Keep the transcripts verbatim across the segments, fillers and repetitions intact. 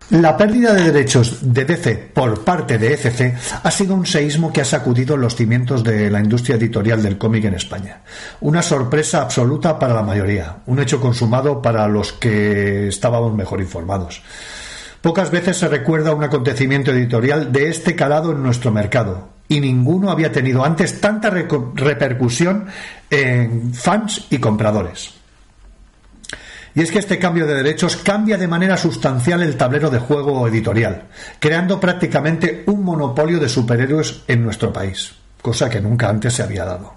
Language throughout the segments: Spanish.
La pérdida de derechos de D C por parte de E C C ha sido un seísmo que ha sacudido los cimientos de la industria editorial del cómic en España. Una sorpresa absoluta para la mayoría, un hecho consumado para los que estábamos mejor informados. Pocas veces se recuerda un acontecimiento editorial de este calado en nuestro mercado, y ninguno había tenido antes tanta repercusión en fans y compradores. Y es que este cambio de derechos cambia de manera sustancial el tablero de juego editorial, creando prácticamente un monopolio de superhéroes en nuestro país, cosa que nunca antes se había dado.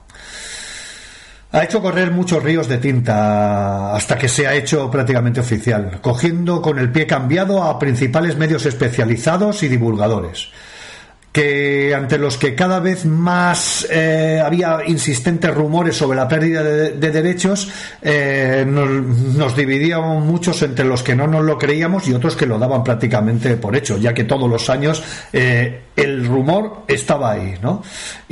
Ha hecho correr muchos ríos de tinta hasta que se ha hecho prácticamente oficial, cogiendo con el pie cambiado a principales medios especializados y divulgadores, que ante los que cada vez más eh, había insistentes rumores sobre la pérdida de, de derechos, eh, nos, nos dividíamos muchos entre los que no nos lo creíamos y otros que lo daban prácticamente por hecho, ya que todos los años eh, el rumor estaba ahí, ¿no?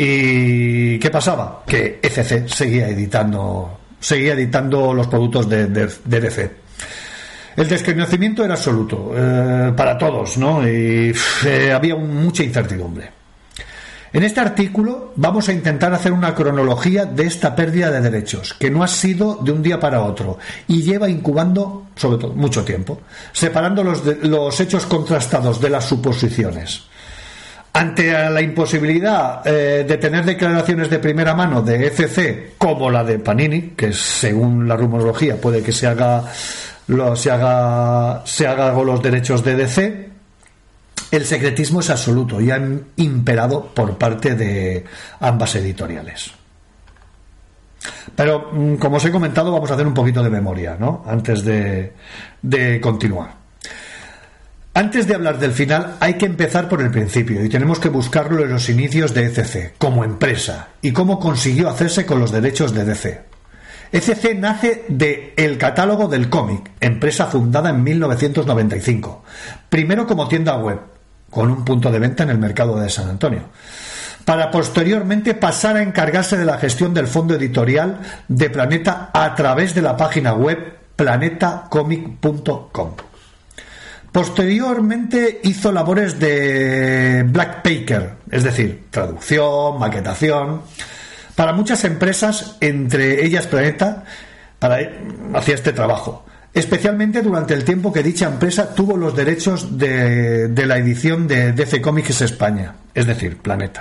¿Y qué pasaba? Que E C C seguía editando seguía editando los productos de, de, de D C. El desconocimiento era absoluto eh, para todos, ¿no? Y eh, había un, mucha incertidumbre. En este artículo vamos a intentar hacer una cronología de esta pérdida de derechos, que no ha sido de un día para otro y lleva incubando, sobre todo, mucho tiempo, separando los, de, los hechos contrastados de las suposiciones. Ante la imposibilidad eh, de tener declaraciones de primera mano de E C C como la de Panini, que según la rumorología puede que se haga Lo, se haga se haga con los derechos de D C, el secretismo es absoluto y han imperado por parte de ambas editoriales. Pero, como os he comentado, vamos a hacer un poquito de memoria, ¿no? Antes de, de continuar. Antes de hablar del final, hay que empezar por el principio y tenemos que buscarlo en los inicios de E C C como empresa y cómo consiguió hacerse con los derechos de D C. E C C nace de El Catálogo del Cómic, empresa fundada en mil novecientos noventa y cinco, primero como tienda web, con un punto de venta en el mercado de San Antonio, para posteriormente pasar a encargarse de la gestión del fondo editorial de Planeta a través de la página web planeta comic punto com. Posteriormente hizo labores de black paper, es decir, traducción, maquetación, para muchas empresas, entre ellas Planeta, para, hacía este trabajo, especialmente durante el tiempo que dicha empresa tuvo los derechos de, de la edición de D C Comics España, es decir, Planeta.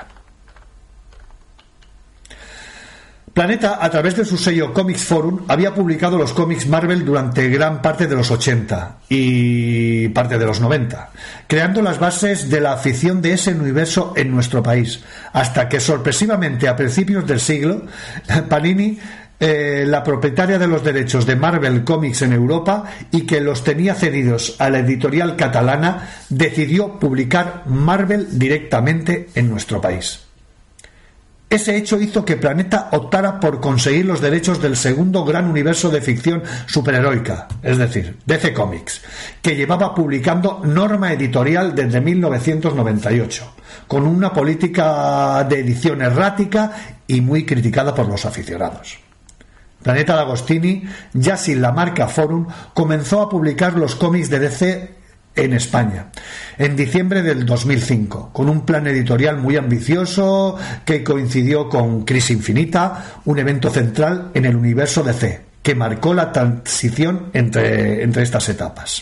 Planeta, a través de su sello Comics Forum, había publicado los cómics Marvel durante gran parte de los ochenta y parte de los noventa, creando las bases de la afición de ese universo en nuestro país, hasta que sorpresivamente a principios del siglo, Panini, eh, la propietaria de los derechos de Marvel Comics en Europa y que los tenía cedidos a la editorial catalana, decidió publicar Marvel directamente en nuestro país. Ese hecho hizo que Planeta optara por conseguir los derechos del segundo gran universo de ficción superheroica, es decir, D C Comics, que llevaba publicando Norma Editorial desde mil novecientos noventa y ocho, con una política de edición errática y muy criticada por los aficionados. Planeta D'Agostini, ya sin la marca Forum, comenzó a publicar los cómics de D C en España en diciembre del dos mil cinco, con un plan editorial muy ambicioso que coincidió con Crisis Infinita, un evento central en el universo D C que marcó la transición entre, entre estas etapas.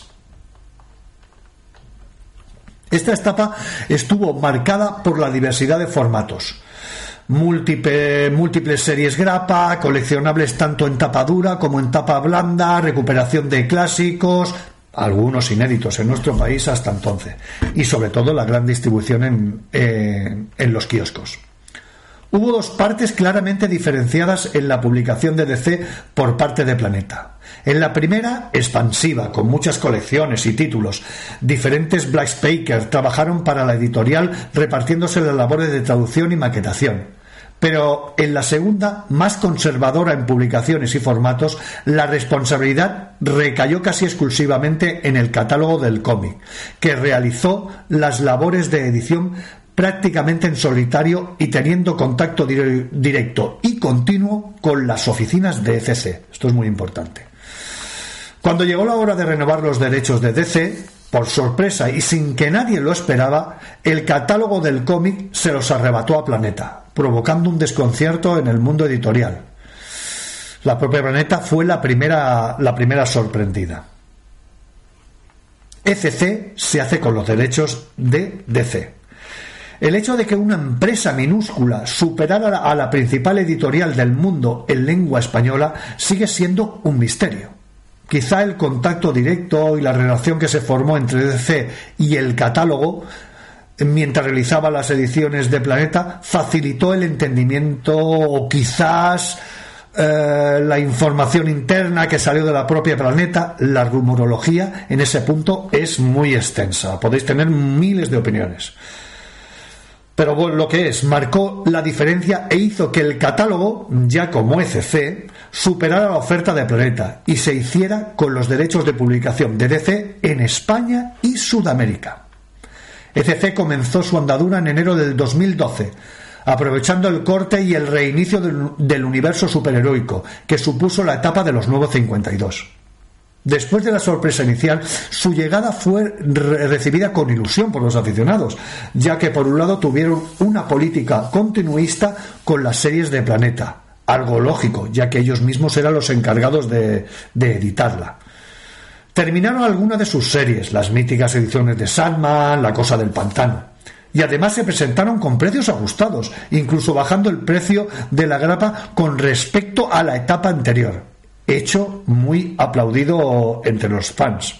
Esta etapa estuvo marcada por la diversidad de formatos, Múltiple, múltiples series grapa, coleccionables tanto en tapa dura como en tapa blanda, recuperación de clásicos, algunos inéditos en nuestro país hasta entonces, y sobre todo la gran distribución en, eh, en los kioscos. Hubo dos partes claramente diferenciadas en la publicación de D C por parte de Planeta. En la primera, expansiva, con muchas colecciones y títulos. Diferentes blackpackers trabajaron para la editorial repartiéndose las labores de traducción y maquetación. Pero en la segunda, más conservadora en publicaciones y formatos, la responsabilidad recayó casi exclusivamente en el Catálogo del Cómic, que realizó las labores de edición prácticamente en solitario y teniendo contacto dire- directo y continuo con las oficinas de E C C. Esto es muy importante. Cuando llegó la hora de renovar los derechos de D C, Por sorpresa y sin que nadie lo esperaba, el catálogo del cómic se los arrebató a Planeta, provocando un desconcierto en el mundo editorial. La propia Planeta fue la primera, la primera sorprendida. E C C se hace con los derechos de D C. El hecho de que una empresa minúscula superara a la principal editorial del mundo en lengua española sigue siendo un misterio. Quizá el contacto directo y la relación que se formó entre D C y el catálogo mientras realizaba las ediciones de Planeta facilitó el entendimiento, o quizás eh, la información interna que salió de la propia Planeta. La rumorología en ese punto es muy extensa, podéis tener miles de opiniones. Pero bueno, lo que es, marcó la diferencia e hizo que el catálogo, ya como E C C, superara la oferta de Planeta y se hiciera con los derechos de publicación de D C en España y Sudamérica. E C C comenzó su andadura en enero del dos mil doce, aprovechando el corte y el reinicio del, del universo superheroico, que supuso la etapa de los Nuevos cincuenta y dos. Después de la sorpresa inicial, su llegada fue re- recibida con ilusión por los aficionados, ya que por un lado tuvieron una política continuista con las series de Planeta, algo lógico, ya que ellos mismos eran los encargados de, de editarla. Terminaron algunas de sus series, las míticas ediciones de Sandman, La Cosa del Pantano, y además se presentaron con precios ajustados, incluso bajando el precio de la grapa con respecto a la etapa anterior. Hecho muy aplaudido entre los fans.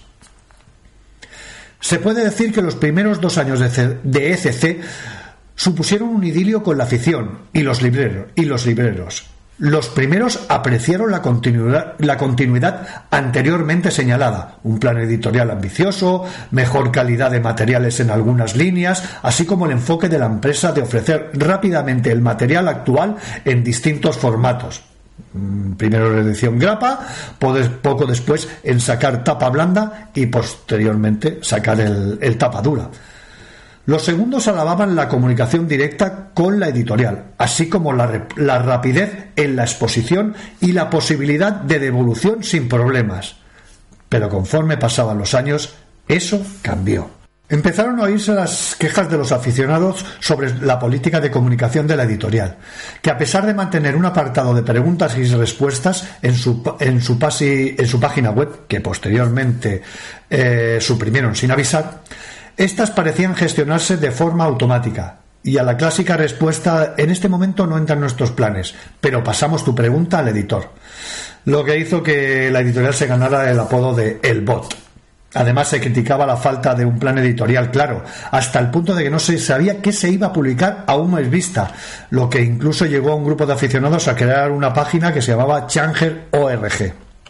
Se puede decir que los primeros dos años de, C- de E C C supusieron un idilio con la afición y los libreros. Y los, libreros. Los primeros apreciaron la continuidad, la continuidad anteriormente señalada, un plan editorial ambicioso, mejor calidad de materiales en algunas líneas, así como el enfoque de la empresa de ofrecer rápidamente el material actual en distintos formatos. Primero la edición grapa, poco después en sacar tapa blanda y posteriormente sacar el, el tapa dura. Los segundos alababan la comunicación directa con la editorial, así como la, la rapidez en la exposición y la posibilidad de devolución sin problemas. Pero conforme pasaban los años, eso cambió. Empezaron a oírse las quejas de los aficionados sobre la política de comunicación de la editorial, que a pesar de mantener un apartado de preguntas y respuestas en su, en su, pasi, en su página web, que posteriormente eh, suprimieron sin avisar, estas parecían gestionarse de forma automática, y a la clásica respuesta: en este momento no entran nuestros planes, pero pasamos tu pregunta al editor, lo que hizo que la editorial se ganara el apodo de El Bot. Además, se criticaba la falta de un plan editorial claro, hasta el punto de que no se sabía qué se iba a publicar a una vista, lo que incluso llegó a un grupo de aficionados a crear una página que se llamaba Changer punto org.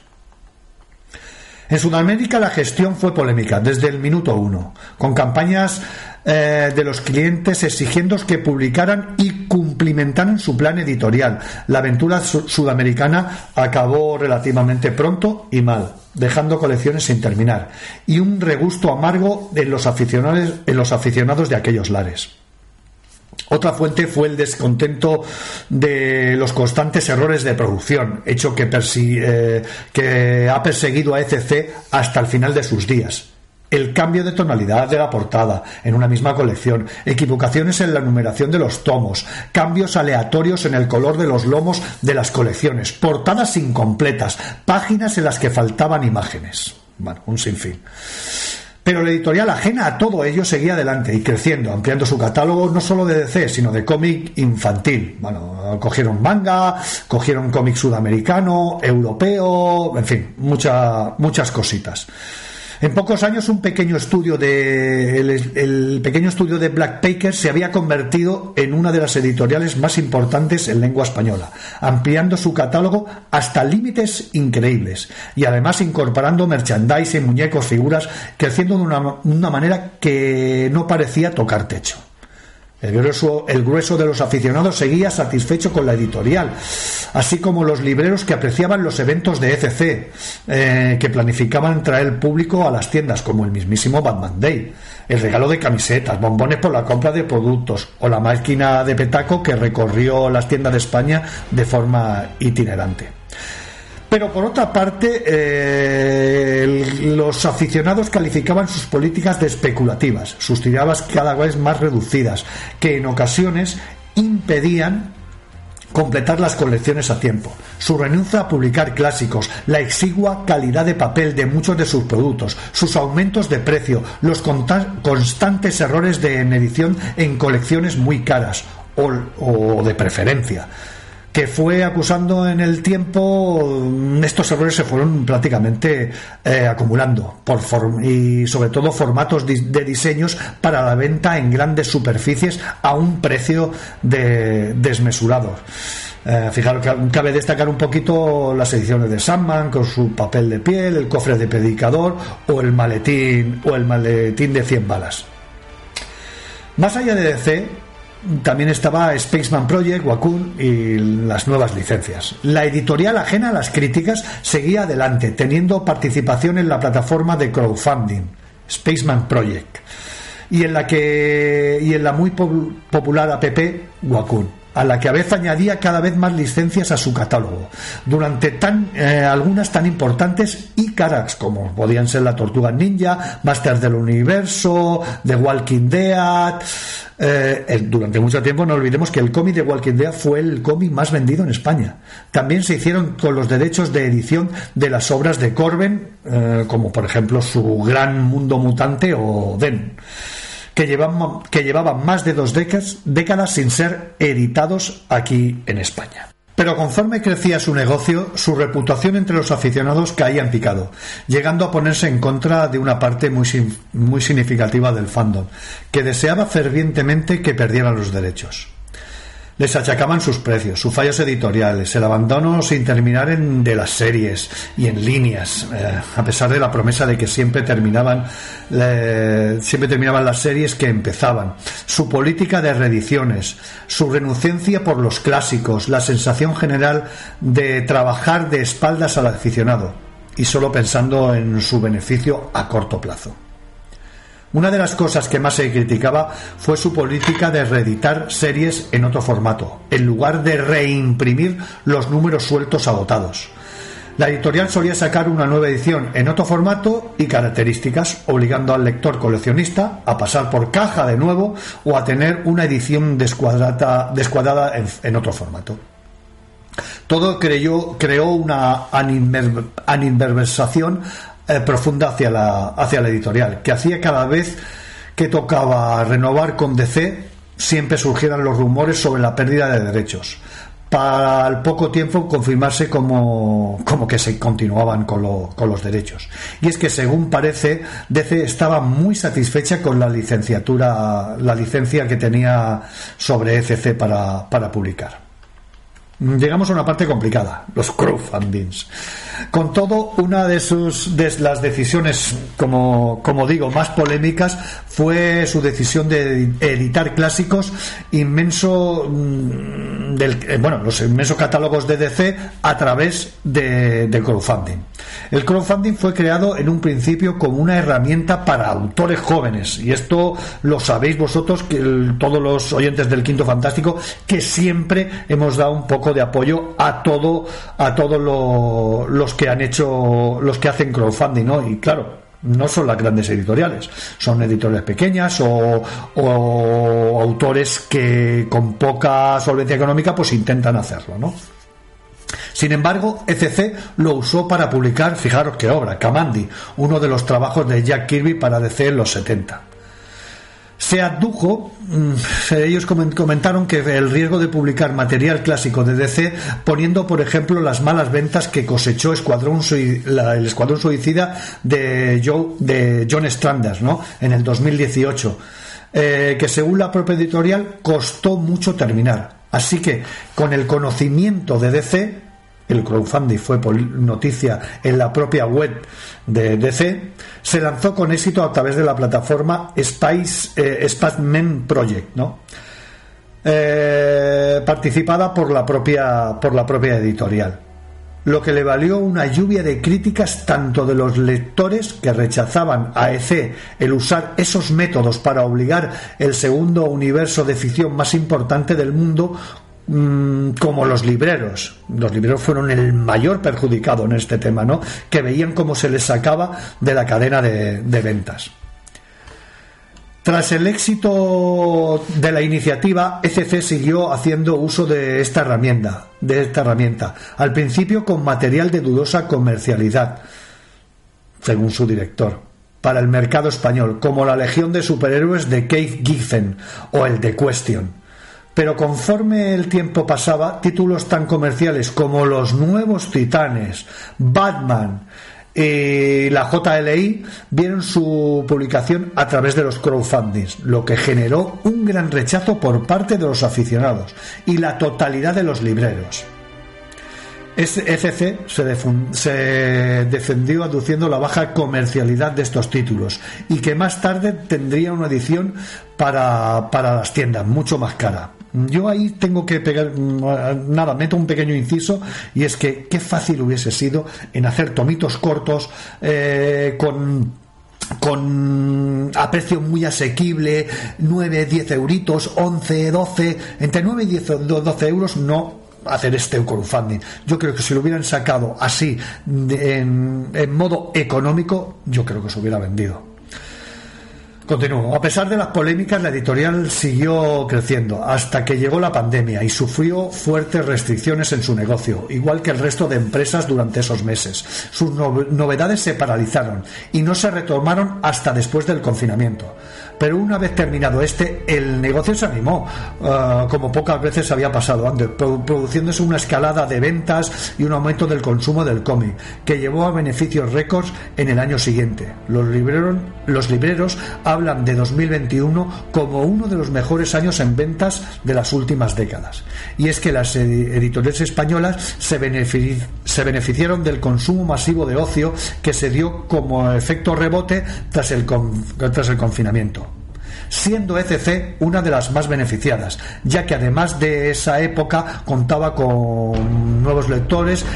En Sudamérica la gestión fue polémica desde el minuto uno, con campañas eh, de los clientes exigiendo que publicaran y cumplimentaran su plan editorial. La aventura su- sudamericana acabó relativamente pronto y mal, dejando colecciones sin terminar y un regusto amargo en los aficionados, en los aficionados de aquellos lares. Otra fuente fue el descontento de los constantes errores de producción, hecho que, persi- eh, que ha perseguido a E C C hasta el final de sus días. El cambio de tonalidad de la portada en una misma colección, equivocaciones en la numeración de los tomos, cambios aleatorios en el color de los lomos de las colecciones, portadas incompletas, páginas en las que faltaban imágenes. Bueno, un sinfín. Pero la editorial, ajena a todo ello, seguía adelante y creciendo, ampliando su catálogo no solo de D C, sino de cómic infantil. Bueno, cogieron manga, cogieron cómic sudamericano, europeo, en fin, mucha, muchas cositas. En pocos años, un pequeño estudio de el, el pequeño estudio de Black Packer se había convertido en una de las editoriales más importantes en lengua española, ampliando su catálogo hasta límites increíbles y además incorporando merchandising, muñecos, figuras, creciendo de una, una manera que no parecía tocar techo. El grueso, el grueso de los aficionados seguía satisfecho con la editorial, así como los libreros que apreciaban los eventos de E C C, eh, que planificaban traer público a las tiendas, como el mismísimo Batman Day, el regalo de camisetas, bombones por la compra de productos o la máquina de petaco que recorrió las tiendas de España de forma itinerante. Pero por otra parte, eh, el, los aficionados calificaban sus políticas de especulativas, sus tiradas cada vez más reducidas, que en ocasiones impedían completar las colecciones a tiempo, su renuncia a publicar clásicos, la exigua calidad de papel de muchos de sus productos, sus aumentos de precio, los constantes errores de en edición en colecciones muy caras o, o de preferencia, que fue acusando en el tiempo. Estos errores se fueron prácticamente eh, acumulando por form y sobre todo formatos de diseños para la venta en grandes superficies a un precio de desmesurado. Eh, fijaros que cabe destacar un poquito las ediciones de Sandman con su papel de piel, el cofre de predicador o el maletín o el maletín de cien balas. Más allá de D C, también estaba Spaceman Project, Wacom y las nuevas licencias. La editorial, ajena a las críticas, seguía adelante, teniendo participación en la plataforma de crowdfunding Spaceman Project y en la que y en la muy popular app Wacom, a la que a vez añadía cada vez más licencias a su catálogo, durante tan eh, algunas tan importantes y caras como podían ser la Tortuga Ninja, Masters del Universo, The Walking Dead. Eh, durante mucho tiempo no olvidemos que el cómic de Walking Dead fue el cómic más vendido en España. También se hicieron con los derechos de edición de las obras de Corben, eh, como por ejemplo su Gran Mundo Mutante o Den, que llevaban, que llevaban más de dos décadas, décadas sin ser editados aquí en España. Pero conforme crecía su negocio, su reputación entre los aficionados caía en picado, llegando a ponerse en contra de una parte muy, muy significativa del fandom, que deseaba fervientemente que perdieran los derechos. Les achacaban sus precios, sus fallos editoriales, el abandono sin terminar en, de las series y en líneas, eh, a pesar de la promesa de que siempre terminaban, eh, siempre terminaban las series que empezaban, su política de reediciones, su renuncia por los clásicos, la sensación general de trabajar de espaldas al aficionado y solo pensando en su beneficio a corto plazo. Una de las cosas que más se criticaba fue su política de reeditar series en otro formato, en lugar de reimprimir los números sueltos agotados. La editorial solía sacar una nueva edición en otro formato y características, obligando al lector coleccionista a pasar por caja de nuevo o a tener una edición descuadrada, descuadrada en, en otro formato. Todo creyó, creó una animadversación Eh, profunda hacia la, hacia la editorial, que hacía cada vez que tocaba renovar con D C siempre surgieran los rumores sobre la pérdida de derechos, para al poco tiempo confirmarse como, como que se continuaban con, lo, con los derechos. Y es que según parece, D C estaba muy satisfecha con la licenciatura, la licencia que tenía sobre E C C para, para publicar. Llegamos a una parte complicada, los crowdfundings. Con todo, una de sus de las decisiones, como, como digo, más polémicas fue su decisión de editar clásicos inmenso del, bueno, los inmensos catálogos de D C a través de, de crowdfunding. El crowdfunding fue creado en un principio como una herramienta para autores jóvenes, y esto lo sabéis vosotros, que el, todos los oyentes del Quinto Fantástico, que siempre hemos dado un poco de apoyo a todo a todos lo, los que han hecho los que hacen crowdfunding, ¿no? Y claro, no son las grandes editoriales, son editoriales pequeñas o, o autores que con poca solvencia económica pues intentan hacerlo, ¿no? Sin embargo, E C C lo usó para publicar, fijaros qué obra, Kamandi, uno de los trabajos de Jack Kirby para D C en los setenta. Se addujo, ellos comentaron que el riesgo de publicar material clásico de D C, poniendo por ejemplo las malas ventas que cosechó Escuadrón la, el Escuadrón Suicida de, Joe, de John Stranders, ¿no? En el dos mil dieciocho, eh, que según la propia editorial costó mucho terminar. Así que con el conocimiento de D C, el crowdfunding fue noticia en la propia web de D C, se lanzó con éxito a través de la plataforma Space, eh, Spaceman Project, ¿no? Eh, participada por la propia por la propia editorial, lo que le valió una lluvia de críticas tanto de los lectores, que rechazaban a E C el usar esos métodos para obligar el segundo universo de ficción más importante del mundo, mmm, como los libreros. Los libreros fueron el mayor perjudicado en este tema, ¿no? Que veían cómo se les sacaba de la cadena de, de ventas. Tras el éxito de la iniciativa, E C C siguió haciendo uso de esta herramienta, de esta herramienta, al principio con material de dudosa comercialidad, según su director, para el mercado español, como la Legión de Superhéroes de Keith Giffen o el The Question. Pero conforme el tiempo pasaba, títulos tan comerciales como Los Nuevos Titanes, Batman y la J L I vieron su publicación a través de los crowdfundings, lo que generó un gran rechazo por parte de los aficionados y la totalidad de los libreros. E C C se, defun- se defendió aduciendo la baja comercialidad de estos títulos y que más tarde tendría una edición para, para las tiendas mucho más cara. Yo ahí tengo que pegar, nada, meto un pequeño inciso, y es que qué fácil hubiese sido en hacer tomitos cortos eh, con con a precio muy asequible, nueve, diez euritos, once, doce, entre nueve y diez, doce euros, no hacer este crowdfunding. Yo creo que si lo hubieran sacado así en, en modo económico, yo creo que se hubiera vendido. Continúo. A pesar de las polémicas, la editorial siguió creciendo hasta que llegó la pandemia y sufrió fuertes restricciones en su negocio, igual que el resto de empresas durante esos meses. Sus no- novedades se paralizaron y no se retomaron hasta después del confinamiento. Pero una vez terminado este, el negocio se animó, uh, como pocas veces había pasado antes, produ- produciéndose una escalada de ventas y un aumento del consumo del cómic, que llevó a beneficios récords en el año siguiente. Los libreros, los libreros hablan de dos mil veintiuno como uno de los mejores años en ventas de las últimas décadas. Y es que las editoriales españolas se, benefici- se beneficiaron del consumo masivo de ocio que se dio como efecto rebote tras el, con- tras el confinamiento, siendo E C C una de las más beneficiadas, ya que además de esa época contaba con nuevos lectores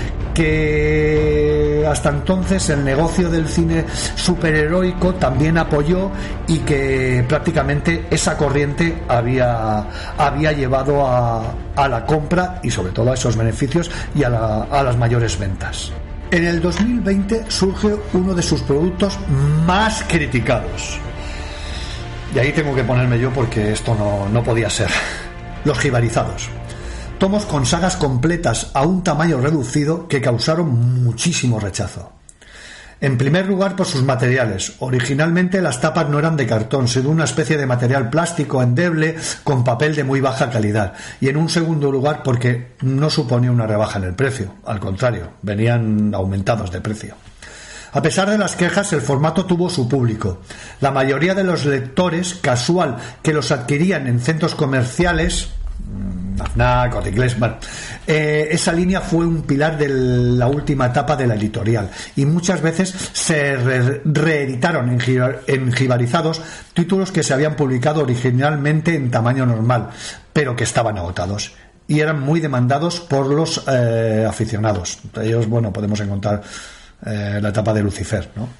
que hasta entonces el negocio del cine superheroico también apoyó, y que prácticamente esa corriente había, había llevado a, a la compra y sobre todo a esos beneficios y a, la, a las mayores ventas. En el dos mil veinte surge uno de sus productos más criticados. Y ahí tengo que ponerme yo porque esto no, no podía ser. Los jibarizados. Tomos con sagas completas a un tamaño reducido que causaron muchísimo rechazo. En primer lugar, por sus materiales. Originalmente las tapas no eran de cartón, sino una especie de material plástico endeble con papel de muy baja calidad. Y en un segundo lugar, porque no suponía una rebaja en el precio. Al contrario, venían aumentados de precio. A pesar de las quejas, el formato tuvo su público. La mayoría de los lectores casual que los adquirían en centros comerciales, FNAC, Corte Inglés, bueno, eh, esa línea fue un pilar de la última etapa de la editorial, y muchas veces se re- reeditaron en, jibar, en jibarizados títulos que se habían publicado originalmente en tamaño normal, pero que estaban agotados y eran muy demandados por los eh, aficionados. Entre ellos, bueno, podemos encontrar Eh, la etapa de Lucifer, ¿no?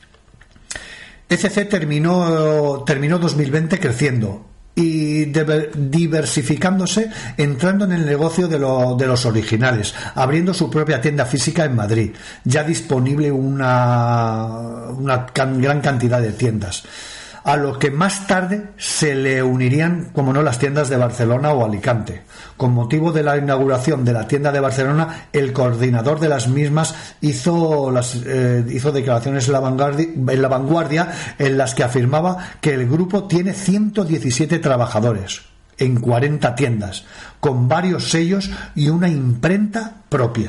E C C terminó, terminó dos mil veinte creciendo y de, diversificándose, entrando en el negocio de, lo, de los originales, abriendo su propia tienda física en Madrid, ya disponible una, una can, gran cantidad de tiendas, a lo que más tarde se le unirían, como no, las tiendas de Barcelona o Alicante. Con motivo de la inauguración de la tienda de Barcelona, el coordinador de las mismas hizo, las, eh, hizo declaraciones en la, vanguardia, en la Vanguardia en las que afirmaba que el grupo tiene ciento diecisiete trabajadores en cuarenta tiendas, con varios sellos y una imprenta propia.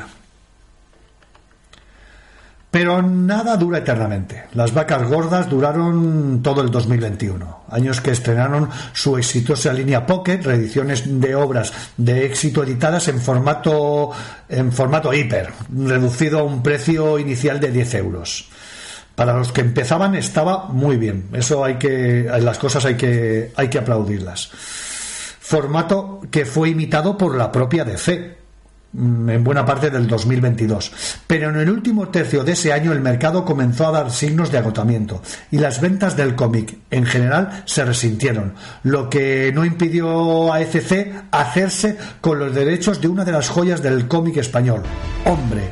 Pero nada dura eternamente. Las vacas gordas duraron todo el dos mil veintiuno, años que estrenaron su exitosa línea Pocket, reediciones de obras de éxito editadas en formato en formato hiper, reducido a un precio inicial de diez euros. Para los que empezaban estaba muy bien. Eso hay que, las cosas hay que hay que aplaudirlas. Formato que fue imitado por la propia D C, en buena parte del dos mil veintidós, pero en el último tercio de ese año el mercado comenzó a dar signos de agotamiento y las ventas del cómic en general se resintieron, lo que no impidió a E C C hacerse con los derechos de una de las joyas del cómic español, Hombre.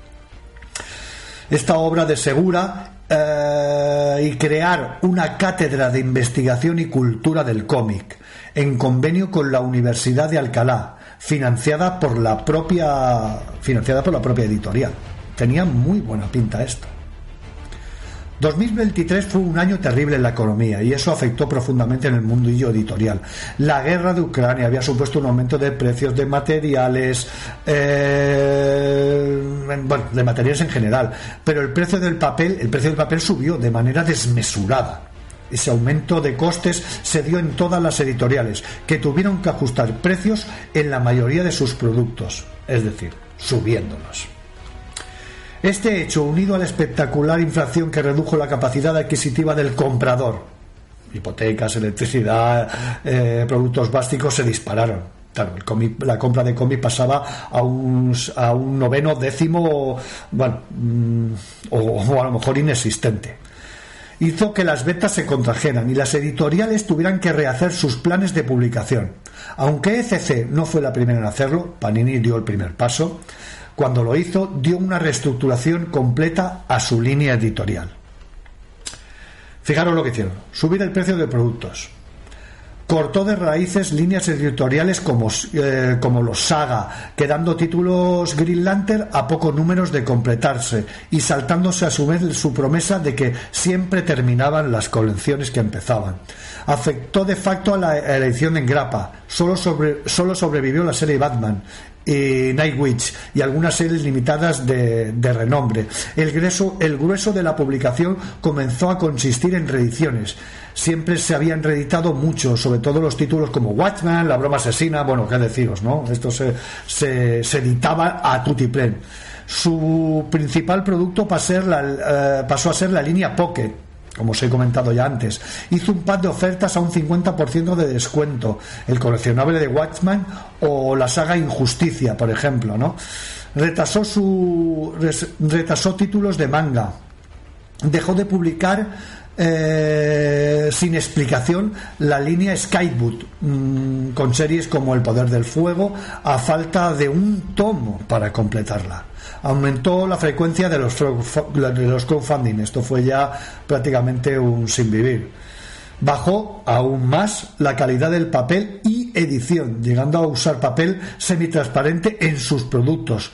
Esta obra de Segura eh, y crear una cátedra de investigación y cultura del cómic en convenio con la Universidad de Alcalá, financiada por la propia financiada por la propia editorial. Tenía muy buena pinta esto. dos mil veintitrés fue un año terrible en la economía y eso afectó profundamente en el mundillo editorial. La guerra de Ucrania había supuesto un aumento de precios de materiales, eh, bueno, de materiales en general, pero el precio del papel, el precio del papel subió de manera desmesurada. Ese aumento de costes se dio en todas las editoriales, que tuvieron que ajustar precios en la mayoría de sus productos, es decir, subiéndolos. Este hecho, unido a la espectacular inflación que redujo la capacidad adquisitiva del comprador, hipotecas, electricidad, eh, productos básicos, se dispararon. Claro, el cómic, la compra de cómic pasaba a un, a un noveno décimo, bueno, mmm, o, o a lo mejor inexistente. Hizo que las ventas se contrajeran y las editoriales tuvieran que rehacer sus planes de publicación. Aunque E C C no fue la primera en hacerlo, Panini dio el primer paso. Cuando lo hizo, dio una reestructuración completa a su línea editorial. Fijaros lo que hicieron: subir el precio de productos. Cortó de raíces líneas editoriales como, eh, como los Saga, quedando títulos Green Lantern a pocos números de completarse y saltándose a su vez su promesa de que siempre terminaban las colecciones que empezaban. Afectó de facto a la, a la edición en grapa. Solo, sobre, solo sobrevivió la serie Batman y Nightwitch y algunas series limitadas de, de renombre. El grueso, el grueso de la publicación comenzó a consistir en reediciones. Siempre se habían reeditado mucho, sobre todo los títulos como Watchmen, La broma asesina, bueno, qué deciros, ¿no? Esto se, se, se editaba a tutiplén. Su principal producto pasó a ser la, eh, pasó a ser la línea Pocket, como os he comentado ya antes. Hizo un pack de ofertas a un cincuenta por ciento de descuento, el coleccionable de Watchmen o la saga Injusticia, por ejemplo, ¿no? Retrasó, su, retrasó títulos de manga. Dejó de publicar Eh, sin explicación la línea Skyboot, mmm, con series como El Poder del Fuego, a falta de un tomo para completarla. Aumentó la frecuencia de los, de los crowdfunding. Esto fue ya prácticamente un sin vivir. Bajó aún más la calidad del papel y edición, llegando a usar papel semitransparente en sus productos.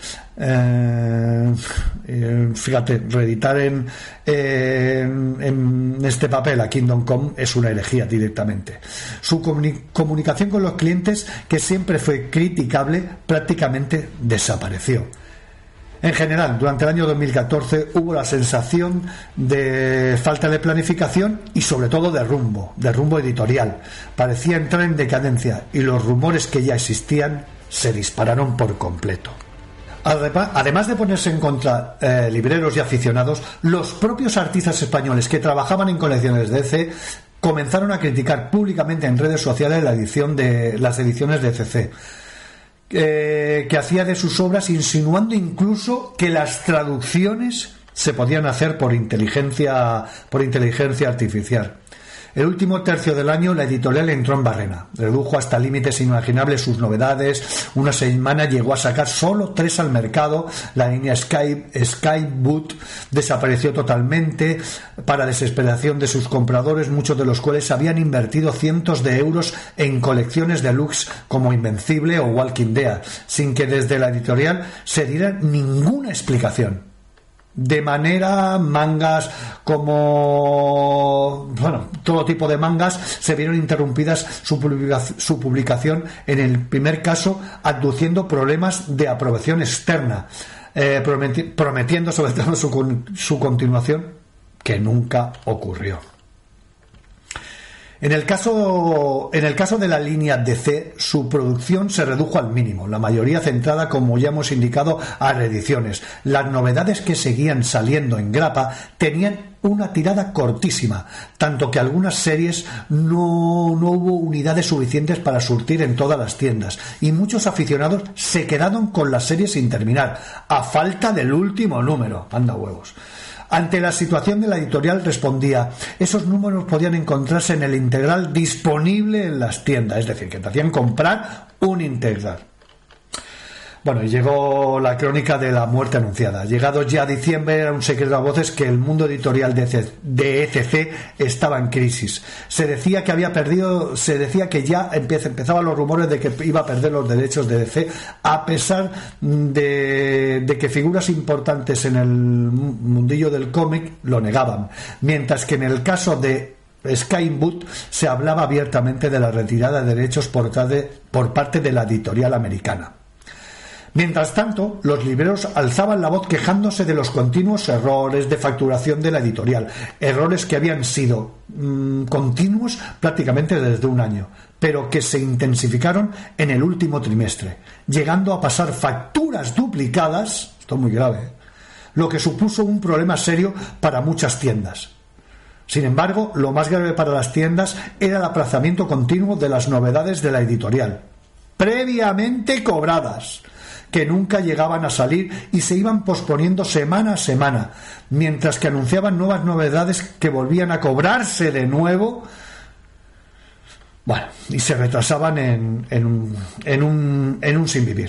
Eh, eh, fíjate, reeditar en, eh, en este papel a Kingdom Come es una herejía directamente. Su comuni- comunicación con los clientes, que siempre fue criticable, prácticamente desapareció. En general, durante el año dos mil catorce hubo la sensación de falta de planificación y sobre todo de rumbo, de rumbo editorial. Parecía entrar en decadencia y los rumores que ya existían se dispararon por completo. Además de ponerse en contra eh, libreros y aficionados, los propios artistas españoles que trabajaban en colecciones de E C comenzaron a criticar públicamente en redes sociales la edición de las ediciones de E C C. Eh, que hacía de sus obras, insinuando incluso que las traducciones se podían hacer por inteligencia por inteligencia artificial. El último tercio del año la editorial entró en barrena, redujo hasta límites inimaginables sus novedades. Una semana llegó a sacar solo tres al mercado. La línea Sky, Skyboot desapareció totalmente, para desesperación de sus compradores, muchos de los cuales habían invertido cientos de euros en colecciones deluxe como Invencible o Walking Dead, sin que desde la editorial se diera ninguna explicación. De manera, mangas como, bueno, todo tipo de mangas se vieron interrumpidas su, publica, su publicación, en el primer caso aduciendo problemas de aprobación externa, eh, prometi, prometiendo sobre todo su, su continuación, que nunca ocurrió. En el caso, en el caso de la línea D C, su producción se redujo al mínimo, la mayoría centrada, como ya hemos indicado, a reediciones. Las novedades que seguían saliendo en grapa tenían una tirada cortísima, tanto que algunas series no, no hubo unidades suficientes para surtir en todas las tiendas, y muchos aficionados se quedaron con las series sin terminar, a falta del último número. Anda huevos. Ante la situación de la editorial respondía: esos números podían encontrarse en el integral disponible en las tiendas, es decir, que te hacían comprar un integral. Bueno, y llegó la crónica de la muerte anunciada. Llegado ya a diciembre, era un secreto a voces que el mundo editorial de E C C estaba en crisis. Se decía que había perdido, se decía que ya empezaban los rumores de que iba a perder los derechos de D C, a pesar de, de que figuras importantes en el mundillo del cómic lo negaban. Mientras que en el caso de Skybound se hablaba abiertamente de la retirada de derechos por, tarde, por parte de la editorial americana. Mientras tanto, los libreros alzaban la voz quejándose de los continuos errores de facturación de la editorial, errores que habían sido mmm, continuos prácticamente desde un año, pero que se intensificaron en el último trimestre, llegando a pasar facturas duplicadas, esto es muy grave, ¿eh? Lo que supuso un problema serio para muchas tiendas. Sin embargo, lo más grave para las tiendas era el aplazamiento continuo de las novedades de la editorial, previamente cobradas, que nunca llegaban a salir y se iban posponiendo semana a semana, mientras que anunciaban nuevas novedades que volvían a cobrarse de nuevo, bueno, y se retrasaban en, en, un, en, un, en un sinvivir.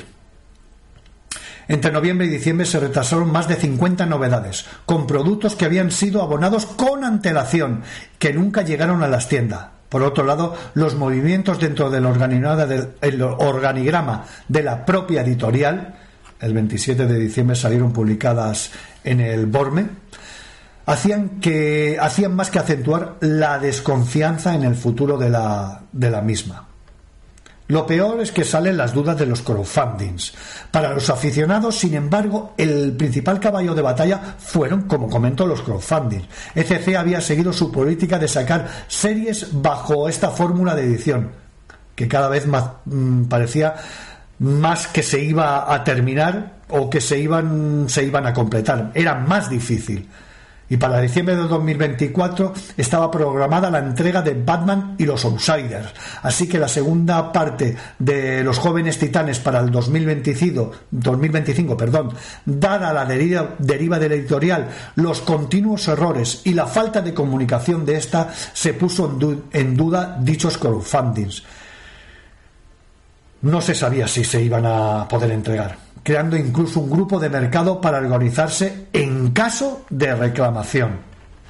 Entre noviembre y diciembre se retrasaron más de cincuenta novedades, con productos que habían sido abonados con antelación, que nunca llegaron a las tiendas. Por otro lado, los movimientos dentro del organigrama, del, el organigrama de la propia editorial, el veintisiete de diciembre salieron publicadas en el Borme, hacían, que, hacían más que acentuar la desconfianza en el futuro de la, de la misma. Lo peor es que salen las dudas de los crowdfundings. Para los aficionados, sin embargo, el principal caballo de batalla fueron, como comento, los crowdfundings. E C C había seguido su política de sacar series bajo esta fórmula de edición, que cada vez más mmm, parecía más que se iba a terminar o que se iban, se iban a completar. Era más difícil. Y para diciembre de dos mil veinticuatro estaba programada la entrega de Batman y los Outsiders, así que la segunda parte de Los Jóvenes Titanes para el dos mil veinticinco, dos mil veinticinco, perdón, dada la deriva, deriva de la editorial, los continuos errores y la falta de comunicación de esta, se puso en, du- en duda dichos crowdfundings. No se sabía si se iban a poder entregar, creando incluso un grupo de mercado para organizarse en caso de reclamación.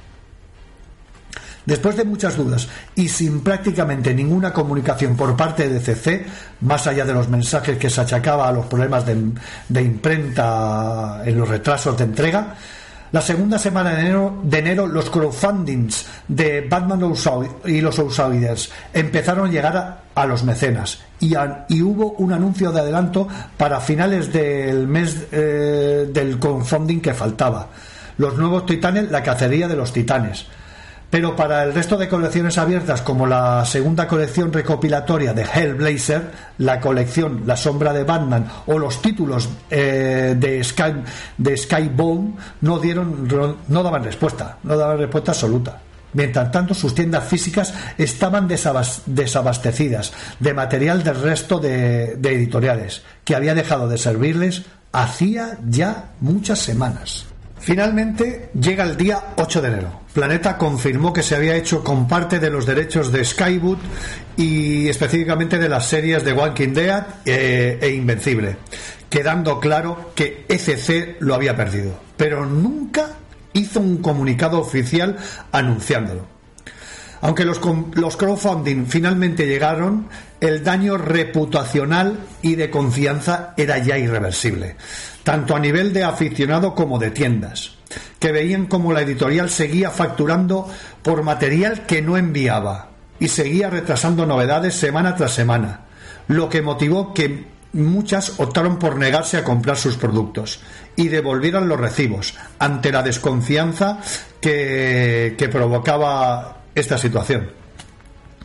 Después de muchas dudas y sin prácticamente ninguna comunicación por parte de C C, más allá de los mensajes que se achacaba a los problemas de, de imprenta en los retrasos de entrega, la segunda semana de enero, de enero los crowdfundings de Batman y los Outsiders empezaron a llegar a, a los mecenas y, a, y hubo un anuncio de adelanto para finales del mes eh, del crowdfunding que faltaba. Los nuevos titanes, la cacería de los titanes. Pero para el resto de colecciones abiertas, como la segunda colección recopilatoria de Hellblazer, la colección La Sombra de Batman o los títulos eh, de Sky, de Skybound, no dieron, no daban respuesta, no daban respuesta absoluta. Mientras tanto, sus tiendas físicas estaban desabastecidas de material del resto de, de editoriales, que había dejado de servirles hacía ya muchas semanas. Finalmente llega el día ocho de enero. Planeta confirmó que se había hecho con parte de los derechos de Skybound y específicamente de las series de Walking Dead e, e Invencible, quedando claro que E C C lo había perdido, pero nunca hizo un comunicado oficial anunciándolo. Aunque los, los crowdfunding finalmente llegaron, el daño reputacional y de confianza era ya irreversible, tanto a nivel de aficionado como de tiendas, que veían como la editorial seguía facturando por material que no enviaba y seguía retrasando novedades semana tras semana, lo que motivó que muchas optaron por negarse a comprar sus productos y devolvieran los recibos ante la desconfianza que, que provocaba esta situación.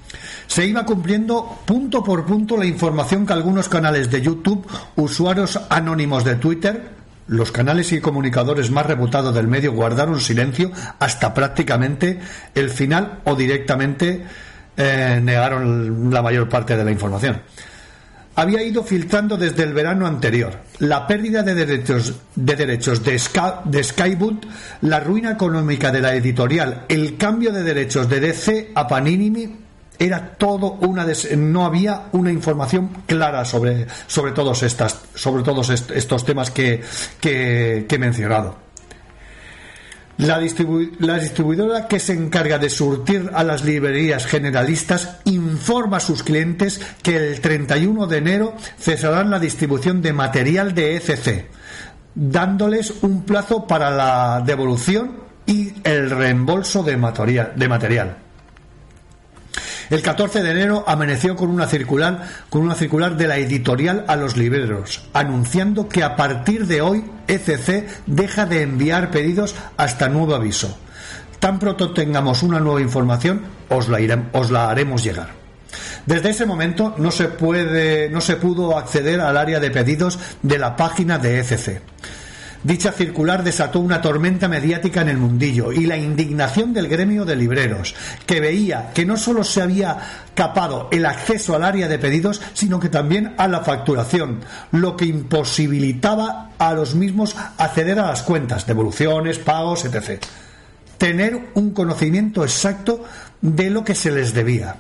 Se iba cumpliendo punto por punto la información que algunos canales de YouTube, usuarios anónimos de Twitter, los canales y comunicadores más reputados del medio guardaron silencio hasta prácticamente el final o directamente eh, negaron la mayor parte de la información. Había ido filtrando desde el verano anterior la pérdida de derechos de derechos de, Sky, de Skybound, la ruina económica de la editorial, el cambio de derechos de D C a Panini. Era todo una des... no había una información clara sobre sobre todos estas sobre todos est- estos temas que, que, que he mencionado. La, distribu- la distribuidora que se encarga de surtir a las librerías generalistas informa a sus clientes que el treinta y uno de enero cesarán la distribución de material de E C C, dándoles un plazo para la devolución y el reembolso de material. De material. El catorce de enero amaneció con una circular con una circular de la editorial a los libreros, anunciando que a partir de hoy E C C deja de enviar pedidos hasta nuevo aviso. Tan pronto tengamos una nueva información, os la, iremos, os la haremos llegar. Desde ese momento no se puede, no se pudo acceder al área de pedidos de la página de E C C. Dicha circular desató una tormenta mediática en el mundillo y la indignación del gremio de libreros, que veía que no solo se había capado el acceso al área de pedidos, sino que también a la facturación, lo que imposibilitaba a los mismos acceder a las cuentas, devoluciones, pagos, etcétera. Tener un conocimiento exacto de lo que se les debía.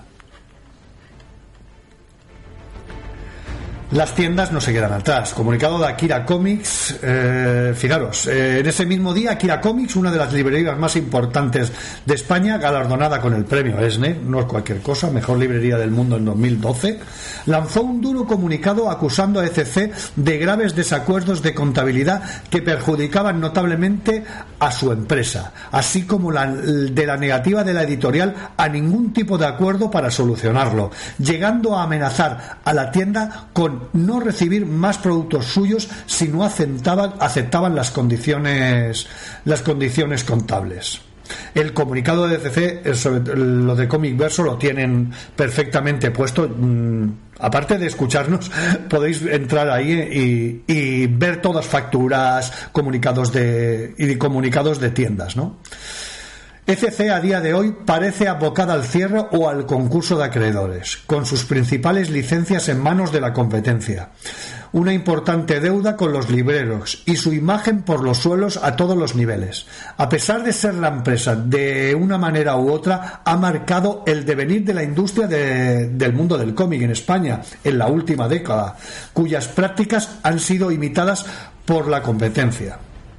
Las tiendas no se quedan atrás. Comunicado de Akira Comics, eh, fijaros, eh, en ese mismo día Akira Comics, una de las librerías más importantes de España, galardonada con el premio ESNE, no es cualquier cosa, mejor librería del mundo en dos mil doce, lanzó un duro comunicado acusando a E C C de graves desacuerdos de contabilidad que perjudicaban notablemente a su empresa, así como la, de la negativa de la editorial a ningún tipo de acuerdo para solucionarlo, llegando a amenazar a la tienda con no recibir más productos suyos si no aceptaban, aceptaban las condiciones las condiciones contables. El comunicado de E C C, sobre lo de Comic Verso, lo tienen perfectamente puesto. Aparte de escucharnos, podéis entrar ahí y, y ver todas facturas, comunicados de y comunicados de tiendas, ¿no? E C C a día de hoy parece abocada al cierre o al concurso de acreedores, con sus principales licencias en manos de la competencia, una importante deuda con los libreros y su imagen por los suelos a todos los niveles. A pesar de ser la empresa, de una manera u otra, ha marcado el devenir de la industria de, del mundo del cómic en España en la última década, cuyas prácticas han sido imitadas por la competencia.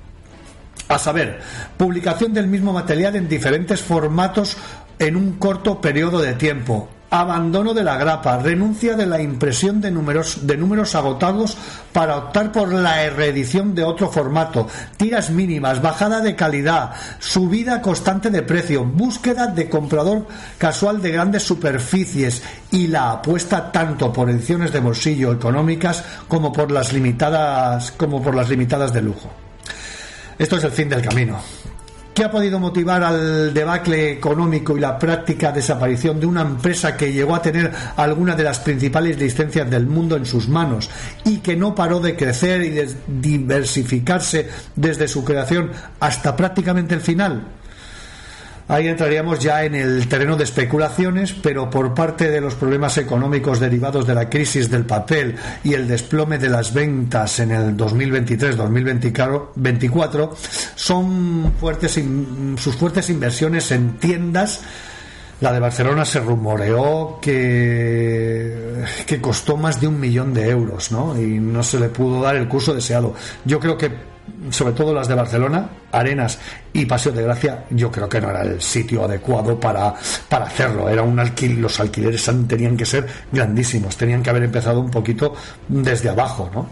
A saber, publicación del mismo material en diferentes formatos en un corto periodo de tiempo, abandono de la grapa, renuncia de la impresión de números, de números agotados para optar por la reedición de otro formato, tiras mínimas, bajada de calidad, subida constante de precio, búsqueda de comprador casual de grandes superficies y la apuesta tanto por ediciones de bolsillo económicas como por las limitadas, como por las limitadas de lujo. Esto es el fin del camino. ¿Qué ha podido motivar al debacle económico y la práctica desaparición de una empresa que llegó a tener algunas de las principales licencias del mundo en sus manos y que no paró de crecer y de diversificarse desde su creación hasta prácticamente el final? Ahí entraríamos ya en el terreno de especulaciones, pero por parte de los problemas económicos derivados de la crisis del papel y el desplome de las ventas en el dos mil veintitrés dos mil veinticuatro, son fuertes in, sus fuertes inversiones en tiendas. La de Barcelona se rumoreó que, que costó más de un millón de euros, ¿no? Y no se le pudo dar el curso deseado. Yo creo que sobre todo las de Barcelona, Arenas y Paseo de Gracia, yo creo que no era el sitio adecuado para, para hacerlo. Era un alquil, los alquileres tenían que ser grandísimos, tenían que haber empezado un poquito desde abajo, ¿no?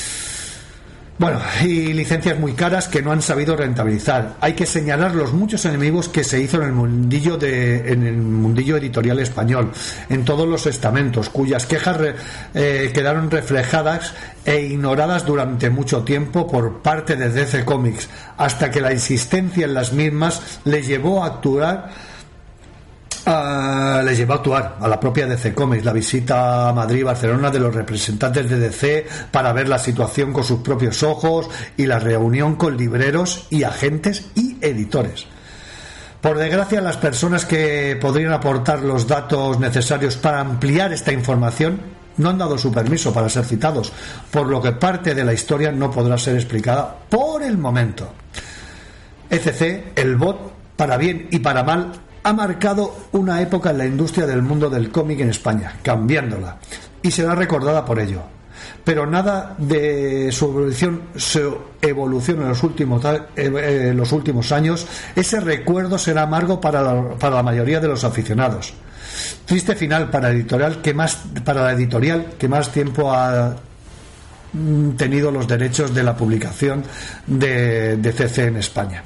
Bueno, y licencias muy caras que no han sabido rentabilizar. Hay que señalar los muchos enemigos que se hizo en el mundillo de, en el mundillo editorial español, en todos los estamentos, cuyas quejas re, eh, quedaron reflejadas e ignoradas durante mucho tiempo por parte de D C Comics, hasta que la insistencia en las mismas le llevó a actuar Uh, eh, les llevó a actuar a la propia D C Comics, la visita a Madrid y Barcelona de los representantes de D C para ver la situación con sus propios ojos y la reunión con libreros y agentes y editores. Por desgracia, las personas que podrían aportar los datos necesarios para ampliar esta información no han dado su permiso para ser citados, por lo que parte de la historia no podrá ser explicada por el momento. E C C, el bot, para bien y para mal, ha marcado una época en la industria del mundo del cómic en España, cambiándola, y será recordada por ello. Pero nada de su evolución, su evolución en los últimos, eh, los últimos años, ese recuerdo será amargo para la, para la mayoría de los aficionados. Triste final para la editorial que más, para la editorial que más tiempo ha tenido los derechos de la publicación de, de C C en España.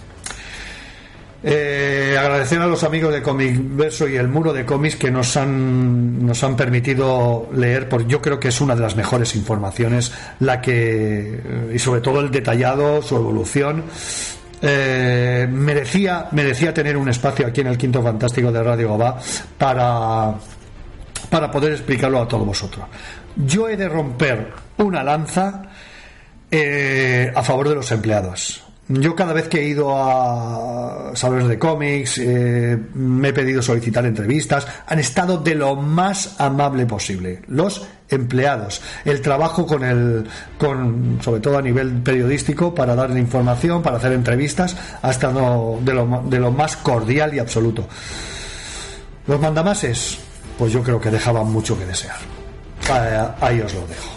Eh, agradecer a los amigos de Comicverso y el Muro de Cómics que nos han nos han permitido leer, porque yo creo que es una de las mejores informaciones, la que y sobre todo el detallado, su evolución. Eh, merecía merecía tener un espacio aquí en el Quinto Fantástico de Radio Gabá para para poder explicarlo a todos vosotros. Yo he de romper una lanza eh, a favor de los empleados. Yo cada vez que he ido a salones de cómics, eh, me he pedido solicitar entrevistas, han estado de lo más amable posible. Los empleados, el trabajo con el, con, sobre todo a nivel periodístico, para darle información, para hacer entrevistas, ha estado de lo, de lo más cordial y absoluto. Los mandamases, pues yo creo que dejaban mucho que desear. Ahí os lo dejo.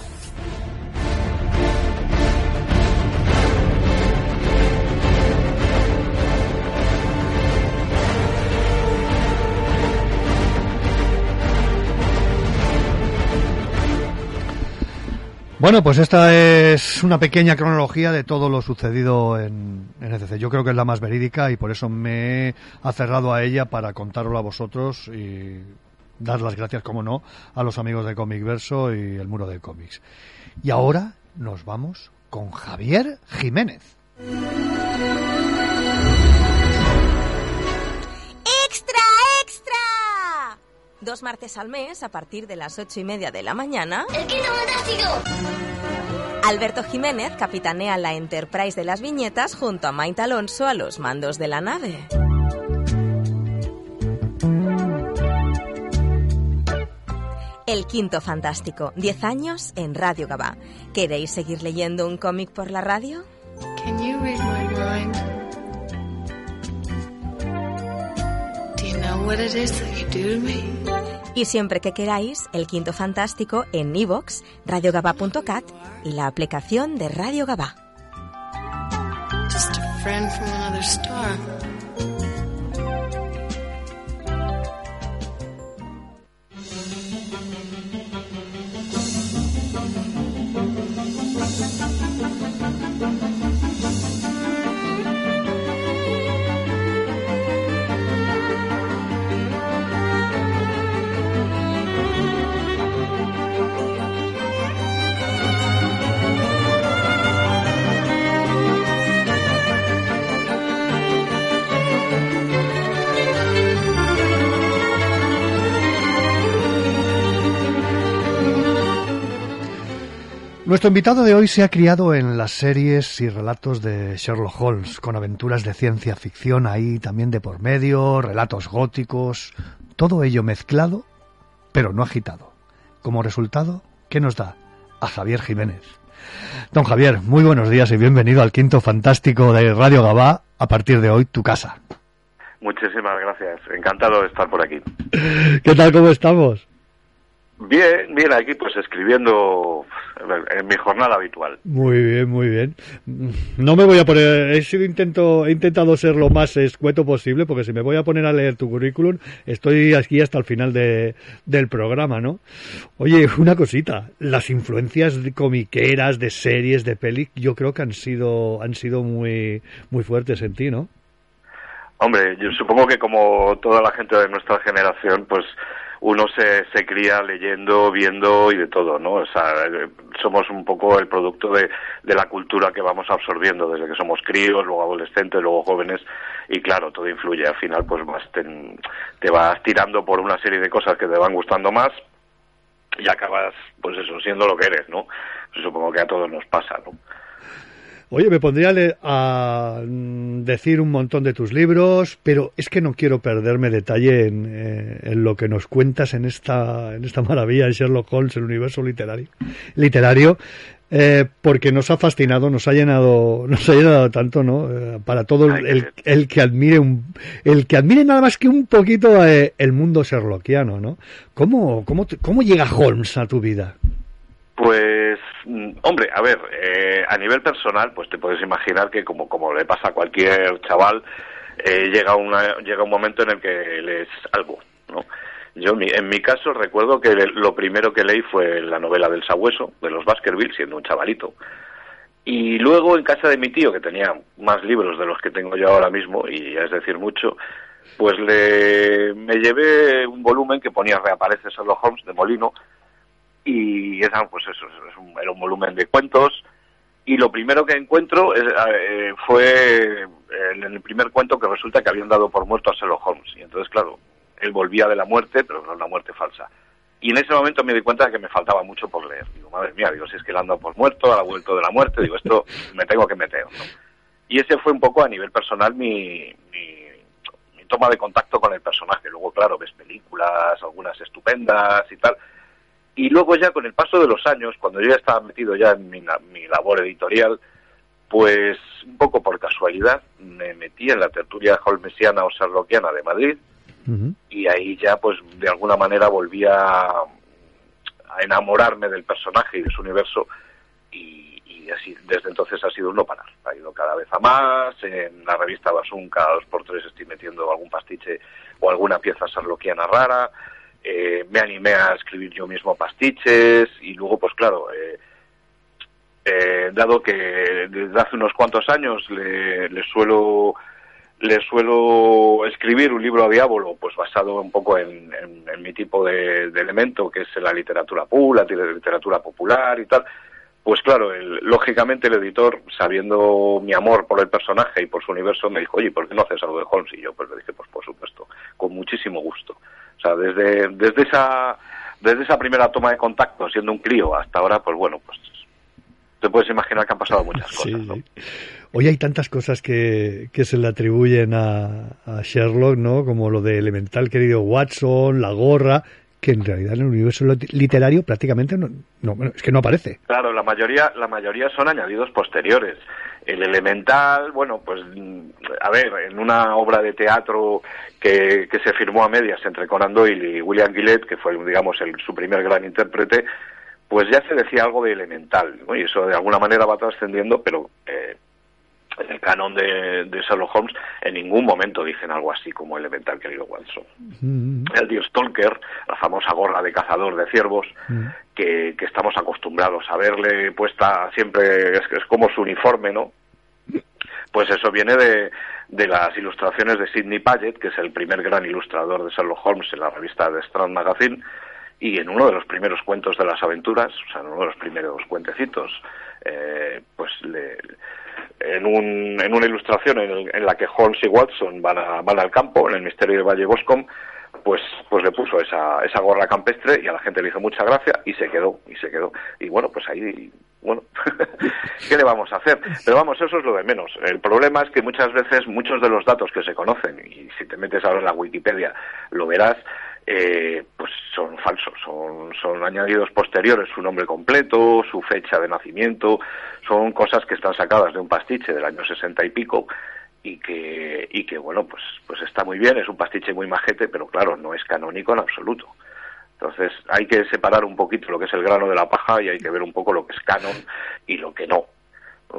Bueno, pues esta es una pequeña cronología de todo lo sucedido en, en E C C. Yo creo que es la más verídica y por eso me he aferrado a ella para contároslo a vosotros y dar las gracias, como no, a los amigos de Comicverso y el Muro de Cómics. Y ahora nos vamos con Javier Jiménez. ¡Extra, extra! Dos martes al mes, a partir de las ocho y media de la mañana, ¡El Quinto Fantástico! Alberto Jiménez capitanea la Enterprise de las viñetas junto a Maite Alonso a los mandos de la nave. El Quinto Fantástico, diez años en Radio Gabá. ¿Queréis seguir leyendo un cómic por la radio? Can you read my mind? Do you know what it is that you do to me? Y siempre que queráis, El Quinto Fantástico en iVoox, radio gabá punto cat y la aplicación de Radio Gabá. Just a friend from another star. Nuestro invitado de hoy se ha criado en las series y relatos de Sherlock Holmes, con aventuras de ciencia ficción ahí también de por medio, relatos góticos, todo ello mezclado, pero no agitado. Como resultado, ¿qué nos da? A Javier Jiménez. Don Javier, muy buenos días y bienvenido al Quinto Fantástico de Radio Gabá, a partir de hoy tu casa. Muchísimas gracias, encantado de estar por aquí. ¿Qué tal, cómo estamos? Bien, bien, aquí pues escribiendo en mi jornada habitual. Muy bien, muy bien. No me voy a poner, he sido intento, he intentado ser lo más escueto posible, porque si me voy a poner a leer tu currículum, estoy aquí hasta el final de, del programa, ¿no? Oye, una cosita, las influencias de comiqueras, de series, de pelis, yo creo que han sido, han sido muy, muy fuertes en ti, ¿no? Hombre, yo supongo que como toda la gente de nuestra generación, pues uno se, se cría leyendo, viendo y de todo, ¿no? O sea, somos un poco el producto de, de la cultura que vamos absorbiendo desde que somos críos, luego adolescentes, luego jóvenes, y claro, todo influye. Al final, pues vas te, te vas tirando por una serie de cosas que te van gustando más y acabas, pues eso, siendo lo que eres, ¿no? Supongo que a todos nos pasa, ¿no? Oye, me pondría a decir un montón de tus libros, pero es que no quiero perderme detalle en, eh, en lo que nos cuentas en esta en esta maravilla de Sherlock Holmes, el universo literario, literario eh, porque nos ha fascinado, nos ha llenado, nos ha llenado tanto, ¿no? Eh, para todo el, el, el que admire un, el que admire nada más que un poquito eh, el mundo sherlockiano, ¿no? ¿Cómo cómo cómo llega Holmes a tu vida? Pues, hombre, a ver, eh, a nivel personal, pues te puedes imaginar que como como le pasa a cualquier chaval, eh, llega una llega un momento en el que lees algo, ¿no? Yo, en mi caso, recuerdo que lo primero que leí fue la novela del Sabueso, de los Baskerville, siendo un chavalito. Y luego, en casa de mi tío, que tenía más libros de los que tengo yo ahora mismo, y es decir, mucho, pues le me llevé un volumen que ponía Reaparece Sherlock Holmes, de Molino, y era, pues eso, es un, era un volumen de cuentos, y lo primero que encuentro es, eh, fue en el primer cuento que resulta que habían dado por muerto a Sherlock Holmes, y entonces, claro, él volvía de la muerte, pero no una muerte falsa. Y en ese momento me di cuenta de que me faltaba mucho por leer. Digo, madre mía, digo, si es que él anda por muerto, ha vuelto de la muerte, digo, esto me tengo que meter, ¿no? Y ese fue un poco a nivel personal mi, mi, mi toma de contacto con el personaje. Luego, claro, ves películas, algunas estupendas y tal. Y luego ya con el paso de los años, cuando yo ya estaba metido ya en mi, mi labor editorial, pues un poco por casualidad me metí en la tertulia holmesiana o sherlockiana de Madrid, uh-huh. Y ahí ya pues de alguna manera volví a, a enamorarme del personaje y de su universo, y, y así desde entonces ha sido un no parar. Ha ido cada vez a más. En la revista Basun cada dos por tres estoy metiendo algún pastiche o alguna pieza sherlockiana rara. Eh, me animé a escribir yo mismo pastiches, y luego pues claro, eh, eh, dado que desde hace unos cuantos años le, le suelo le suelo escribir un libro a diábolo, pues basado un poco en, en, en mi tipo de, de elemento, que es la literatura pura, la literatura popular y tal, pues claro, el, lógicamente el editor, sabiendo mi amor por el personaje y por su universo, me dijo, oye, ¿por qué no haces algo de Holmes? Y yo pues le dije, pues por supuesto, con muchísimo gusto. O sea, desde desde esa desde esa primera toma de contacto, siendo un crío, hasta ahora, pues bueno, pues te puedes imaginar que han pasado muchas cosas, sí, ¿no? Sí. Hoy hay tantas cosas que, que se le atribuyen a, a Sherlock, ¿no? Como lo de Elemental querido Watson, la gorra, que en realidad en el universo literario prácticamente no, no bueno, es que no aparece. Claro, la mayoría la mayoría son añadidos posteriores. El Elemental, bueno, pues a ver, en una obra de teatro que, que se firmó a medias entre Conan Doyle y William Gillette, que fue, digamos, el, su primer gran intérprete, pues ya se decía algo de Elemental, ¿no? Y eso de alguna manera va trascendiendo, pero eh, en el canon de, de Sherlock Holmes en ningún momento dicen algo así como Elemental querido Watson. Mm-hmm. El dios Stalker, la famosa gorra de cazador de ciervos, mm-hmm. que, que estamos acostumbrados a verle puesta siempre, es, es como su uniforme, ¿no? Pues eso viene de, de las ilustraciones de Sidney Paget, que es el primer gran ilustrador de Sherlock Holmes en la revista de Strand Magazine, y en uno de los primeros cuentos de las aventuras, o sea, en uno de los primeros cuentecitos, eh, pues le, en, un, en una ilustración en, el, en la que Holmes y Watson van, a, van al campo, en el misterio de Valle Boscombe, pues pues le puso esa esa gorra campestre y a la gente le hizo mucha gracia y se quedó, y se quedó. Y bueno, pues ahí, bueno, ¿qué le vamos a hacer? Pero vamos, eso es lo de menos. El problema es que muchas veces muchos de los datos que se conocen, y si te metes ahora en la Wikipedia lo verás, eh, pues son falsos, son, son añadidos posteriores, su nombre completo, su fecha de nacimiento, son cosas que están sacadas de un pastiche del año sesenta y pico, y que y que bueno, pues pues está muy bien, es un pastiche muy majete, pero claro, no es canónico en absoluto. Entonces hay que separar un poquito lo que es el grano de la paja y hay que ver un poco lo que es canon y lo que no, ¿no?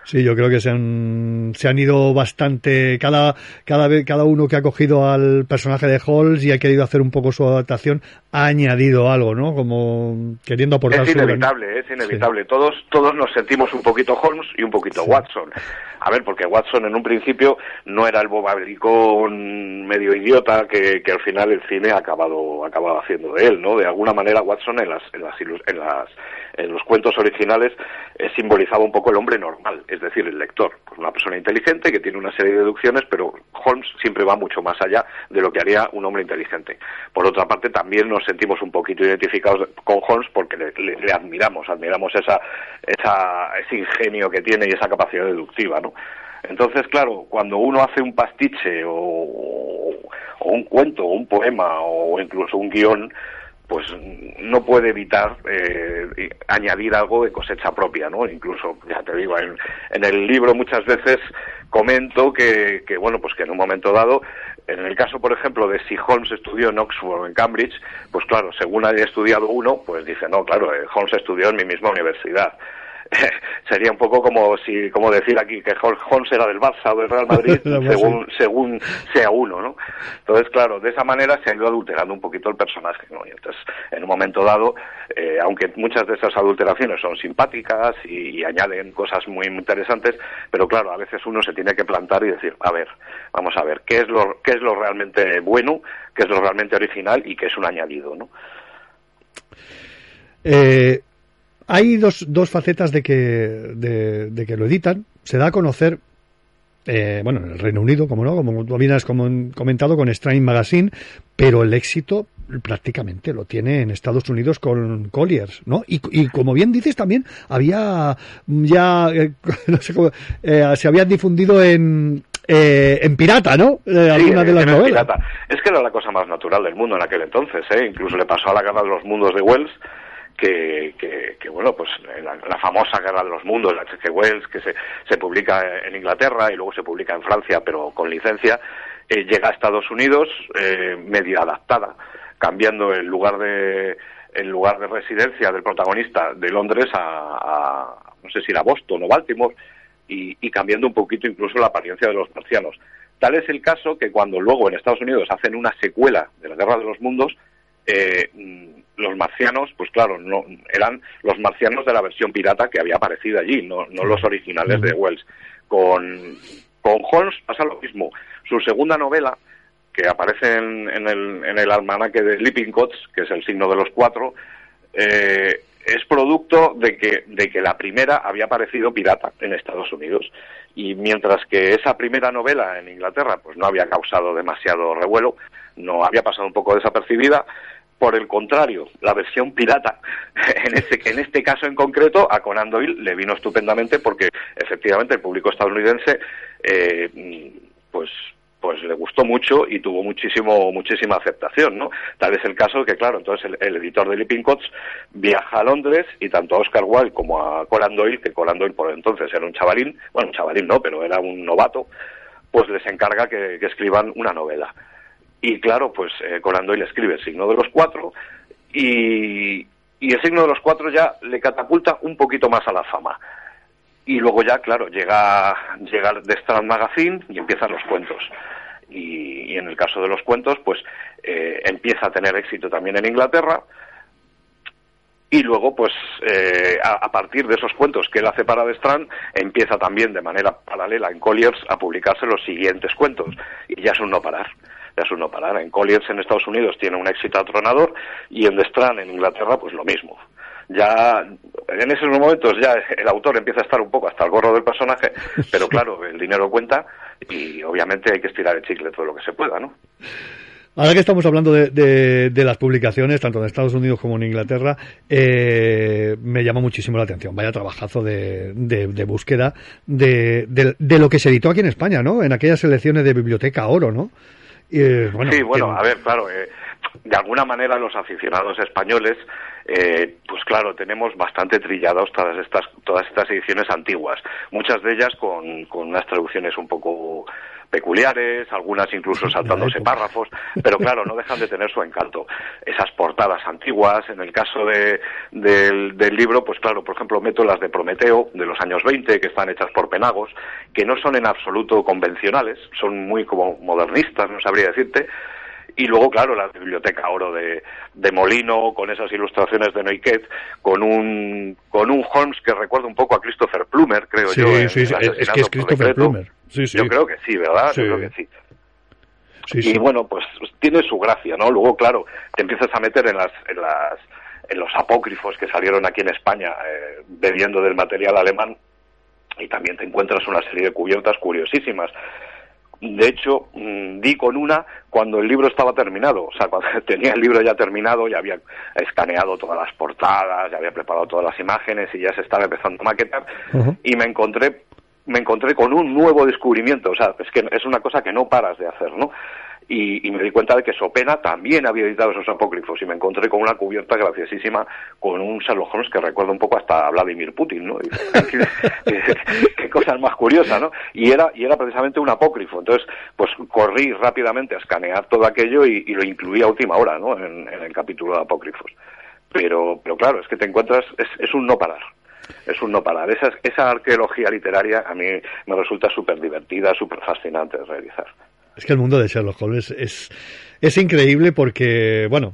Sí, yo creo que se han, se han ido bastante, cada, cada vez, cada uno que ha cogido al personaje de Holmes y ha querido hacer un poco su adaptación, ha añadido algo, ¿no? Como queriendo aportar. Es inevitable, su... es inevitable. Sí. Todos, todos nos sentimos un poquito Holmes y un poquito sí. Watson. A ver, porque Watson en un principio no era el bobalicón medio idiota que, que al final el cine ha acabado, ha acabado haciendo de él, ¿no? De alguna manera Watson en las, en las, en las, en los cuentos originales eh, simbolizaba un poco el hombre normal, es decir, el lector, pues una persona inteligente que tiene una serie de deducciones, pero Holmes siempre va mucho más allá de lo que haría un hombre inteligente. Por otra parte, también nos sentimos un poquito identificados con Holmes porque le, le, le admiramos, admiramos esa, esa, ese ingenio que tiene y esa capacidad deductiva, ¿no? Entonces, claro, cuando uno hace un pastiche o, o un cuento o un poema o incluso un guión, pues no puede evitar eh, añadir algo de cosecha propia, ¿no? Incluso, ya te digo, en, en el libro muchas veces comento que, que, bueno, pues que en un momento dado, en el caso, por ejemplo, de si Holmes estudió en Oxford o en Cambridge, pues claro, según haya estudiado uno, pues dice, no, claro, Holmes estudió en mi misma universidad. Sería un poco como si como decir aquí que Holmes era del Barça o del Real Madrid según según sea uno, ¿no? Entonces, claro, de esa manera se ha ido adulterando un poquito el personaje, ¿no? Y entonces, en un momento dado, eh, aunque muchas de esas adulteraciones son simpáticas y, y añaden cosas muy, muy interesantes, pero claro, a veces uno se tiene que plantar y decir, a ver, vamos a ver, ¿qué es lo qué es lo realmente bueno, qué es lo realmente original y qué es un añadido, ¿no? Eh... Hay dos, dos facetas de que, de, de que lo editan. Se da a conocer, eh, bueno, en el Reino Unido, como no, como tú bien has comentado, con Strange Magazine, pero el éxito prácticamente lo tiene en Estados Unidos con Colliers, ¿no? Y, y como bien dices, también había ya, eh, no sé cómo, eh, se habían difundido en... Eh, en pirata, ¿no? Eh, algunas sí, de las novelas. Pirata. Es que era la cosa más natural del mundo en aquel entonces, ¿eh? Incluso le pasó a la Guerra de los Mundos de Wells, Que, que, que bueno, pues la, la famosa Guerra de los Mundos, la H G Wells, que se, se publica en Inglaterra y luego se publica en Francia, pero con licencia, eh, llega a Estados Unidos eh, medio adaptada, cambiando el lugar de el lugar de residencia del protagonista de Londres a, a no sé si era Boston o Baltimore, y, y cambiando un poquito incluso la apariencia de los marcianos. Tal es el caso que cuando luego en Estados Unidos hacen una secuela de la Guerra de los Mundos, eh, los marcianos, pues claro, no eran los marcianos de la versión pirata que había aparecido allí, no, no los originales de Wells. Con, con Holmes pasa lo mismo. Su segunda novela, que aparece en, en, el, en el almanaque de Lippincott's, que es el signo de los cuatro, eh, es producto de que, de que la primera había aparecido pirata en Estados Unidos. Y mientras que esa primera novela en Inglaterra pues no había causado demasiado revuelo, no había pasado un poco desapercibida, por el contrario, la versión pirata, en este, en este caso en concreto, a Conan Doyle le vino estupendamente porque efectivamente el público estadounidense eh, pues pues le gustó mucho y tuvo muchísimo muchísima aceptación, ¿no? Tal es el caso que, claro, entonces el, el editor de Lippincott's viaja a Londres y tanto a Oscar Wilde como a Conan Doyle, que Conan Doyle por entonces era un chavalín, bueno, un chavalín no, pero era un novato, pues les encarga que, que escriban una novela. Y claro, pues eh, Conan Doyle escribe El signo de los cuatro y, y El signo de los cuatro ya le catapulta un poquito más a la fama. Y luego ya, claro, llega, llega The Strand Magazine y empiezan los cuentos. Y, y en el caso de los cuentos, pues eh, empieza a tener éxito también en Inglaterra. Y luego, pues, eh, a, a partir de esos cuentos que él hace para The Strand, empieza también de manera paralela en Colliers a publicarse los siguientes cuentos. Y ya es un no parar. Ya es un no parar. En Colliers en Estados Unidos tiene un éxito atronador y en The Strand en Inglaterra pues lo mismo. Ya en esos momentos ya el autor empieza a estar un poco hasta el gorro del personaje, pero claro, el dinero cuenta y obviamente hay que estirar el chicle todo lo que se pueda, ¿no? Ahora que estamos hablando de, de, de las publicaciones, tanto en Estados Unidos como en Inglaterra, eh, me llama muchísimo la atención. Vaya trabajazo de, de, de búsqueda de, de, de lo que se editó aquí en España, ¿no? En aquellas selecciones de Biblioteca Oro, ¿no? Eh, bueno, sí, bueno, que... a ver, claro, eh, de alguna manera los aficionados españoles, eh, pues claro, tenemos bastante trillados todas estas todas estas ediciones antiguas, muchas de ellas con, con unas traducciones un poco peculiares, algunas incluso saltándose párrafos, pero claro, no dejan de tener su encanto. Esas portadas antiguas, en el caso de, del, del libro, pues claro, por ejemplo, meto las de Prometeo, de los años veinte, que están hechas por Penagos, que no son en absoluto convencionales, son muy como modernistas, no sabría decirte. Y luego, claro, la Biblioteca Oro de, de Molino, con esas ilustraciones de Neuquén, con un con un Holmes que recuerda un poco a Christopher Plummer, creo sí, yo. En, sí, sí, es que es Christopher Plummer. Sí, sí. Yo creo que sí, ¿verdad? Sí. Yo creo que sí. Sí, y sí. bueno, pues tiene su gracia, ¿no? Luego, claro, te empiezas a meter en las en las en los apócrifos que salieron aquí en España, eh, bebiendo del material alemán, y también te encuentras una serie de cubiertas curiosísimas. De hecho, di con una cuando el libro estaba terminado, o sea, cuando tenía el libro ya terminado, ya había escaneado todas las portadas, ya había preparado todas las imágenes y ya se estaba empezando a maquetar, uh-huh. y me encontré me encontré con un nuevo descubrimiento, o sea, es que es una cosa que no paras de hacer, ¿no? Y, y me di cuenta de que Sopena también había editado esos apócrifos y me encontré con una cubierta graciosísima con un Sherlock Holmes que recuerda un poco hasta a Vladimir Putin, ¿no? Y, qué, qué cosas más curiosas, ¿no? Y era y era precisamente un apócrifo, entonces pues corrí rápidamente a escanear todo aquello y, y lo incluí a última hora, ¿no? En, en el capítulo de apócrifos. Pero pero claro, es que te encuentras, es, es un no parar. Es un no parar. Esa, esa arqueología literaria a mí me resulta súper divertida, súper fascinante de realizar. Es que el mundo de Sherlock Holmes es, es, es increíble porque, bueno,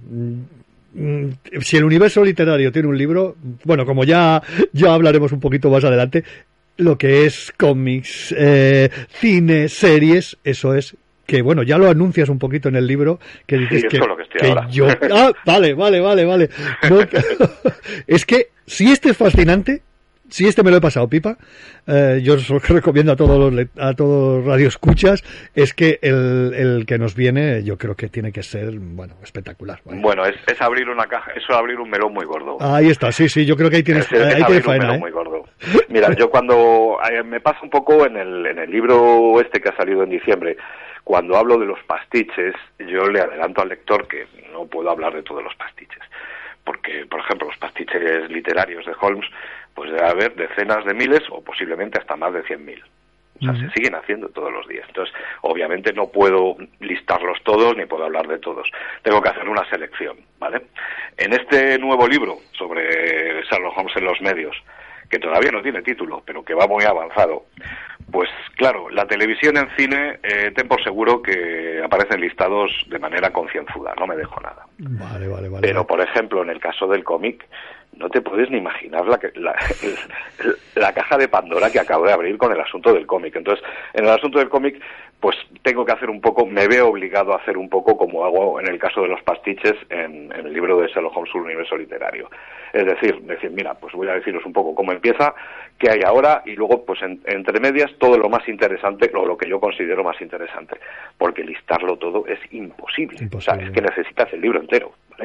si el universo literario tiene un libro, bueno, como ya, ya hablaremos un poquito más adelante, lo que es cómics, eh, cine, series, eso es que, bueno, ya lo anuncias un poquito en el libro, que dices sí, que, eso es lo que, estoy que ahora. yo... Ah, vale, vale, vale, vale. No, es que si este es fascinante... Si este me lo he pasado pipa, eh, yo os lo que recomiendo a todos los a todos los radioescuchas es que el, el que nos viene, yo creo que tiene que ser, bueno, espectacular. ¿Vale? Bueno, es, es abrir una caja, eso es abrir un melón muy gordo. Ahí está, sí, sí, yo creo que ahí tienes, es, es ahí abrir tienes un faena, melón ¿eh? muy gordo. Mira, yo cuando eh, me pasa un poco en el en el libro este que ha salido en diciembre, cuando hablo de los pastiches, yo le adelanto al lector que no puedo hablar de todos los pastiches. Porque, por ejemplo, los pastiches literarios de Holmes, pues debe haber decenas de miles o posiblemente hasta más de cien mil. O sea, uh-huh. se siguen haciendo todos los días. Entonces, obviamente no puedo listarlos todos ni puedo hablar de todos. Tengo que hacer una selección, ¿vale? En este nuevo libro sobre Sherlock Holmes en los medios, que todavía no tiene título, pero que va muy avanzado, pues claro, la televisión en cine, eh, ten por seguro que aparecen listados de manera concienzuda, no me dejo nada. Vale, vale, vale. Pero, por ejemplo, en el caso del cómic, no te puedes ni imaginar la, que, la, el, la caja de Pandora que acabo de abrir con el asunto del cómic. Entonces, en el asunto del cómic, pues tengo que hacer un poco, me veo obligado a hacer un poco como hago en el caso de los pastiches en, en el libro de Sherlock Holmes, un universo literario. Es decir, decir, mira, pues voy a deciros un poco cómo empieza, qué hay ahora, y luego, pues en, entre medias, todo lo más interesante, o lo que yo considero más interesante, porque listarlo todo es imposible. imposible. O sea, es que necesitas el libro entero, ¿vale?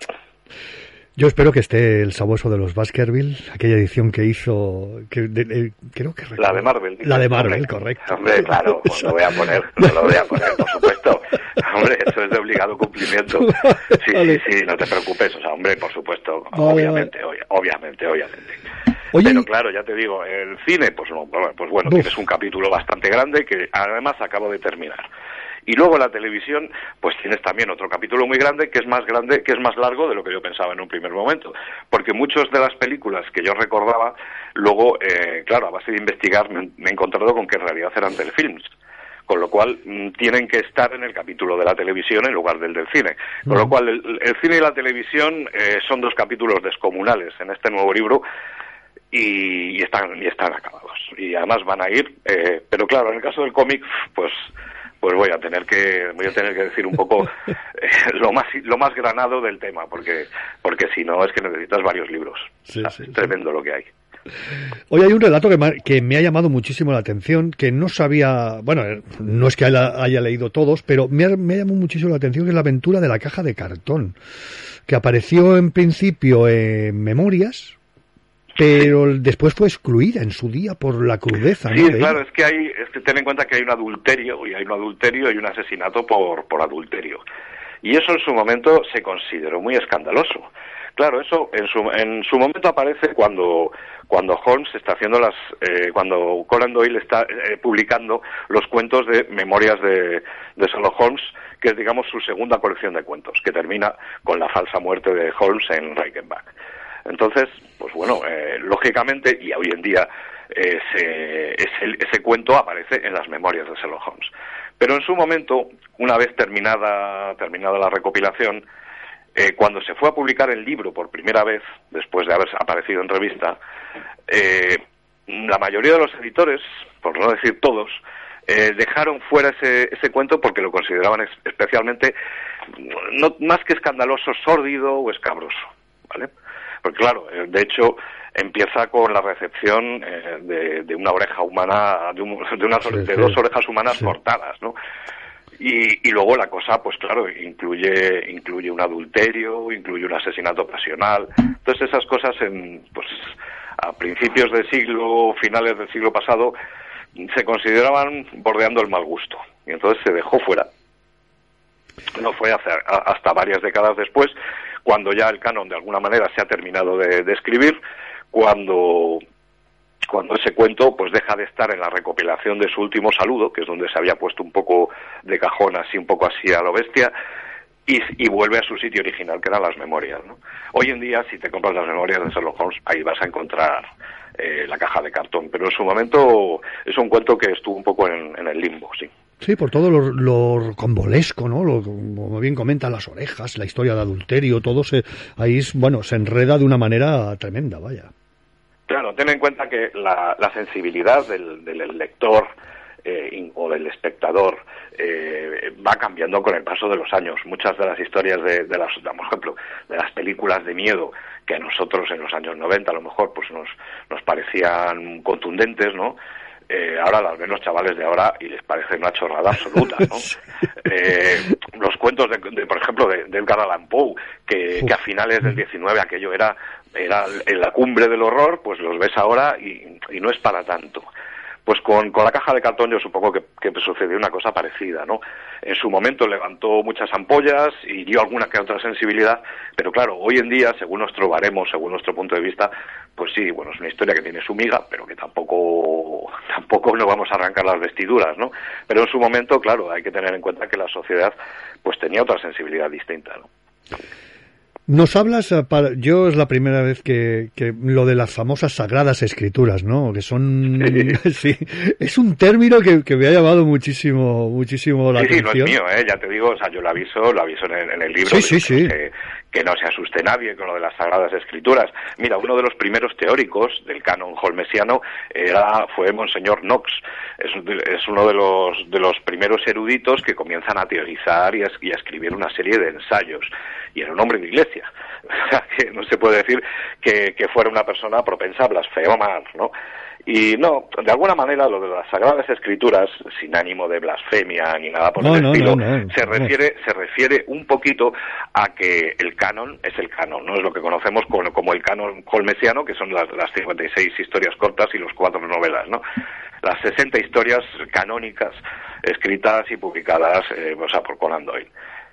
Yo espero que esté el sabueso de los Baskerville, aquella edición que hizo, que de, de, creo que recuerdo. La de Marvel. La de Marvel, hombre, correcto. Hombre, claro, pues lo voy a poner, lo voy a poner, por supuesto. Hombre, eso es de obligado cumplimiento. Sí, vale. sí, sí, no te preocupes, o sea, hombre, por supuesto, vale, obviamente, vale. obviamente, obviamente. Oye, pero claro, ya te digo, el cine, pues, no, pues bueno, uf. tienes un capítulo bastante grande que además acabo de terminar. Y luego la televisión, pues tienes también otro capítulo muy grande, que es más grande, que es más largo de lo que yo pensaba en un primer momento. Porque muchas de las películas que yo recordaba, luego, eh, claro, a base de investigar, me, me he encontrado con que en realidad eran telefilms. Con lo cual, mmm, tienen que estar en el capítulo de la televisión en lugar del del cine. Con uh-huh. lo cual, el, el cine y la televisión eh, son dos capítulos descomunales en este nuevo libro, y, y están y están acabados. Y además van a ir, eh, pero claro, en el caso del cómic, pues... pues voy a tener que voy a tener que decir un poco eh, lo más lo más granado del tema, porque porque si no es que necesitas varios libros. Sí, o sea, sí, es tremendo sí. lo que hay. Hoy hay un relato que me, que me ha llamado muchísimo la atención, que no sabía, bueno, no es que haya, haya leído todos, pero me ha, me ha llamado muchísimo la atención, que es la aventura de la caja de cartón, que apareció en principio en Memorias, pero después fue excluida en su día por la crudeza. Sí, ¿no? claro, es que hay, es que ten en cuenta que hay un adulterio, y hay un adulterio y un asesinato por, por adulterio. Y eso en su momento se consideró muy escandaloso. Claro, eso en su, en su momento aparece cuando, cuando Holmes está haciendo las, eh, cuando Conan Doyle está eh, publicando los cuentos de Memorias de, de Sherlock Holmes, que es, digamos, su segunda colección de cuentos, que termina con la falsa muerte de Holmes en Reichenbach. Entonces, pues bueno, eh, lógicamente, y hoy en día ese, ese, ese cuento aparece en las Memorias de Sherlock Holmes. Pero en su momento, una vez terminada, terminada la recopilación, eh, cuando se fue a publicar el libro por primera vez, después de haber aparecido en revista, eh, la mayoría de los editores, por no decir todos, eh, dejaron fuera ese, ese cuento porque lo consideraban es, especialmente, no, más que escandaloso, sórdido o escabroso, ¿vale? Porque claro, de hecho, empieza con la recepción eh, de, de una oreja humana, de, un, de, una, sí, de sí. dos orejas humanas sí. cortadas, ¿no? Y, y luego la cosa, pues claro, incluye incluye un adulterio, incluye un asesinato pasional. Entonces esas cosas, en pues a principios del siglo, finales del siglo pasado, se consideraban bordeando el mal gusto. Y entonces se dejó fuera. No fue hace, hasta varias décadas después, cuando ya el canon de alguna manera se ha terminado de, de escribir, cuando cuando ese cuento pues deja de estar en la recopilación de Su último saludo, que es donde se había puesto un poco de cajón, así un poco así a lo bestia, y, y vuelve a su sitio original, que eran las Memorias, ¿no? Hoy en día, si te compras las Memorias de Sherlock Holmes, ahí vas a encontrar eh, la caja de cartón, pero en su momento es un cuento que estuvo un poco en, en el limbo, sí. Sí, por todo lo, lo convolesco, ¿no? Lo, como bien comenta, las orejas, la historia de adulterio, todo se, ahí, bueno, se enreda de una manera tremenda, vaya. Claro, ten en cuenta que la, la sensibilidad del, del lector eh, o del espectador eh, va cambiando con el paso de los años. Muchas de las historias de, de las, por ejemplo, de las películas de miedo que a nosotros en los años noventa a lo mejor pues nos, nos parecían contundentes, ¿no? Eh, ahora las ven los chavales de ahora y les parece una chorrada absoluta, ¿no? eh, los cuentos, de, de, por ejemplo, de, de Edgar Allan Poe, que, que a finales del diecinueve aquello era era en la cumbre del horror, pues los ves ahora y, y no es para tanto. Pues con, con la caja de cartón yo supongo que, que sucedió una cosa parecida, ¿no? En su momento levantó muchas ampollas y dio alguna que otra sensibilidad, pero claro, hoy en día, según nuestro baremo, según nuestro punto de vista, pues sí, bueno, es una historia que tiene su miga, pero que tampoco tampoco no vamos a arrancar las vestiduras, ¿no? Pero en su momento, claro, hay que tener en cuenta que la sociedad pues tenía otra sensibilidad distinta, ¿no? Nos hablas, para, yo es la primera vez que, que lo de las famosas sagradas escrituras, ¿no? Que son, sí, es un término que, que me ha llamado muchísimo, muchísimo la sí, atención. Sí, no es mío, ¿eh? Ya te digo, o sea, yo lo aviso, lo aviso en el, en el libro. Sí, sí, sí. Que, que no se asuste nadie con lo de las sagradas escrituras. Mira, uno de los primeros teóricos del canon holmesiano era, fue Monseñor Knox. Es, es uno de los, de los primeros eruditos que comienzan a teorizar y a, y a escribir una serie de ensayos. Y era un hombre de iglesia. O sea, que no se puede decir que, que fuera una persona propensa a blasfemar, ¿no? Y no, de alguna manera lo de las Sagradas Escrituras, sin ánimo de blasfemia ni nada por no, el no, estilo, no, no, se no. refiere se refiere un poquito a que el canon es el canon, no es lo que conocemos como, como el canon holmesiano, que son las, las cincuenta y seis historias cortas y los cuatro novelas, ¿no? Las sesenta historias canónicas escritas y publicadas, eh, o sea, por Conan Doyle.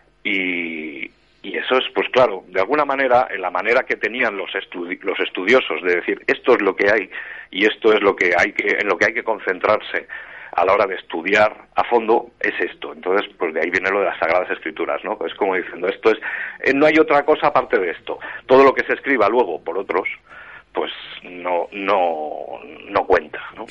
Y... Y eso es, pues claro, de alguna manera, en la manera que tenían los, estudi- los estudiosos de decir esto es lo que hay y esto es lo que hay que, en lo que hay que concentrarse a la hora de estudiar a fondo, es esto. Entonces, pues de ahí viene lo de las Sagradas Escrituras, ¿no? Es como diciendo, esto es, eh, no hay otra cosa aparte de esto. Todo lo que se escriba luego por otros, pues no, no, no cuenta, ¿no?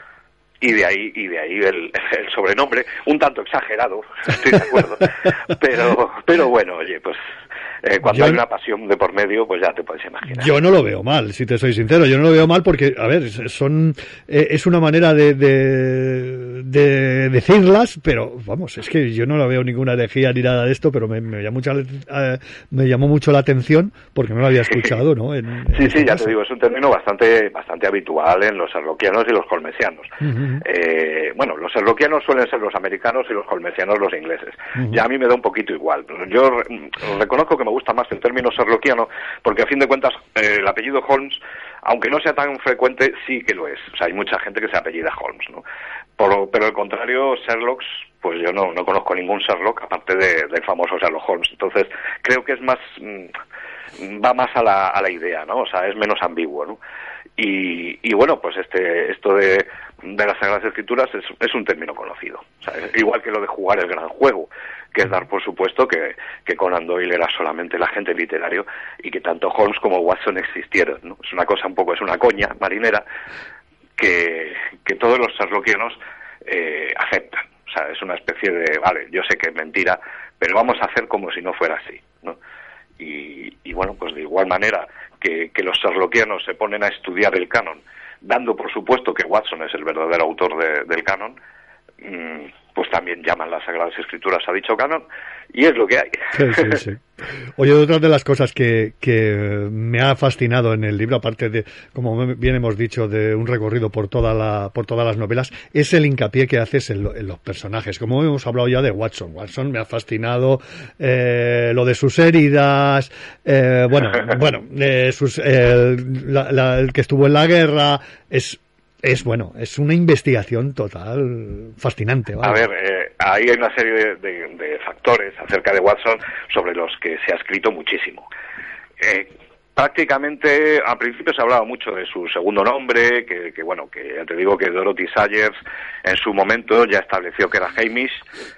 Y de ahí y de ahí el, el sobrenombre, un tanto exagerado, estoy de acuerdo, pero pero bueno, oye, pues eh, cuando yo, hay una pasión de por medio, pues ya te puedes imaginar. Yo no lo veo mal, si te soy sincero, yo no lo veo mal porque, a ver, son eh, es una manera de, de, de decirlas, pero vamos, es que yo no la veo ninguna herejía ni nada de esto, pero me, me, llamó, mucha, eh, me llamó mucho la atención porque no lo había escuchado, ¿no? En, en sí, sí, ya caso. te digo, es un término bastante bastante habitual en los sherlockianos y los holmesianos. Uh-huh. Eh, bueno, los sherlockianos suelen ser los americanos y los holmesianos los ingleses. Uh-huh. Ya a mí me da un poquito igual. Yo re- reconozco que me gusta más el término sherlockiano porque a fin de cuentas eh, el apellido Holmes, aunque no sea tan frecuente, sí que lo es. O sea, hay mucha gente que se apellida Holmes, ¿no? Por, pero al contrario, Sherlocks, pues yo no, no conozco ningún Sherlock aparte de, del famoso Sherlock Holmes. Entonces, creo que es más... Mmm, va más a la, a la idea, ¿no? O sea, es menos ambiguo, ¿no? Y, y bueno, pues este esto de, de las Sagradas Escrituras es, es un término conocido. O sea, es igual que lo de jugar el gran juego, que es dar por supuesto que, que Conan Doyle era solamente el agente literario y que tanto Holmes como Watson existieron, ¿no? Es una cosa un poco, es una coña marinera que, que todos los sherlockianos eh, aceptan. O sea, es una especie de, vale, yo sé que es mentira, pero vamos a hacer como si no fuera así, ¿no? Y, y bueno, pues de igual manera que, que los sherlockianos se ponen a estudiar el canon, dando por supuesto que Watson es el verdadero autor de, del canon, mmm, pues también llaman las Sagradas Escrituras a dicho canon, y es lo que hay. Sí, sí, sí. Oye, otra de las cosas que, que me ha fascinado en el libro, aparte de, como bien hemos dicho, de un recorrido por toda la, por todas las novelas, es el hincapié que haces en, lo, en los personajes. Como hemos hablado ya de Watson. Watson me ha fascinado, eh, lo de sus heridas, eh, bueno, bueno, eh, sus, eh, la, la, el que estuvo en la guerra, es Es bueno, es una investigación total fascinante. ¿Vale? A ver, eh, ahí hay una serie de, de, de factores acerca de Watson sobre los que se ha escrito muchísimo. Eh, prácticamente, al principio se hablaba mucho de su segundo nombre, que, que bueno, que ya te digo que Dorothy Sayers en su momento ya estableció que era Hamish,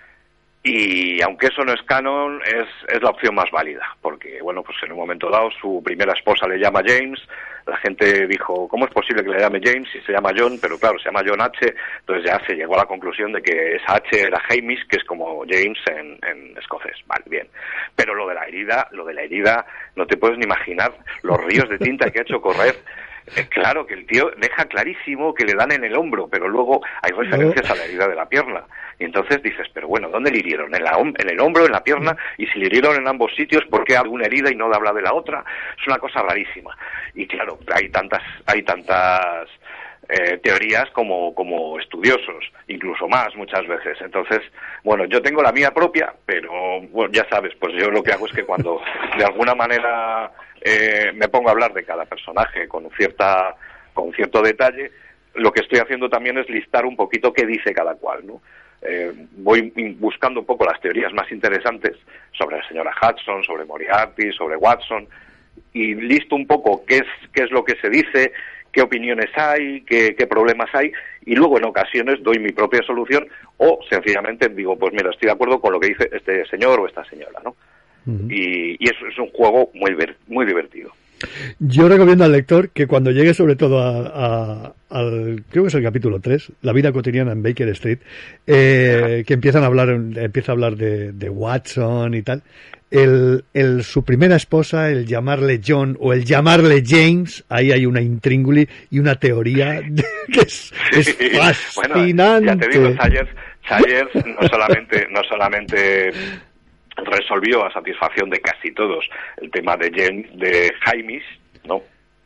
y aunque eso no es canon, es, es la opción más válida, porque bueno, pues en un momento dado su primera esposa le llama James. La gente dijo, ¿cómo es posible que le llame James si se llama John? Pero claro, se llama John H. Entonces ya se llegó a la conclusión de que esa H era Hamish, que es como James en, en escocés. Vale, bien. Pero lo de la herida, lo de la herida, no te puedes ni imaginar los ríos de tinta que ha hecho correr. Eh, claro que el tío deja clarísimo que le dan en el hombro, pero luego hay referencias a la herida de la pierna. Y entonces dices, pero bueno, ¿dónde le hirieron? ¿En, la, en el hombro, en la pierna? Y si le hirieron en ambos sitios, ¿por qué hay una herida y no habla de la otra? Es una cosa rarísima. Y claro, hay tantas, hay tantas eh, teorías como, como estudiosos, incluso más muchas veces. Entonces, bueno, yo tengo la mía propia, pero bueno, ya sabes, pues yo lo que hago es que cuando de alguna manera eh, me pongo a hablar de cada personaje con cierta, con cierto detalle, lo que estoy haciendo también es listar un poquito qué dice cada cual, ¿no? Eh, voy buscando un poco las teorías más interesantes sobre la señora Hudson, sobre Moriarty, sobre Watson, y listo un poco qué es qué es lo que se dice, qué opiniones hay, qué, qué problemas hay, y luego en ocasiones doy mi propia solución o sencillamente digo, pues mira, estoy de acuerdo con lo que dice este señor o esta señora, ¿no? Uh-huh. Y, y eso es un juego muy muy divertido. Yo recomiendo al lector que cuando llegue sobre todo a, a, al, creo que es el capítulo tres, La vida cotidiana en Baker Street, eh, que empiezan a hablar, empieza a hablar de, de Watson y tal, el, el, su primera esposa, el llamarle John o el llamarle James, ahí hay una intríngulis y una teoría que es, es fascinante. Bueno, ya te digo, Sayers, Sayers no solamente, no solamente resolvió a satisfacción de casi todos el tema de James, de Hamish, ¿no?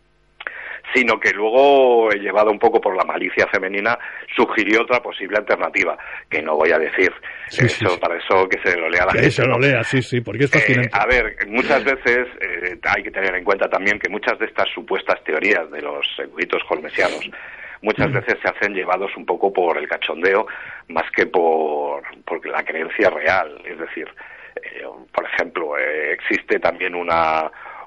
Sino que luego, llevado un poco por la malicia femenina, sugirió otra posible alternativa, que no voy a decir. Sí, eso, sí, sí. Para eso que se lo lea la que gente. Que se lo lea, sí, sí, porque es fascinante. Eh, a ver, muchas veces eh, hay que tener en cuenta también que muchas de estas supuestas teorías de los eruditos holmesianos muchas mm. veces se hacen llevados un poco por el cachondeo, más que por, por la creencia real, es decir, Eh, por ejemplo, eh, existe también una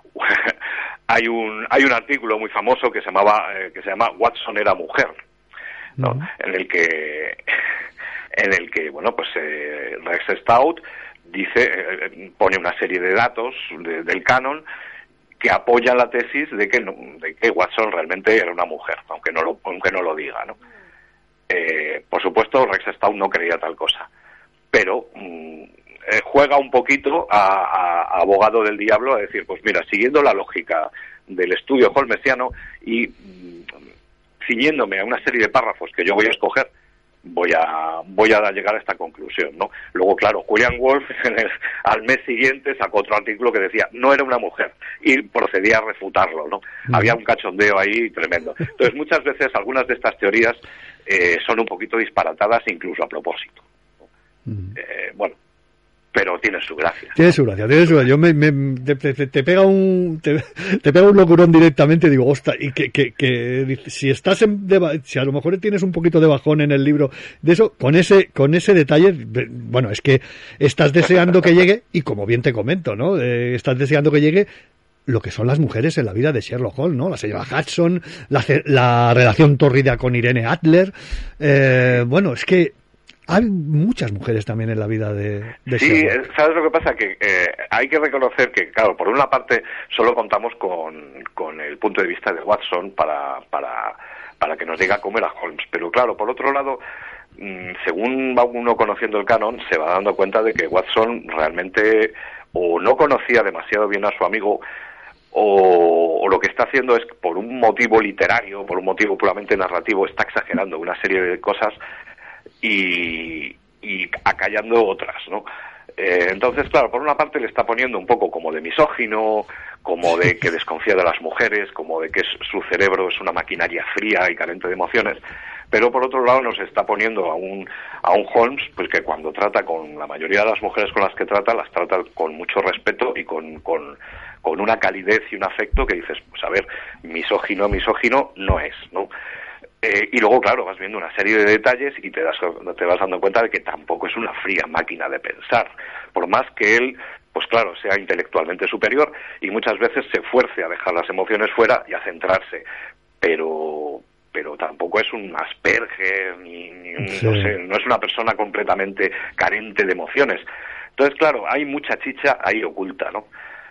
hay un hay un artículo muy famoso que se llamaba eh, que se llama Watson era mujer, ¿no? Mm. En el que en el que bueno pues eh, Rex Stout dice eh, pone una serie de datos de, del canon que apoyan la tesis de que no, de que Watson realmente era una mujer, aunque no lo aunque no lo diga, ¿no? Eh, por supuesto, Rex Stout no creía tal cosa, pero mm, Eh, juega un poquito a, a, a abogado del diablo, a decir, pues mira, siguiendo la lógica del estudio holmesiano y mm, ciñéndome a una serie de párrafos que yo voy a escoger, voy a voy a llegar a esta conclusión, ¿no? Luego, claro, Julian Wolf en el, al mes siguiente sacó otro artículo que decía, no era una mujer, y procedía a refutarlo, ¿no? Mm. Había un cachondeo ahí tremendo. Entonces, muchas veces algunas de estas teorías eh, son un poquito disparatadas, incluso a propósito. Mm. Eh, bueno, pero tiene su gracia. Tiene su gracia, tiene su gracia. Yo me, me te, te, te pega un te, te pega un locurón directamente y digo, ostras, y que, que, que si estás en, de, si a lo mejor tienes un poquito de bajón en el libro de eso, con ese con ese detalle, bueno, es que estás deseando que llegue y como bien te comento, ¿no? Eh, estás deseando que llegue lo que son las mujeres en la vida de Sherlock Holmes, ¿no? La señora Hudson, la, la relación tórrida con Irene Adler. Eh, bueno, es que hay muchas mujeres también en la vida de, de Sí, Sherlock. ¿sabes lo que pasa? Que eh, hay que reconocer que, claro, por una parte solo contamos con, con el punto de vista de Watson para, para, para que nos diga cómo era Holmes. Pero claro, por otro lado, mmm, según va uno conociendo el canon, se va dando cuenta de que Watson realmente o no conocía demasiado bien a su amigo, o, o lo que está haciendo es, por un motivo literario, por un motivo puramente narrativo, está exagerando una serie de cosas y, y acallando otras, ¿no? Eh, entonces, claro, por una parte le está poniendo un poco como de misógino, como de que desconfía de las mujeres, como de que su cerebro es una maquinaria fría y carente de emociones, pero por otro lado nos está poniendo a un a un Holmes pues que cuando trata con la mayoría de las mujeres con las que trata, las trata con mucho respeto y con, con, con una calidez y un afecto que dices, pues a ver, misógino, misógino no es, ¿no? Eh, y luego, claro, vas viendo una serie de detalles y te, das, te vas dando cuenta de que tampoco es una fría máquina de pensar, por más que él, pues claro, sea intelectualmente superior y muchas veces se fuerce a dejar las emociones fuera y a centrarse, pero pero tampoco es un Asperger, ni, ni un, sí. no sé, no es una persona completamente carente de emociones. Entonces, claro, hay mucha chicha ahí oculta, ¿no?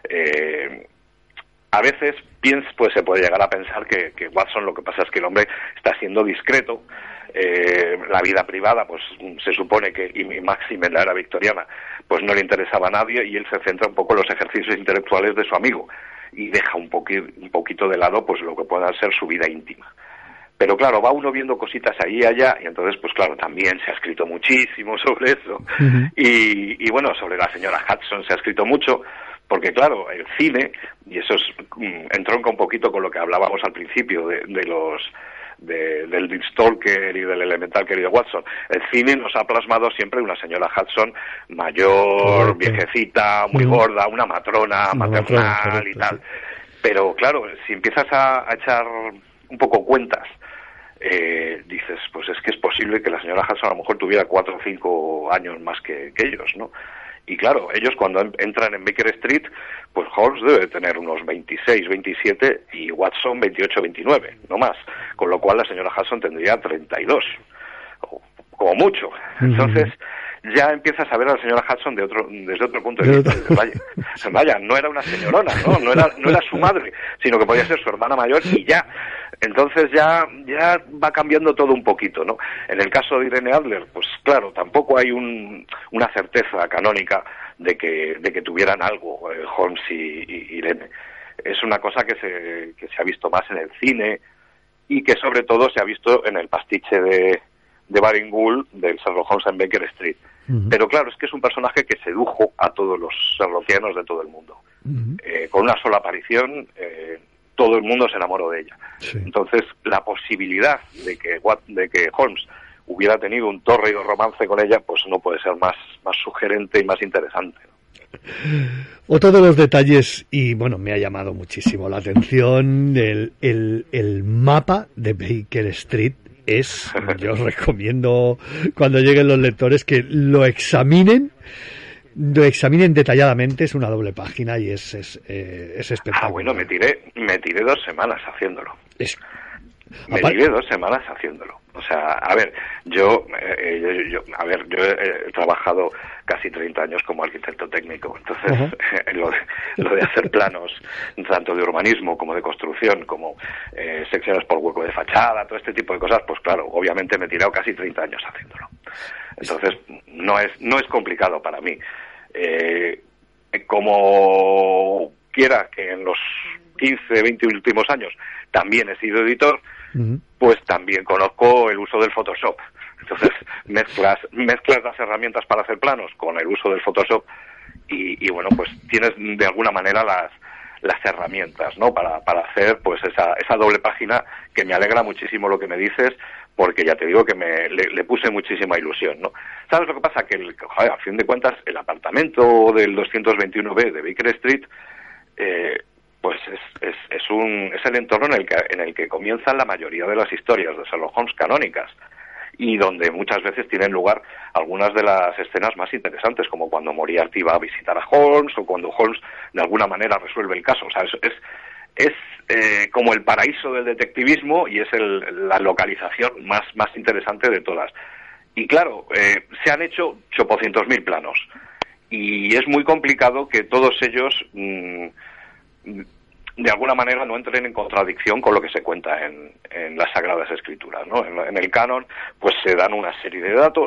Eh, A veces piens, pues se puede llegar a pensar que, que Watson, lo que pasa es que el hombre está siendo discreto, eh, la vida privada, pues se supone que, y máxime en la era victoriana, pues no le interesaba a nadie y él se centra un poco en los ejercicios intelectuales de su amigo y deja un, poqui, un poquito de lado pues lo que pueda ser su vida íntima. Pero claro, va uno viendo cositas ahí y allá y entonces pues claro, también se ha escrito muchísimo sobre eso. Uh-huh. y, y bueno, sobre la señora Hudson se ha escrito mucho, porque claro, el cine, y eso es, mm, entronca un poquito con lo que hablábamos al principio de, de los de, del Deep Stalker y del Elemental querido Watson, el cine nos ha plasmado siempre una señora Hudson mayor, correcto, viejecita, muy uh-huh, gorda, una matrona una maternal matrona, y tal. Sí. Pero claro, si empiezas a, a echar un poco cuentas, eh, dices, pues es que es posible que la señora Hudson a lo mejor tuviera cuatro o cinco años más que, que ellos, ¿no? Y claro, ellos cuando entran en Baker Street, pues Holmes debe tener unos veintiséis, veintisiete y Watson veintiocho, veintinueve, no más. Con lo cual la señora Hudson tendría treinta y dos, como mucho. Entonces ya empiezas a ver a la señora Hudson de otro, desde otro punto de vista. Vaya, vaya, no era una señorona, ¿no? No era, no era su madre, sino que podía ser su hermana mayor y ya. Entonces ya ya va cambiando todo un poquito, ¿no? En el caso de Irene Adler, pues claro, tampoco hay un, una certeza canónica de que de que tuvieran algo eh, Holmes y, y Irene. Es una cosa que se que se ha visto más en el cine y que sobre todo se ha visto en el pastiche de de Baring Gould del Sherlock Holmes en Baker Street. Uh-huh. Pero claro, es que es un personaje que sedujo a todos los sherlockianos de todo el mundo. Uh-huh. Eh, con una sola aparición, eh, todo el mundo se enamoró de ella. Sí. Entonces, la posibilidad de que, de que Holmes hubiera tenido un tórrido romance con ella, pues no puede ser más, más sugerente y más interesante, ¿no? Otro de los detalles, y bueno, me ha llamado muchísimo la atención, el, el, el mapa de Baker Street. Es, yo os recomiendo cuando lleguen los lectores que lo examinen, lo examinen detalladamente, es una doble página y es es, eh, es espectacular. Ah, bueno, me tiré, me tiré dos semanas haciéndolo. Es... Me Apar... tiré dos semanas haciéndolo. O sea, a ver, yo, eh, yo, yo a ver, yo he, he trabajado casi treinta años como arquitecto técnico, entonces uh-huh. lo, de, lo de hacer planos tanto de urbanismo como de construcción, como eh, secciones por hueco de fachada, todo este tipo de cosas, pues claro, obviamente me he tirado casi treinta años haciéndolo. Entonces, no es no es complicado para mí. Eh, como quiera que en los quince, veinte últimos años también he sido editor, uh-huh. pues también conozco el uso del Photoshop. Entonces mezclas mezclas las herramientas para hacer planos con el uso del Photoshop y, y bueno, pues tienes de alguna manera las las herramientas, ¿no? Para para hacer pues esa esa doble página que me alegra muchísimo lo que me dices, porque ya te digo que me le, le puse muchísima ilusión, ¿no? ¿Sabes lo que pasa? Que el, joder, a fin de cuentas el apartamento del doscientos veintiuno B de Baker Street eh, pues es, es, es un es el entorno en el que en el que comienzan la mayoría de las historias de Sherlock Holmes canónicas. y donde muchas veces tienen lugar algunas de las escenas más interesantes, como cuando Moriarty va a visitar a Holmes o cuando Holmes de alguna manera resuelve el caso. O sea, es, es, es eh, como el paraíso del detectivismo y es el, la localización más, más interesante de todas. Y claro, eh, se han hecho ochocientos mil planos y es muy complicado que todos ellos mmm, de alguna manera no entren en contradicción con lo que se cuenta en, en las Sagradas Escrituras, ¿no? En, en el canon pues se dan una serie de datos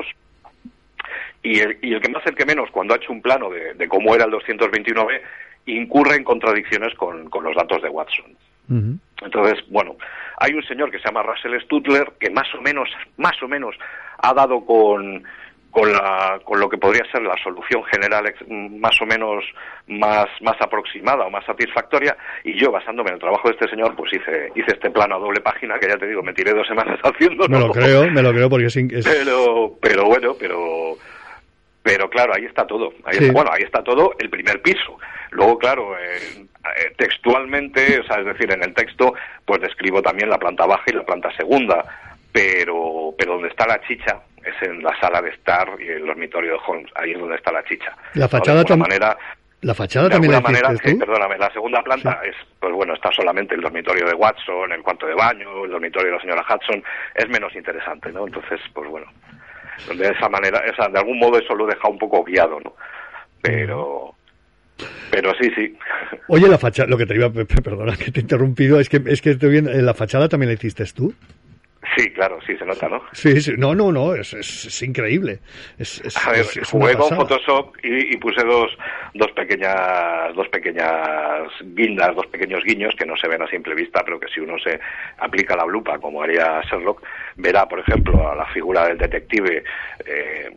y el, y el que más el que menos cuando ha hecho un plano de, de cómo era el doscientos veintinueve incurre en contradicciones con, con los datos de Watson. Uh-huh. Entonces, bueno, hay un señor que se llama Russell Stutler que más o menos, más o menos ha dado con con la con lo que podría ser la solución general más o menos más más aproximada o más satisfactoria, y yo basándome en el trabajo de este señor pues hice hice este plano a doble página que ya te digo me tiré dos semanas haciéndolo. Me lo creo, me lo creo porque es, es... pero pero bueno, pero pero claro, ahí está todo. Ahí sí. está, bueno, ahí está todo el primer piso. Luego, claro, eh, eh, textualmente, o sea, es decir, en el texto, pues describo también la planta baja y la planta segunda, pero pero donde está la chicha es en la sala de estar y el dormitorio de Holmes. Ahí es donde está la chicha. La fachada también. manera La fachada también la manera, hiciste sí, tú. Perdóname, la segunda planta sí. es, pues bueno, está solamente el dormitorio de Watson, el cuarto de baño, el dormitorio de la señora Hudson, es menos interesante, ¿no? Entonces, pues bueno, de esa manera, o sea, de algún modo eso lo deja un poco obviado, ¿no? Pero, pero sí, sí. Oye, la fachada, lo que te iba, perdona que te he interrumpido, es que es que estoy viendo, la fachada también la hiciste tú. Sí, claro, sí, se nota, ¿no? Sí, sí, no, no, no, es, es, es increíble. Es, es, a ver, es, es jugué con Photoshop y, y puse dos dos pequeñas dos pequeñas guindas, dos pequeños guiños que no se ven a simple vista, pero que si uno se aplica la lupa, como haría Sherlock, verá, por ejemplo, a la figura del detective eh,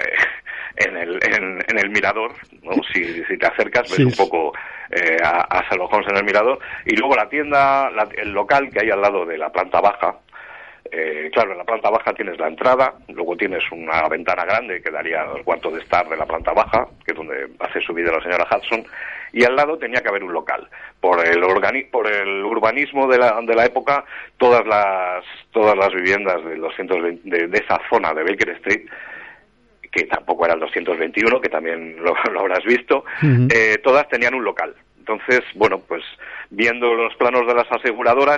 en, el, en, en el mirador, ¿no? Si, si te acercas, ves sí, un poco eh, a, a Sherlock Holmes en el mirador, y luego la tienda, la, el local que hay al lado de la planta baja. Eh, claro, en la planta baja tienes la entrada, luego tienes una ventana grande que daría al cuarto de estar de la planta baja, que es donde hace su vida la señora Hudson, y al lado tenía que haber un local. Por el organi- por el urbanismo de la, de la época, todas las todas las viviendas del doscientos veinte, de, de esa zona de Baker Street, que tampoco era el doscientos veintiuno, que también lo, lo habrás visto, uh-huh. eh, todas tenían un local. Entonces, bueno, pues viendo los planos de las aseguradoras,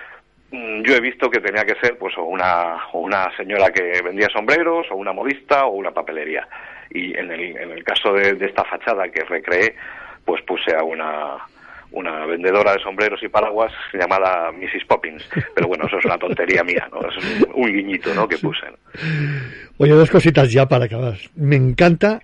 yo he visto que tenía que ser pues o una o una señora que vendía sombreros, o una modista, o una papelería. Y en el en el caso de, de esta fachada que recreé, pues puse a una una vendedora de sombreros y paraguas llamada missus Poppins. Pero bueno, eso es una tontería mía, ¿no? Eso es un guiñito, ¿no? Que puse, ¿no? Oye, dos cositas ya para acabar. Me encanta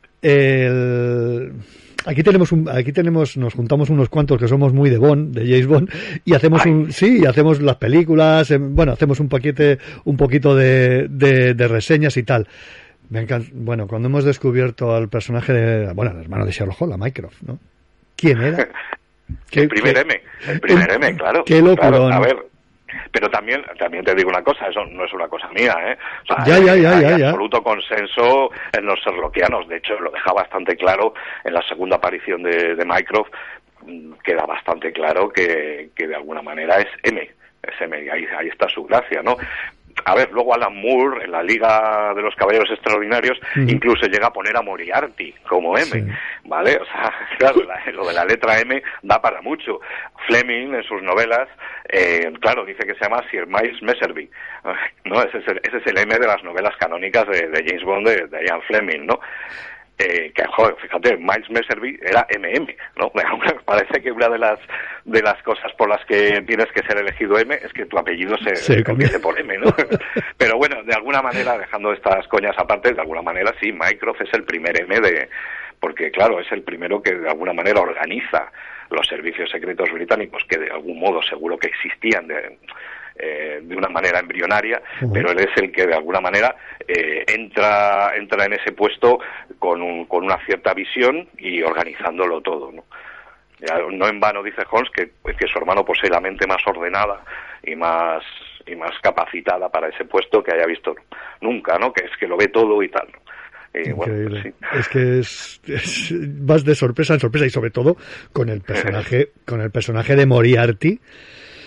el... Aquí tenemos un, aquí tenemos, nos juntamos unos cuantos que somos muy de Bond, de James Bond, y hacemos Ay. un, sí, hacemos las películas, eh, bueno, hacemos un paquete, un poquito de, de, de reseñas y tal. Me encanta, bueno, cuando hemos descubierto al personaje de, bueno, el hermano de Sherlock Holmes, a Mycroft, ¿no? ¿Quién era? el primer M, el primer el, M, claro. Qué locura. Claro, a ver. Pero también también te digo una cosa, eso no es una cosa mía, ¿eh? O sea, ya, ya, ya, hay ya, ya. absoluto consenso en los sherlockianos. De hecho, lo deja bastante claro en la segunda aparición de, de Mycroft, queda bastante claro que, que de alguna manera es M, es M, y ahí, ahí está su gracia, ¿no? A ver, luego Alan Moore, en la Liga de los Caballeros Extraordinarios, mm. incluso llega a poner a Moriarty como M, sí. ¿vale? O sea, claro, la, lo de la letra M da para mucho. Fleming, en sus novelas, eh, claro, dice que se llama Sir Miles Messervy, ¿no? Ese es el, ese es el M de las novelas canónicas de, de James Bond, de, de Ian Fleming, ¿no? Eh, que, joder, fíjate, Miles Messervy era M M, ¿no? Parece que una de las de las cosas por las que tienes que ser elegido M es que tu apellido se, sí, se convierte por M, ¿no? Pero bueno, de alguna manera, dejando estas coñas aparte, de alguna manera sí, Mycroft es el primer M de... Porque, claro, es el primero que de alguna manera organiza los servicios secretos británicos, que de algún modo seguro que existían de... Eh, de una manera embrionaria, uh-huh. pero él es el que de alguna manera eh, entra entra en ese puesto con un, con una cierta visión y organizándolo todo, ¿no? Ya, no en vano dice Holmes que, que su hermano posee la mente más ordenada y más y más capacitada para ese puesto que haya visto nunca, ¿no? Que es que lo ve todo y tal, ¿no? Y, bueno, pues sí. Es que es, es vas de sorpresa en sorpresa, y sobre todo con el personaje con el personaje de Moriarty.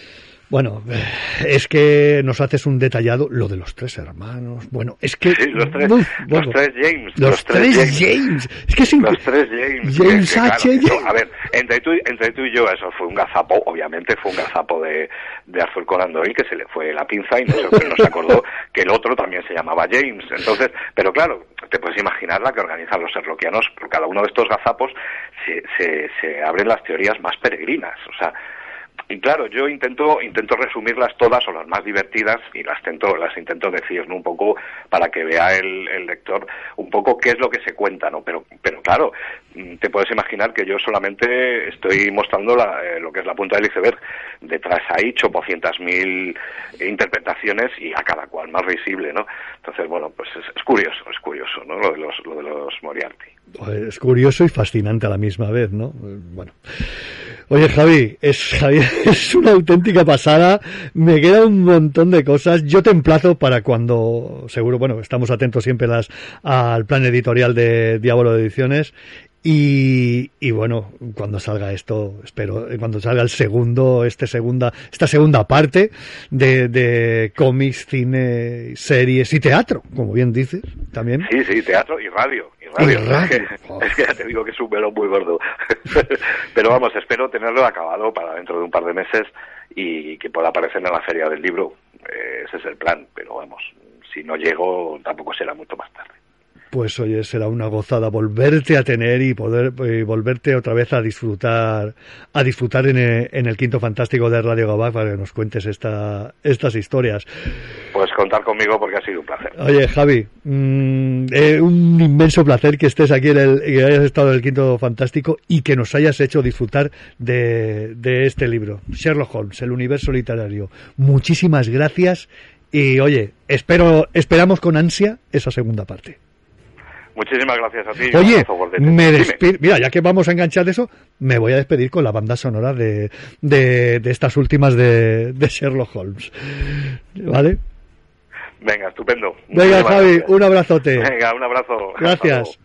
Bueno, es que nos haces un detallado, lo de los tres hermanos. Bueno, es que... Sí, los tres, uf, los bueno, tres James. Los, los tres tres James. James. Es que es Los tres James. James que, H. claro, James. eso, a ver, entre tú, entre tú y yo, eso fue un gazapo, obviamente fue un gazapo de, de Arthur Conan Doyle, que se le fue la pinza y no se, no se acordó que el otro también se llamaba James. Entonces, pero claro, te puedes imaginar la que organizan los Sherlockianos. Por cada uno de estos gazapos se, se, se abren las teorías más peregrinas. O sea, y claro, yo intento intento resumirlas todas o las más divertidas y las intento las intento decir, ¿no? Un poco para que vea el, el lector un poco qué es lo que se cuenta, ¿no? Pero pero claro, te puedes imaginar que yo solamente estoy mostrando la, eh, lo que es la punta del iceberg. Detrás hay chopocientas mil interpretaciones y a cada cual más visible, ¿no? Entonces, bueno, pues es, es curioso, es curioso, ¿no? Lo de los lo de los Moriarty. Es curioso y fascinante a la misma vez, ¿no? Bueno. Oye, Javi, es, Javi, es una auténtica pasada. Me queda un montón de cosas. Yo te emplazo para cuando, seguro, bueno, estamos atentos siempre las, al plan editorial de Diablo de Ediciones. Y, y bueno, cuando salga esto, espero, cuando salga el segundo, este segunda, esta segunda parte de, de cómics, cine, series y teatro, como bien dices, también. Sí, sí, teatro y radio. Y radio. Y radio. Es, que, oh. es que ya te digo que es un melón muy gordo. Pero vamos, espero tenerlo acabado para dentro de un par de meses y que pueda aparecer en la Feria del Libro. Eh, ese es el plan, pero vamos, si no llego tampoco será mucho más tarde. Pues oye, será una gozada volverte a tener y poder y volverte otra vez a disfrutar a disfrutar en el, en el Quinto Fantástico de Radio Gabá para que nos cuentes esta, estas historias. Pues contar conmigo porque ha sido un placer. Oye, Javi, mmm, eh, un inmenso placer que estés aquí en el, que hayas estado en el Quinto Fantástico y que nos hayas hecho disfrutar de, de este libro, Sherlock Holmes, el universo literario. Muchísimas gracias y oye, espero esperamos con ansia esa segunda parte. Muchísimas gracias a ti. Oye, me despido. Mira, ya que vamos a enganchar de eso, me voy a despedir con la banda sonora de, de, de estas últimas de, de Sherlock Holmes. ¿Vale? Venga, estupendo. Venga, Javi, gracias. Un abrazote. Venga, un abrazo. Gracias.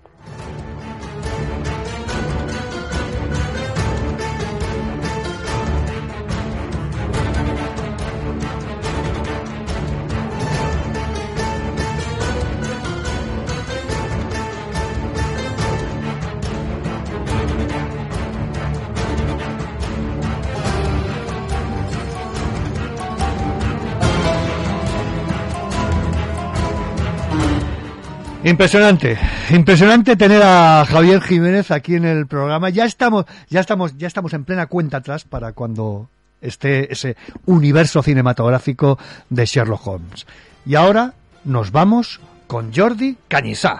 Impresionante, impresionante tener a Javier Jiménez aquí en el programa. Ya estamos, ya estamos, ya estamos en plena cuenta atrás para cuando esté ese universo cinematográfico de Sherlock Holmes. Y ahora nos vamos con Jordi Cañizá.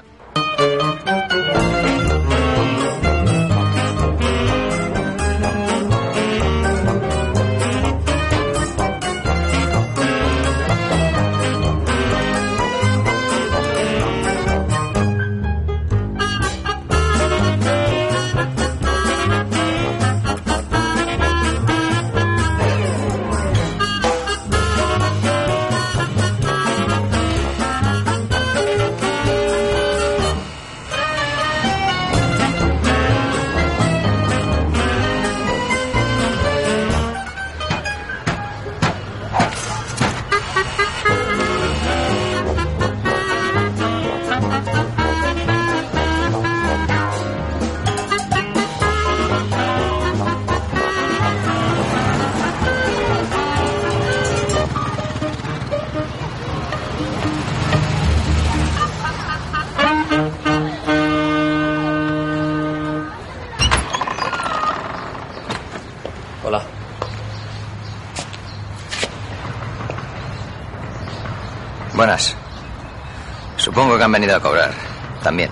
Buenas. Supongo que han venido a cobrar. También.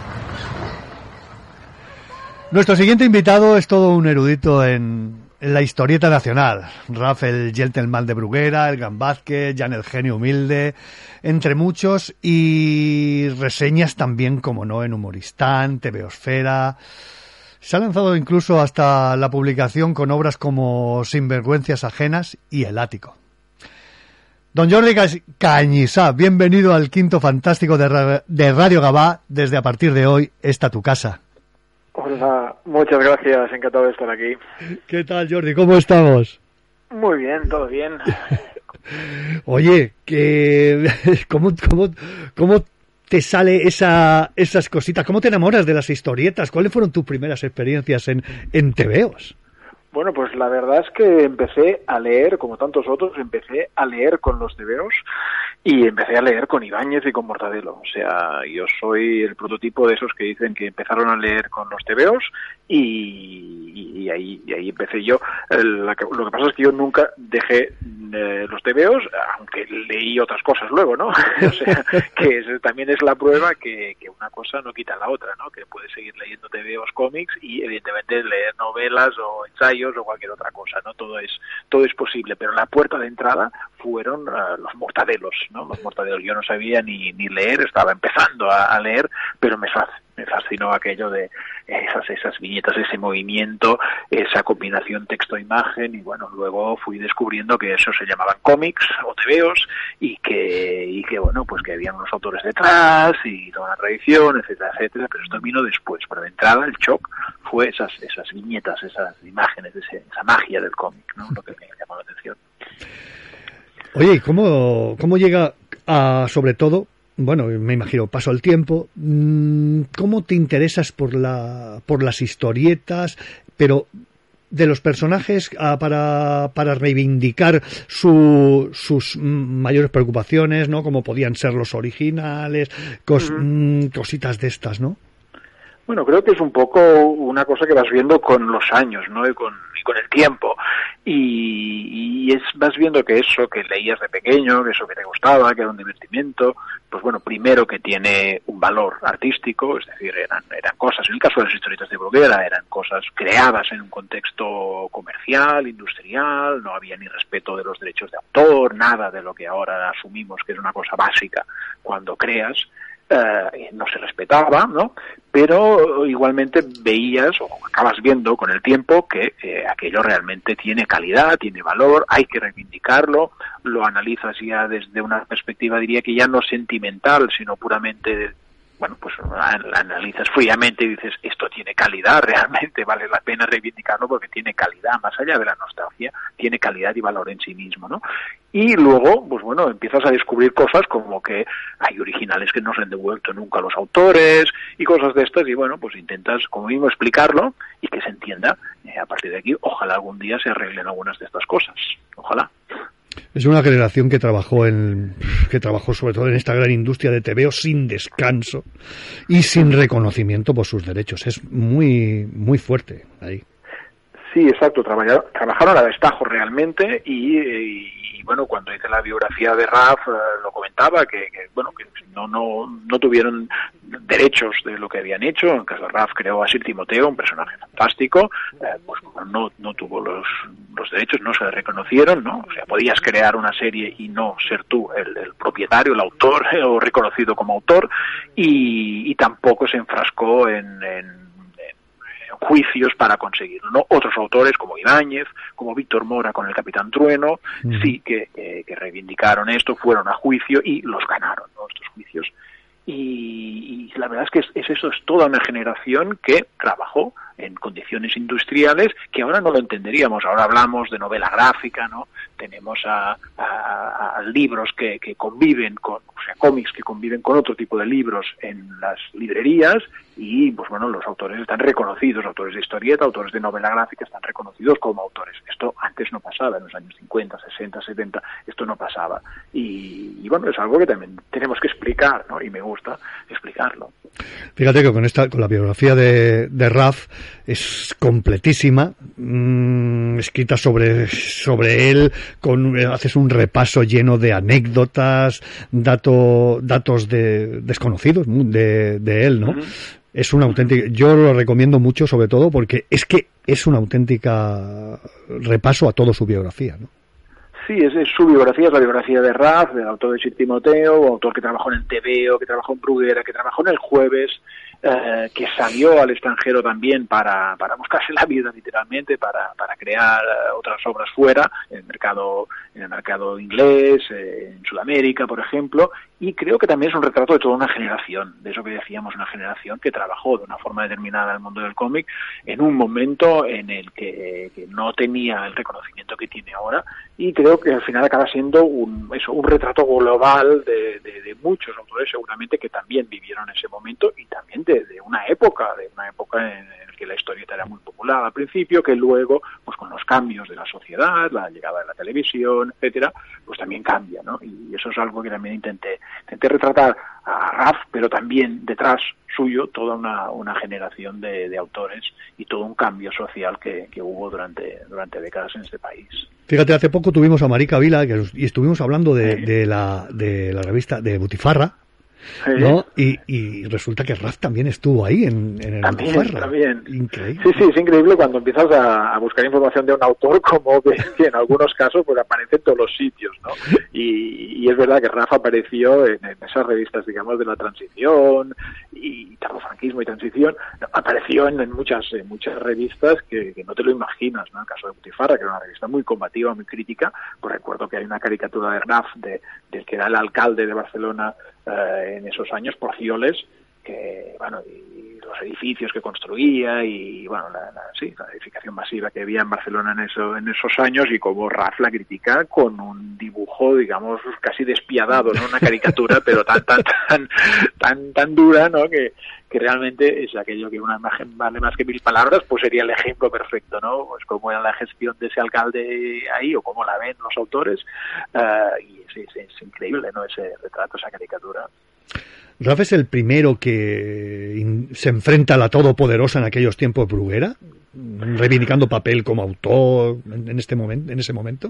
Nuestro siguiente invitado es todo un erudito en, en la historieta nacional. Ralph el gentleman de Bruguera, el gran Vázquez, Jan el genio humilde, entre muchos, y reseñas también, como no, en Humoristán, TVosfera. Se ha lanzado incluso hasta la publicación con obras como Sinvergüenzas ajenas y El ático. Don Jordi Cañizá, bienvenido al Quinto Fantástico de, de Radio Gabá. Desde a partir de hoy, esta tu casa. Hola, muchas gracias, encantado de estar aquí. ¿Qué tal, Jordi? ¿Cómo estamos? Muy bien, todo bien. Oye, que ¿cómo, cómo, cómo te sale esa, esas cositas? ¿Cómo te enamoras de las historietas? ¿Cuáles fueron tus primeras experiencias en, en tebeos? Bueno, pues la verdad es que empecé a leer, como tantos otros, empecé a leer con los tebeos y empecé a leer con Ibáñez y con Mortadelo. O sea, yo soy el prototipo de esos que dicen que empezaron a leer con los tebeos y, y, ahí, y ahí empecé yo. El, la que, lo que pasa es que yo nunca dejé eh, los tebeos, aunque leí otras cosas luego, ¿no? O sea, que es, también es la prueba que, que una cosa no quita la otra, ¿no? Que puedes seguir leyendo tebeos, cómics y evidentemente leer novelas o ensayos o cualquier otra cosa, ¿no? Todo es todo es posible, pero la puerta de entrada fueron uh, los Mortadelos, ¿no? Los Mortadelos. Yo no sabía ni, ni leer, estaba empezando a, a leer, pero me, me fascinó aquello de esas esas viñetas, ese movimiento, esa combinación texto-imagen, y bueno, luego fui descubriendo que eso se llamaban cómics o tebeos y que, y que bueno, pues que habían unos autores detrás y toda una tradición, etcétera, etcétera, pero esto vino después. Pero de entrada el shock fue esas esas viñetas, esas imágenes, ese, esa magia del cómic, ¿no? Lo que me llamó la atención. Oye, ¿cómo, cómo llega a, sobre todo, bueno, me imagino, paso el tiempo, ¿cómo te interesas por la por las historietas, pero de los personajes a, para, para reivindicar su, sus mayores preocupaciones, ¿no? Como podían ser los originales, cos, uh-huh. cositas de estas, ¿no? Bueno, creo que es un poco una cosa que vas viendo con los años, ¿no? Y con, y con el tiempo. Y, y es vas viendo que eso que leías de pequeño, que eso que te gustaba, que era un divertimiento, pues bueno, primero que tiene un valor artístico, es decir, eran, eran cosas, en el caso de las historietas de Bruguera, eran cosas creadas en un contexto comercial, industrial, no había ni respeto de los derechos de autor, nada de lo que ahora asumimos que es una cosa básica cuando creas. Uh, no se respetaba, ¿no? Pero igualmente veías o acabas viendo con el tiempo que eh, aquello realmente tiene calidad, tiene valor, hay que reivindicarlo, lo analizas ya desde una perspectiva, diría que ya no sentimental, sino puramente de, bueno, pues analizas fríamente y dices, esto tiene calidad, realmente vale la pena reivindicarlo porque tiene calidad, más allá de la nostalgia, tiene calidad y valor en sí mismo, ¿no? Y luego, pues bueno, empiezas a descubrir cosas como que hay originales que no se han devuelto nunca a los autores y cosas de estas, y bueno, pues intentas como mismo explicarlo y que se entienda. Eh, a partir de aquí, ojalá algún día se arreglen algunas de estas cosas, ojalá. Es una generación que trabajó en, que trabajó sobre todo en esta gran industria de tebeo sin descanso y sin reconocimiento por sus derechos. Es muy, muy fuerte ahí. Sí, exacto. Trabajaron, trabajaron a destajo realmente y, y, y bueno, cuando hice la biografía de Raf eh, lo comentaba que, que bueno que no no no tuvieron derechos de lo que habían hecho. En el caso de Raf creó a Sir Timoteo, un personaje fantástico, eh, pues no no tuvo los los derechos, no se le reconocieron, ¿no? O sea, podías crear una serie y no ser tú el, el propietario, el autor eh, o reconocido como autor, y, y tampoco se enfrascó en, en juicios para conseguirlo, ¿no? Otros autores como Ibáñez, como Víctor Mora con el Capitán Trueno, mm. sí que, eh, que reivindicaron esto, fueron a juicio y los ganaron, ¿no? Estos juicios. Y, y la verdad es que es, es eso, es toda una generación que trabajó en condiciones industriales que ahora no lo entenderíamos. Ahora hablamos de novela gráfica, ¿no? Tenemos a, a, a libros que, que conviven con, o sea, cómics que conviven con otro tipo de libros en las librerías y, pues bueno, los autores están reconocidos, autores de historieta, autores de novela gráfica están reconocidos como autores. Esto antes no pasaba, en los años cincuenta, sesenta, setenta, esto no pasaba. Y, y bueno, es algo que también tenemos que explicar, ¿no? Y me gusta explicarlo. Fíjate que con esta, con la biografía de, de Raf es completísima, mmm, escrita sobre, sobre él, con, haces un repaso lleno de anécdotas, dato, datos de, desconocidos de, de él, ¿no? Uh-huh. Es una auténtica, yo lo recomiendo mucho sobre todo porque es que es una auténtica repaso a toda su biografía, ¿no? Sí, es, es su biografía, es la biografía de Raf, del autor de Sir Timoteo, autor que trabajó en el tebeo, que trabajó en Bruguera, que trabajó en el Jueves, eh, que salió al extranjero también para, para buscarse la vida literalmente, para, para crear otras obras fuera, en el mercado, en el mercado inglés, eh, en Sudamérica, por ejemplo, y creo que también es un retrato de toda una generación, de eso que decíamos, una generación que trabajó de una forma determinada en el mundo del cómic en un momento en el que, que no tenía el reconocimiento que tiene ahora, y creo que al final acaba siendo un, eso, un retrato global de, de, de muchos autores seguramente que también vivieron ese momento y también de, de una época, de una época en, en la que la historieta era muy popular al principio, que luego, pues con los cambios de la sociedad, la llegada de la televisión, etcétera, pues también cambia, ¿no? Y eso es algo que también intenté, intenté retratar a Raf, pero también detrás suyo toda una, una generación de, de autores y todo un cambio social que, que hubo durante, durante décadas en este país. Fíjate, hace poco tuvimos a Marica Vila que, y estuvimos hablando de, sí. de, la, de la revista de Butifarra, sí. ¿no? Y, y resulta que Raf también estuvo ahí en, en el también, Butifarra. También. Increíble. Sí, sí, es increíble cuando empiezas a, a buscar información de un autor, como ves que en algunos casos pues aparece en todos los sitios, ¿no? Y, y es verdad que Raf apareció en, en esas revistas, digamos, de la transición y tardofranquismo y transición, apareció en, en muchas en muchas revistas que, que no te lo imaginas, ¿no? El caso de Butifarra, que era una revista muy combativa, muy crítica, pues recuerdo que hay una caricatura de Raf, de, del que era el alcalde de Barcelona eh, en esos años, Porcioles, que, bueno, y los edificios que construía y, bueno, la, la, sí, la edificación masiva que había en Barcelona en, eso, en esos años, y como Raf la critica con un dibujo, digamos, casi despiadado, ¿no? Una caricatura, pero tan, tan, tan, tan, tan dura, ¿no? Que, que realmente es aquello que una imagen vale más que mil palabras, pues sería el ejemplo perfecto, ¿no? Pues cómo era la gestión de ese alcalde ahí, o cómo la ven los autores, uh, y es, es, es increíble, ¿no? Ese retrato, esa caricatura. Raf es el primero que in, se enfrenta a la todopoderosa en aquellos tiempos Bruguera, reivindicando papel como autor en, en este momento, en ese momento.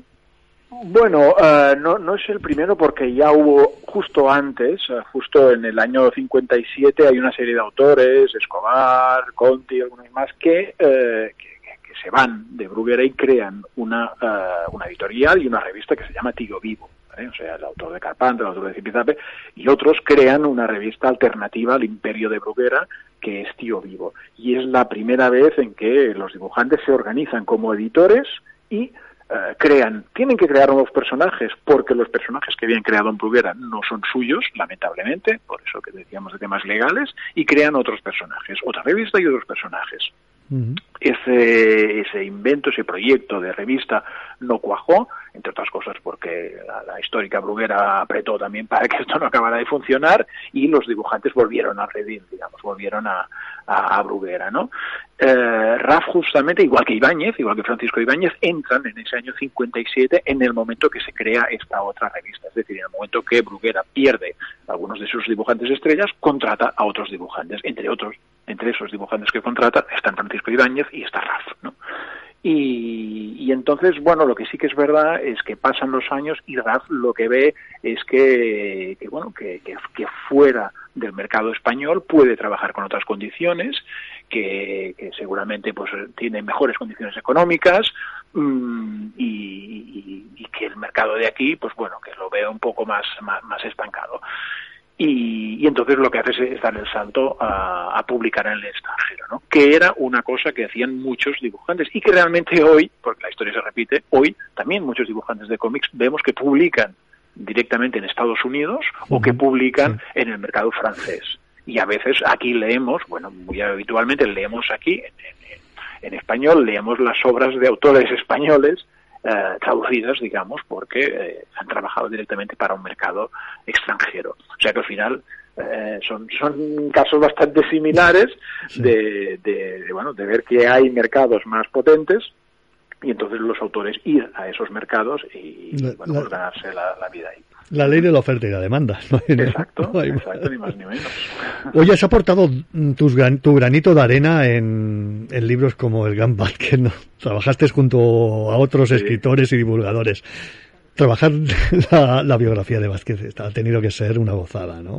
Bueno, uh, no, no es el primero, porque ya hubo justo antes, uh, justo en el año cincuenta y siete, hay una serie de autores, Escobar, Conti y algunos más, que, uh, que, que se van de Bruguera y crean una, uh, una editorial y una revista que se llama Tío Vivo. ¿Eh? O sea, el autor de Carpante, el autor de Zipizape, y otros crean una revista alternativa al Imperio de Bruguera, que es Tío Vivo. Y es la primera vez en que los dibujantes se organizan como editores y uh, crean, tienen que crear nuevos personajes, porque los personajes que habían creado en Bruguera no son suyos, lamentablemente, por eso que decíamos de temas legales, y crean otros personajes, otra revista y otros personajes. Uh-huh. Ese, ese invento, ese proyecto de revista no cuajó, entre otras cosas porque la, la histórica Bruguera apretó también para que esto no acabara de funcionar, y los dibujantes volvieron a Redil, digamos, volvieron a, a, a Bruguera, ¿no? Eh, Raf, justamente, igual que Ibáñez, igual que Francisco Ibáñez, entran en ese año cincuenta y siete en el momento que se crea esta otra revista, es decir, en el momento que Bruguera pierde a algunos de sus dibujantes estrellas, contrata a otros dibujantes, entre otros, entre esos dibujantes que contrata están Francisco Ibáñez y está Raf, ¿no? Y, y entonces, bueno, lo que sí que es verdad es que pasan los años y Raf lo que ve es que, que bueno, que, que, que fuera del mercado español puede trabajar con otras condiciones, que, que seguramente pues tiene mejores condiciones económicas, mmm, y, y, y que el mercado de aquí, pues bueno, que lo ve un poco más, más, más estancado. Y, y entonces lo que hace es dar el salto a, a publicar en el extranjero, ¿no? Que era una cosa que hacían muchos dibujantes y que realmente hoy, porque la historia se repite, hoy también muchos dibujantes de cómics vemos que publican directamente en Estados Unidos o que publican en el mercado francés. Y a veces aquí leemos, bueno, muy habitualmente leemos aquí en, en, en español, leemos las obras de autores españoles Eh, traducidas, digamos, porque eh, han trabajado directamente para un mercado extranjero. O sea que al final eh, son son casos bastante similares sí. de, de, de, bueno, de ver que hay mercados más potentes y entonces los autores ir a esos mercados y, la, bueno, pues ganarse la, la vida ahí. La ley de la oferta y la demanda. No hay, exacto, no hay exacto, ni más ni menos. Oye, has aportado tus gran, tu granito de arena en, en libros como El Gran Banquet, ¿no? Trabajaste junto a otros sí. escritores y divulgadores. trabajar la, la biografía de Vázquez ha tenido que ser una gozada, ¿no?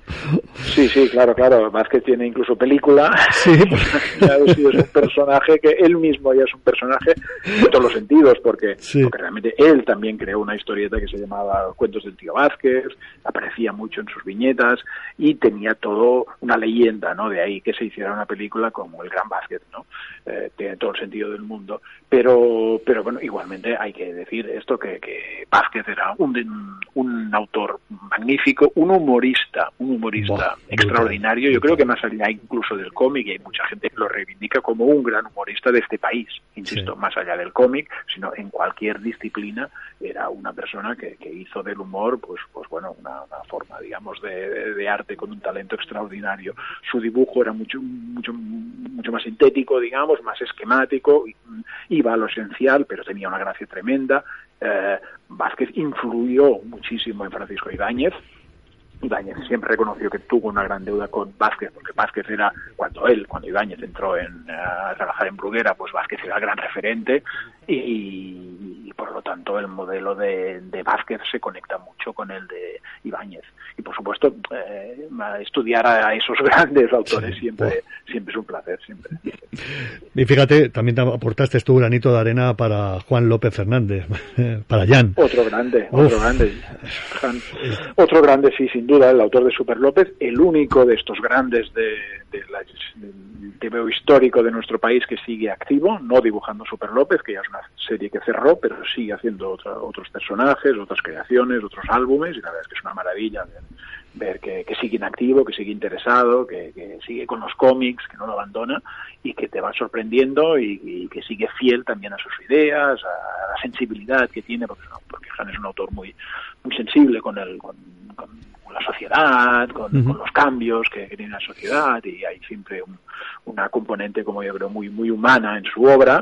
Sí, sí, claro, claro. Vázquez tiene incluso película. Sí, pues... ya es un personaje que él mismo ya es un personaje en todos los sentidos, porque, sí. porque realmente él también creó una historieta que se llamaba Cuentos del tío Vázquez, aparecía mucho en sus viñetas y tenía todo una leyenda, ¿no? De ahí que se hiciera una película como El Gran Vázquez, ¿no? Eh, tiene todo el sentido del mundo. Pero, pero bueno, igualmente hay que decir esto, que, que Vázquez era un, un autor magnífico, un humorista, un humorista Buah, extraordinario. Yo creo que más allá incluso del cómic, y hay mucha gente que lo reivindica como un gran humorista de este país, insisto, sí. más allá del cómic, sino en cualquier disciplina, era una persona que, que hizo del humor, pues, pues bueno, una, una forma, digamos, de, de, de arte con un talento extraordinario. Su dibujo era mucho, mucho, mucho más sintético, digamos, más esquemático, iba a lo esencial, pero tenía una gracia tremenda. Eh, Vázquez influyó muchísimo en Francisco Ibáñez. Ibáñez siempre reconoció que tuvo una gran deuda con Vázquez, porque Vázquez era, cuando él, cuando Ibáñez entró en, uh, a trabajar en Bruguera, pues Vázquez era el gran referente y, y por lo tanto el modelo de, de Vázquez se conecta mucho con el de Ibáñez. Y por supuesto, eh, estudiar a esos grandes autores sí, siempre, wow. siempre es un placer, siempre. Y fíjate, también aportaste tu granito de arena para Juan López Fernández, para Jan. Otro grande, Uf. otro grande. Jan, otro grande, sí, sin duda, el autor de Super López, el único de estos grandes de, de la, del T V O histórico de nuestro país que sigue activo, no dibujando Super López, que ya es una serie que cerró, pero sigue haciendo otra, otros personajes, otras creaciones, otros álbumes, y la verdad es que es una maravilla ver, ver que, que sigue en activo, que sigue interesado, que, que sigue con los cómics, que no lo abandona, y que te va sorprendiendo y, y que sigue fiel también a sus ideas, a la sensibilidad que tiene, porque, porque Han es un autor muy, muy sensible con el, con, con la sociedad, con, uh-huh. con los cambios que, que tiene la sociedad, y hay siempre un, una componente, como yo creo, muy muy humana en su obra,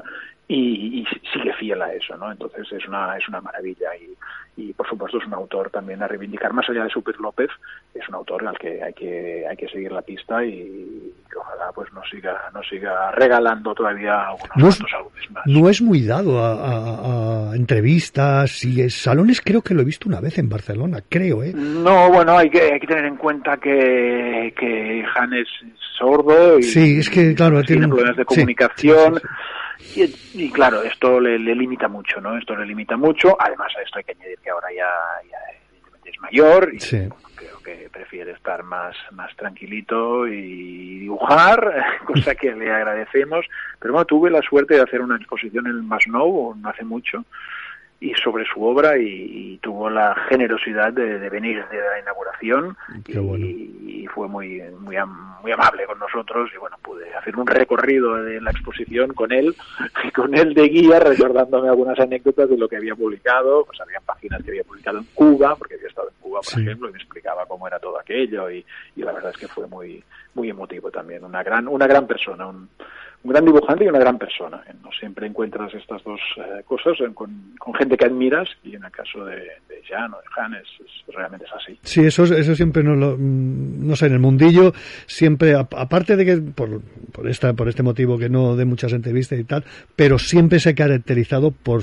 y, y sigue fiel a eso, ¿no? Entonces es una es una maravilla, y, y por supuesto es un autor también a reivindicar, más allá de Super López, es un autor al que hay que hay que seguir la pista, y que ojalá pues nos siga nos siga regalando todavía algunos no es, álbumes más. No es muy dado a, a, a entrevistas y salones, creo que lo he visto una vez en Barcelona, creo, ¿eh? No, bueno, hay que hay que tener en cuenta que que Han es sordo y sí, es que claro, tiene tiene problemas de comunicación. Sí, sí, sí, sí. Y, y claro, esto le, le limita mucho, ¿no? Esto le limita mucho. Además a esto hay que añadir que ahora ya, ya evidentemente es mayor y sí. creo que prefiere estar más, más tranquilito y dibujar, cosa que le agradecemos. Pero bueno, tuve la suerte de hacer una exposición en el Masnou no hace mucho, y sobre su obra, y, y tuvo la generosidad de, de venir desde la inauguración. Qué bueno. y, y fue muy muy muy amable con nosotros, y bueno, pude hacer un recorrido de la exposición con él y con él de guía, recordándome algunas anécdotas de lo que había publicado. Pues había páginas que había publicado en Cuba, porque había estado en Cuba, por sí. ejemplo, y me explicaba cómo era todo aquello, y, y la verdad es que fue muy muy emotivo también. Una gran una gran persona, un un gran dibujante y una gran persona. No siempre encuentras estas dos eh, cosas con, con gente que admiras, y en el caso de, de Jan o de Han es, es, realmente es así. Sí, eso eso siempre no lo, no sé, en el mundillo siempre, aparte de que por, por esta por este motivo que no de muchas entrevistas y tal, pero siempre se ha caracterizado por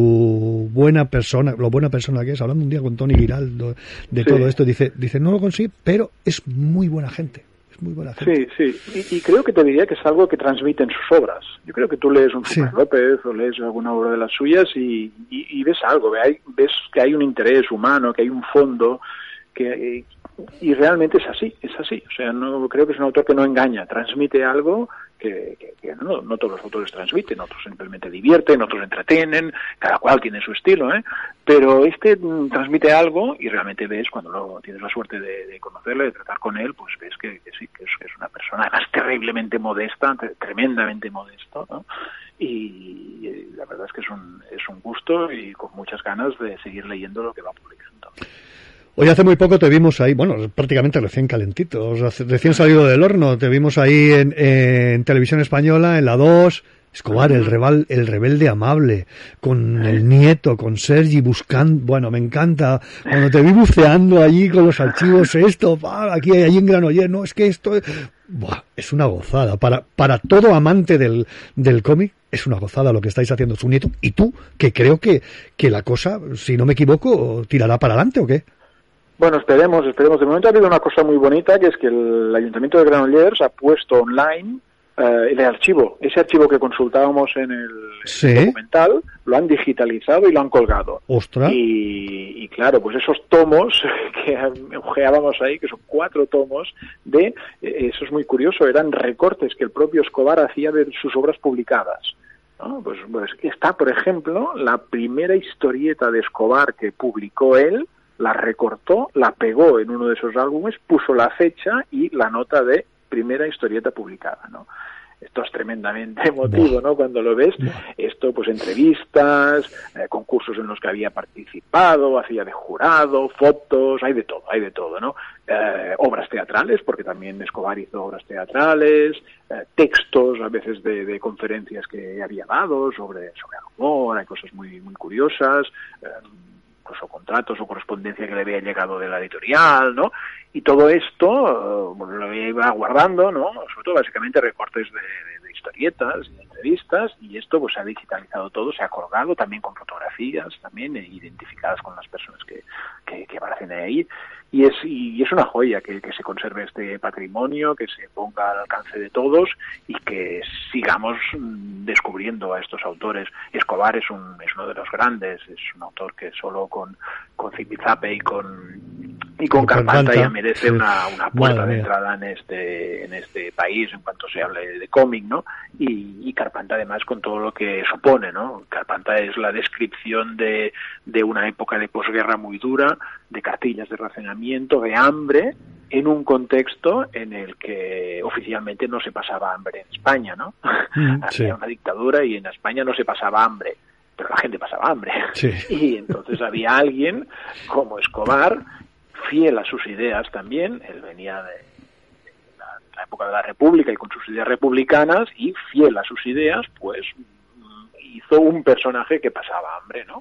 su buena persona, lo buena persona que es. Hablando un día con Tony Giraldo de sí. todo esto, dice dice no lo consigue, pero es muy buena gente. Muy buena gente. Sí, sí, y, y creo que te diría que es algo que transmite en sus obras. Yo creo que tú lees un Super sí. López o lees alguna obra de las suyas y, y, y ves algo, ves, ves que hay un interés humano, que hay un fondo, que y realmente es así, es así. O sea, no creo que es un autor que no engaña, transmite algo que, que, que no, no todos los autores transmiten, otros simplemente divierten, otros entretienen, cada cual tiene su estilo, ¿eh? Pero este mm, transmite algo, y realmente ves, cuando lo, tienes la suerte de, de conocerle, de tratar con él, pues ves que, que sí, que es, que es una persona además terriblemente modesta, tremendamente modesto, ¿no? Y, y la verdad es que es un, es un gusto, y con muchas ganas de seguir leyendo lo que va publicando. Hoy hace muy poco te vimos ahí, bueno, prácticamente recién calentito, recién salido del horno, te vimos ahí en, en Televisión Española, en la dos, Escobar, el, rebel, el rebelde amable, con el nieto, con Sergi buscando, bueno, me encanta, cuando te vi buceando allí con los archivos, esto, pa, aquí, allí en Granollers, no, es que esto, buah, es una gozada, para, para todo amante del, del cómic, es una gozada lo que estáis haciendo su nieto, y tú, que creo que, que la cosa, si no me equivoco, tirará para adelante, ¿o qué? Bueno, esperemos, esperemos. De momento ha habido una cosa muy bonita, que es que el Ayuntamiento de Granollers ha puesto online Uh, el archivo, ese archivo que consultábamos en el, ¿Sí? el documental, lo han digitalizado y lo han colgado. ¡Ostras! Y, y claro, pues esos tomos que ojeábamos ahí, que son cuatro tomos de, eh, eso es muy curioso, eran recortes que el propio Escobar hacía de sus obras publicadas, ¿no? Pues, pues está, por ejemplo, la primera historieta de Escobar que publicó él, la recortó, la pegó en uno de esos álbumes, puso la fecha y la nota de primera historieta publicada, ¿no? Esto es tremendamente emotivo, ¿no? Cuando lo ves, esto, pues entrevistas, eh, concursos en los que había participado, hacía de jurado, fotos, hay de todo, hay de todo, ¿no? Eh, obras teatrales, porque también Escobar hizo obras teatrales, eh, textos a veces de, de conferencias que había dado sobre, sobre el humor, hay cosas muy, muy curiosas, eh, incluso contratos o correspondencia que le había llegado de la editorial, ¿no? Y todo esto, bueno, lo iba guardando, ¿no? Sobre todo, básicamente, recortes de, de, de historietas y de entrevistas, y esto pues se ha digitalizado todo, se ha colgado también con fotografías, también eh, identificadas con las personas que, que, que aparecen ahí. Y es, y es una joya que, que se conserve este patrimonio, que se ponga al alcance de todos y que sigamos descubriendo a estos autores. Escobar es, un, es uno de los grandes, es un autor que solo con, con Zipizape y con, y con Carpanta ya merece sí. una, una puerta de entrada en este, en este país en cuanto se hable de cómic, ¿no? Y, y Carpanta además con todo lo que supone, ¿no? Carpanta es la descripción de, de una época de posguerra muy dura, de cartillas de racionamiento, de hambre, en un contexto en el que oficialmente no se pasaba hambre en España, ¿no? Mm, Había sí. una dictadura y en España no se pasaba hambre, pero la gente pasaba hambre. Sí. Y entonces había alguien como Escobar, fiel a sus ideas también, él venía de la, la época de la República y con sus ideas republicanas, y fiel a sus ideas, pues hizo un personaje que pasaba hambre, ¿no?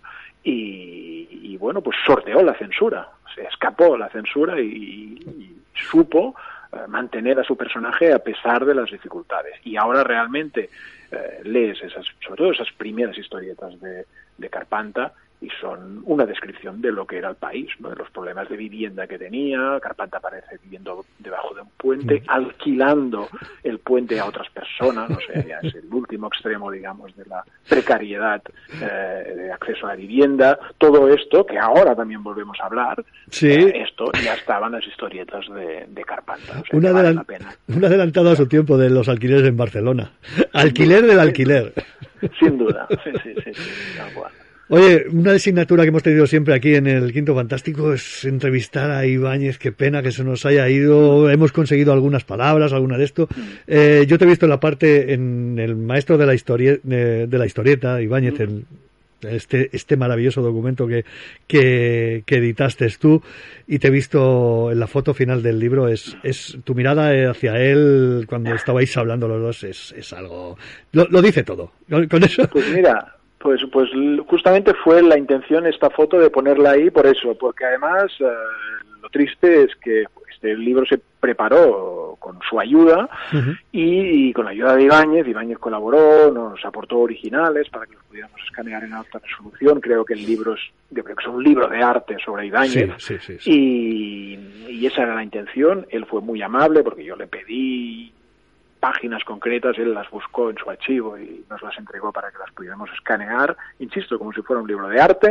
Y, y bueno, pues sorteó la censura, se escapó la censura y, y supo eh, mantener a su personaje a pesar de las dificultades. Y ahora realmente eh, lees esas, sobre todo esas primeras historietas de, de Carpanta, y son una descripción de lo que era el país, ¿no? De los problemas de vivienda que tenía. Carpanta aparece viviendo debajo de un puente, alquilando el puente a otras personas, no sé, ya es el último extremo, digamos, de la precariedad eh, de acceso a la vivienda. Todo esto, que ahora también volvemos a hablar, sí. eh, esto ya estaban las historietas de, de Carpanta. O sea, un, vale adelan- la pena. un adelantado a su tiempo de los alquileres en Barcelona. Alquiler del alquiler. Sin duda, sí, sí, sí, sí, tal cual. Oye, una designatura que hemos tenido siempre aquí en el Quinto Fantástico es entrevistar a Ibáñez. Qué pena que se nos haya ido. Hemos conseguido algunas palabras, alguna de esto. Eh, yo te he visto en la parte, en el maestro de la historia, de, de la historieta, Ibáñez, el, este, este maravilloso documento que, que, que editaste tú, y te he visto en la foto final del libro. Es, es tu mirada hacia él cuando estabais hablando los dos es, es algo, lo, lo dice todo. Con eso. Pues mira. Pues, pues justamente fue la intención esta foto de ponerla ahí por eso, porque además eh, lo triste es que este libro se preparó con su ayuda uh-huh. y, y con la ayuda de Ibáñez. Ibáñez colaboró, nos aportó originales para que los pudiéramos escanear en alta resolución. Creo que el libro es, yo creo que es un libro de arte sobre Ibáñez, sí, sí, sí, sí. Y, y esa era la intención. Él fue muy amable porque yo le pedí páginas concretas, él las buscó en su archivo y nos las entregó para que las pudiéramos escanear, insisto, como si fuera un libro de arte,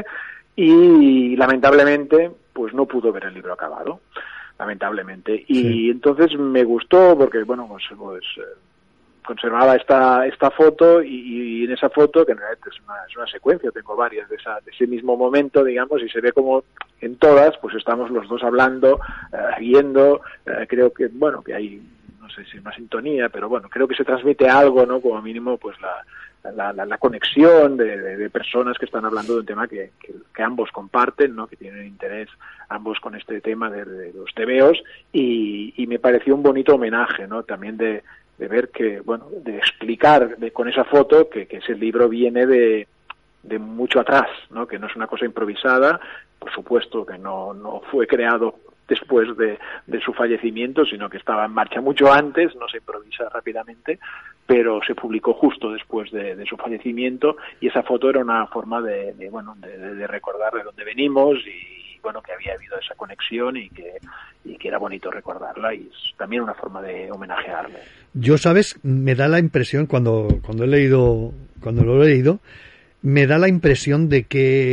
y lamentablemente pues no pudo ver el libro acabado, lamentablemente, y sí. Entonces me gustó porque, bueno, pues, pues eh, conservaba esta esta foto y, y en esa foto, que en realidad es una, es una secuencia, tengo varias de, esa, de ese mismo momento, digamos, y se ve como en todas, pues estamos los dos hablando, eh, viendo, eh, creo que, bueno, que hay no sé si una sintonía, pero bueno, creo que se transmite algo, ¿no? Como mínimo, pues la, la, la, la conexión de, de, de personas que están hablando de un tema que, que, que ambos comparten, ¿no? Que tienen interés ambos con este tema de, de los tebeos, y, y me pareció un bonito homenaje, ¿no? También de, de ver que, bueno, de explicar de, con esa foto que, que ese libro viene de, de mucho atrás, ¿no? Que no es una cosa improvisada, por supuesto que no, no fue creado después de, de su fallecimiento, sino que estaba en marcha mucho antes, no se improvisa rápidamente, pero se publicó justo después de, de su fallecimiento, y esa foto era una forma de, de bueno, de, de recordar de dónde venimos y, bueno, que había habido esa conexión y que, y que era bonito recordarla, y es también una forma de homenajearle. Yo, sabes, me da la impresión cuando, cuando he leído, cuando lo he leído, me da la impresión de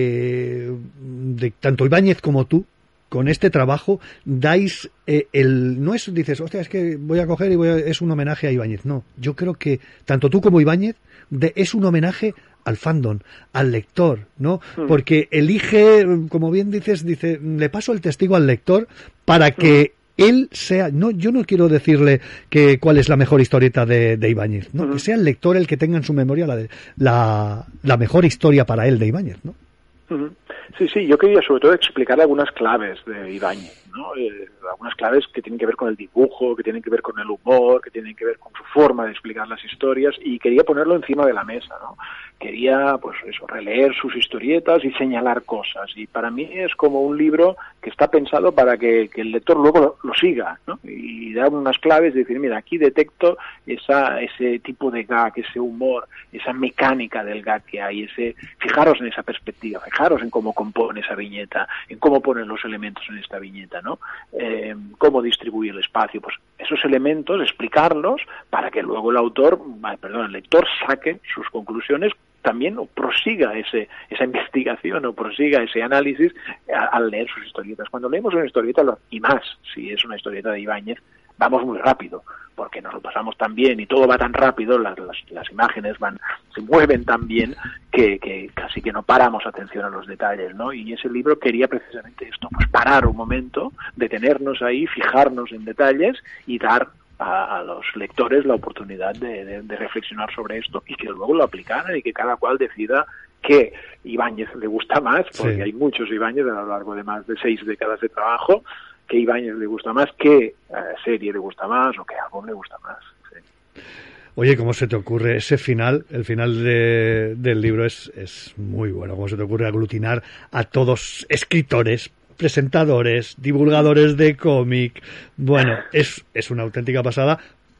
que de tanto Ibáñez como tú, con este trabajo, dais eh, el... No es, dices, hostia, es que voy a coger y voy a, es un homenaje a Ibáñez. No, yo creo que tanto tú como Ibáñez de, es un homenaje al fandom, al lector, ¿no? Mm. Porque elige, como bien dices, dice, le paso el testigo al lector para que mm. él sea... No, yo no quiero decirle que cuál es la mejor historieta de, de Ibáñez, ¿no? Mm. Que sea el lector el que tenga en su memoria la, de, la, la mejor historia para él de Ibáñez, ¿no? Mm. Sí, sí, yo quería sobre todo explicar algunas claves de Ibáñez, ¿no? Eh, algunas claves que tienen que ver con el dibujo, que tienen que ver con el humor, que tienen que ver con su forma de explicar las historias, y quería ponerlo encima de la mesa, ¿no? Quería, pues eso, releer sus historietas y señalar cosas, y para mí es como un libro que está pensado para que, que el lector luego lo, lo siga, ¿no? Y dar unas claves, decir, mira, aquí detecto esa, ese tipo de gag, ese humor, esa mecánica del gag que hay, ese, fijaros en esa perspectiva, fijaros en cómo compone esa viñeta, en cómo ponen los elementos en esta viñeta, ¿no? Eh, cómo distribuir el espacio, pues esos elementos, explicarlos para que luego el autor, perdón, el lector saque sus conclusiones también, o prosiga ese, esa investigación o prosiga ese análisis a, al leer sus historietas. Cuando leemos una historieta, y más si es una historieta de Ibáñez, vamos muy rápido, porque nos lo pasamos tan bien y todo va tan rápido, las, las, las imágenes van, se mueven tan bien que, que casi que no paramos atención a los detalles, ¿no? Y ese libro quería precisamente esto, pues parar un momento, detenernos ahí, fijarnos en detalles y dar a, a los lectores la oportunidad de, de, de reflexionar sobre esto y que luego lo aplicaran y que cada cual decida qué Ibáñez le gusta más, porque sí, hay muchos Ibáñez a lo largo de más de seis décadas de trabajo, qué Ibáñez le gusta más, qué uh, serie le gusta más o qué álbum le gusta más. Sí. Oye, ¿cómo se te ocurre ese final? El final de, del libro es, es muy bueno. ¿Cómo se te ocurre aglutinar a todos escritores, presentadores, divulgadores de cómic? Bueno, es, es una auténtica pasada,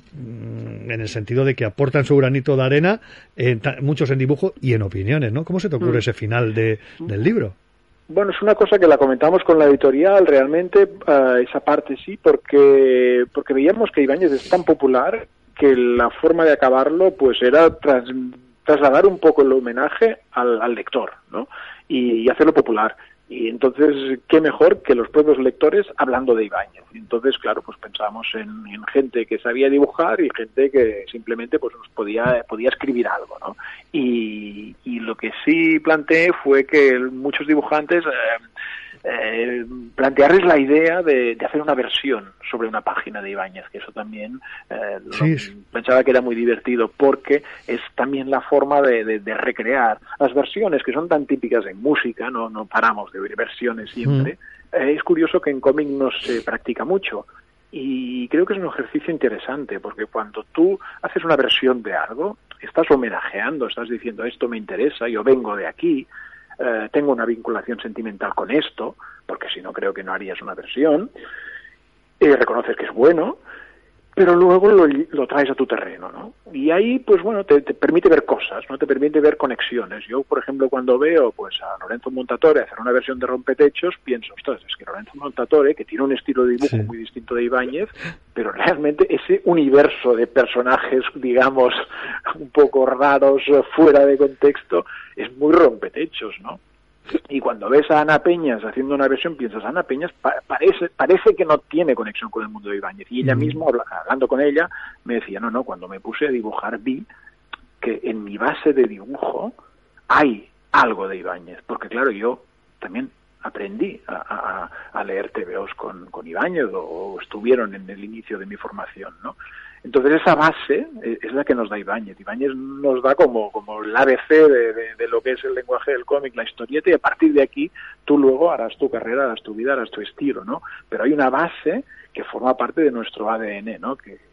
en el sentido de que aportan su granito de arena, en, muchos en dibujo y en opiniones, ¿no? ¿Cómo se te ocurre ese final de, del libro? Bueno, es una cosa que la comentamos con la editorial, realmente, uh, esa parte sí, porque porque veíamos que Ibáñez es tan popular que la forma de acabarlo pues era tras, trasladar un poco el homenaje al, al lector, ¿no? Y, y hacerlo popular. Y entonces, qué mejor que los propios lectores hablando de Ibáñez. Entonces, claro, pues pensábamos en, en gente que sabía dibujar y gente que simplemente pues nos podía podía escribir algo, ¿no? Y, y lo que sí planteé fue que muchos dibujantes eh, eh, plantearles la idea de, de hacer una versión sobre una página de Ibáñez, que eso también eh, sí, sí. pensaba que era muy divertido, porque es también la forma de, de, de recrear las versiones que son tan típicas en música, no, no paramos de oír versiones siempre. Mm. Eh, es curioso que en cómic no se practica mucho, y creo que es un ejercicio interesante, porque cuando tú haces una versión de algo, estás homenajeando, estás diciendo esto me interesa, yo vengo de aquí, eh, tengo una vinculación sentimental con esto, porque si no creo que no harías una versión, eh, reconoces que es bueno, pero luego lo, lo traes a tu terreno, ¿no? Y ahí, pues bueno, te, te permite ver cosas, ¿no? Te permite ver conexiones. Yo, por ejemplo, cuando veo pues a Lorenzo Montatore hacer una versión de Rompetechos, pienso, ostras, es que Lorenzo Montatore, que tiene un estilo de dibujo sí. muy distinto de Ibáñez, pero realmente ese universo de personajes, digamos, un poco raros, fuera de contexto, es muy Rompetechos, ¿no? Y cuando ves a Ana Peñas haciendo una versión, piensas, Ana Peñas pa- parece parece que no tiene conexión con el mundo de Ibáñez. Y ella mm. misma, hablando con ella, me decía, no, no, cuando me puse a dibujar vi que en mi base de dibujo hay algo de Ibáñez. Porque claro, yo también aprendí a, a, a leer T V Os con, con Ibáñez, o, o estuvieron en el inicio de mi formación, ¿no? Entonces esa base es la que nos da Ibáñez. Ibáñez nos da como, como el A B C de, de, de lo que es el lenguaje del cómic, la historieta, y a partir de aquí tú luego harás tu carrera, harás tu vida, harás tu estilo, ¿no? Pero hay una base que forma parte de nuestro A D N, ¿no? Que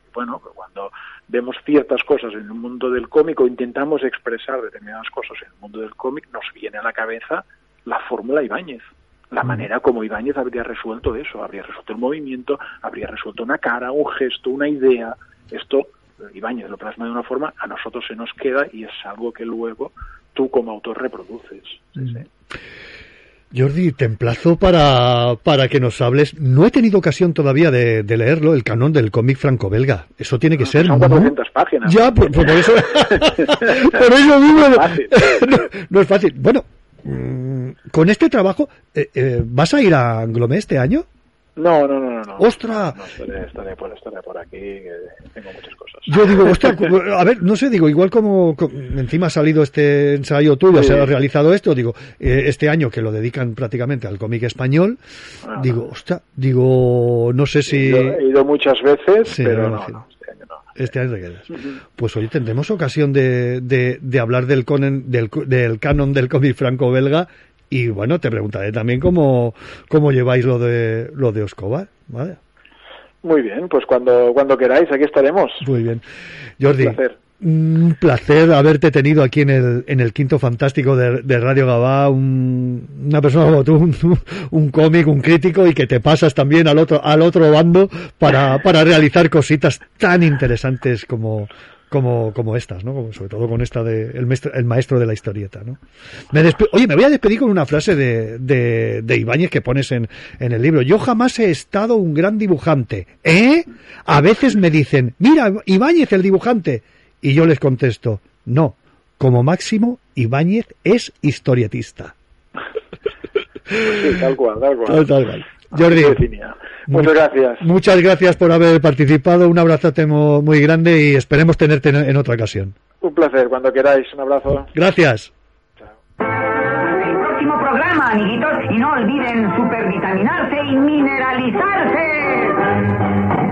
bueno, cuando vemos ciertas cosas en el mundo del cómic o intentamos expresar determinadas cosas en el mundo del cómic, nos viene a la cabeza la fórmula Ibáñez. La manera como Ibáñez habría resuelto eso, habría resuelto el movimiento, habría resuelto una cara, un gesto, una idea. Esto, Ibáñez lo plasma de una forma, a nosotros se nos queda y es algo que luego tú como autor reproduces. Sí, sí. Jordi, te emplazo para, para que nos hables. No he tenido ocasión todavía de, de leerlo, el canon del cómic franco-belga. Eso tiene que no, ser... Son cuatrocientas ¿no? páginas. Ya, por, por eso... por eso mismo... No, no es fácil. Bueno... Con este trabajo, eh, eh, ¿vas a ir a Anglomé este año? No, no, no, no. ¡Ostras! No, no, estaré, estaré, por, estaré por aquí, que tengo muchas cosas. Yo digo, ostras, a ver, no sé, digo, igual como, como encima ha salido este ensayo tuyo, sí. Se ha realizado esto, digo, eh, este año que lo dedican prácticamente al cómic español, ah, digo, ostras, digo, no sé si... He ido, he ido muchas veces, sí, pero no, no. Este año te quedas. Pues hoy tendremos ocasión de, de, de hablar del, conen, del, del canon del cómic franco-belga y bueno, te preguntaré también cómo, cómo lleváis lo de lo de Escobar, ¿vale? Muy bien, pues cuando, cuando queráis, aquí estaremos. Muy bien. Jordi, un placer. Un placer haberte tenido aquí en el, en el Quinto Fantástico de, de Radio Gabá, un, una persona como tú, un, un cómic, un crítico, y que te pasas también al otro, al otro bando para, para realizar cositas tan interesantes como, como, como estas, ¿no? Como sobre todo con esta de el maestro, el maestro de la historieta, ¿no? Me despe- Oye, me voy a despedir con una frase de, de, de Ibáñez que pones en, en el libro. Yo jamás he estado un gran dibujante, ¿eh? A veces me dicen, mira, Ibáñez el dibujante. Y yo les contesto, no, como máximo, Ibáñez es historietista. Sí, tal cual, tal cual. Tal, tal cual. Jordi, muchas gracias. Muchas gracias por haber participado, un abrazote muy grande y esperemos tenerte en, en otra ocasión. Un placer, cuando queráis, un abrazo. Gracias. Chao. El próximo programa, amiguitos, y no olviden supervitaminarse y mineralizarse.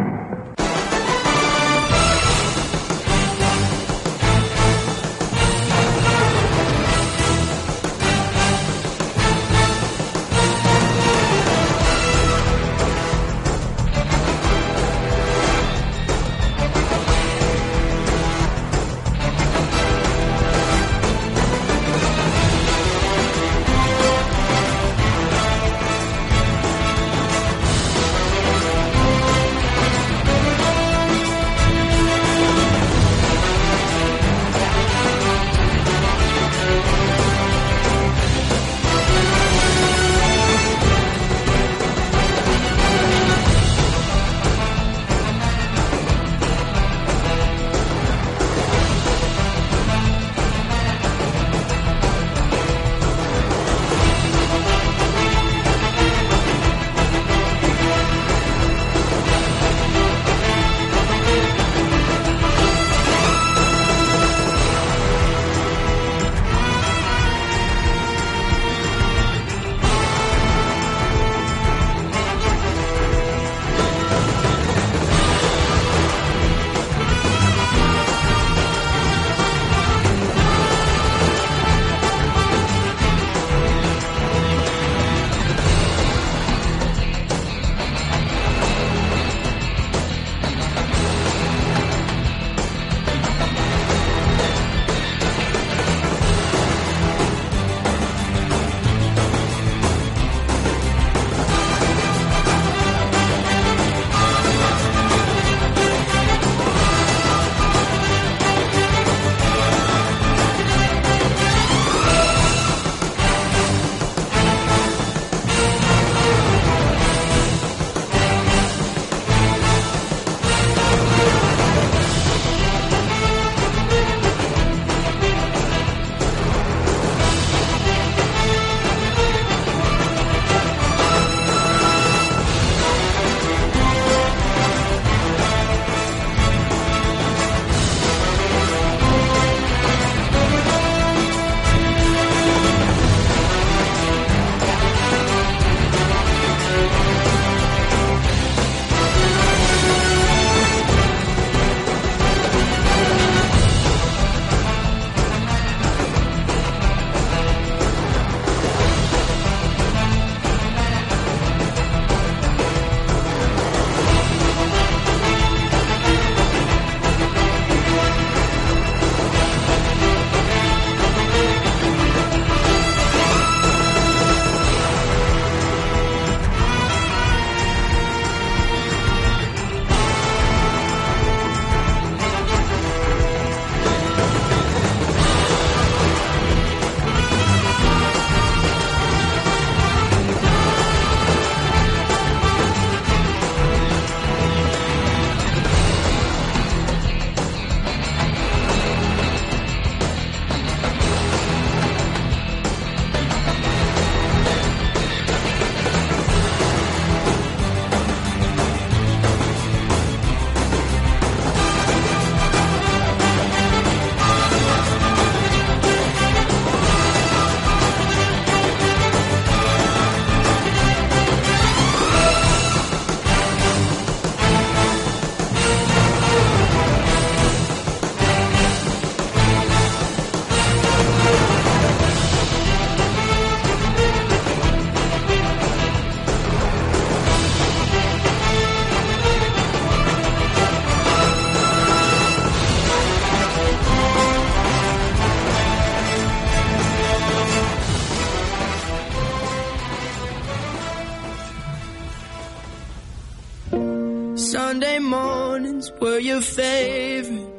Sunday mornings were your favorite.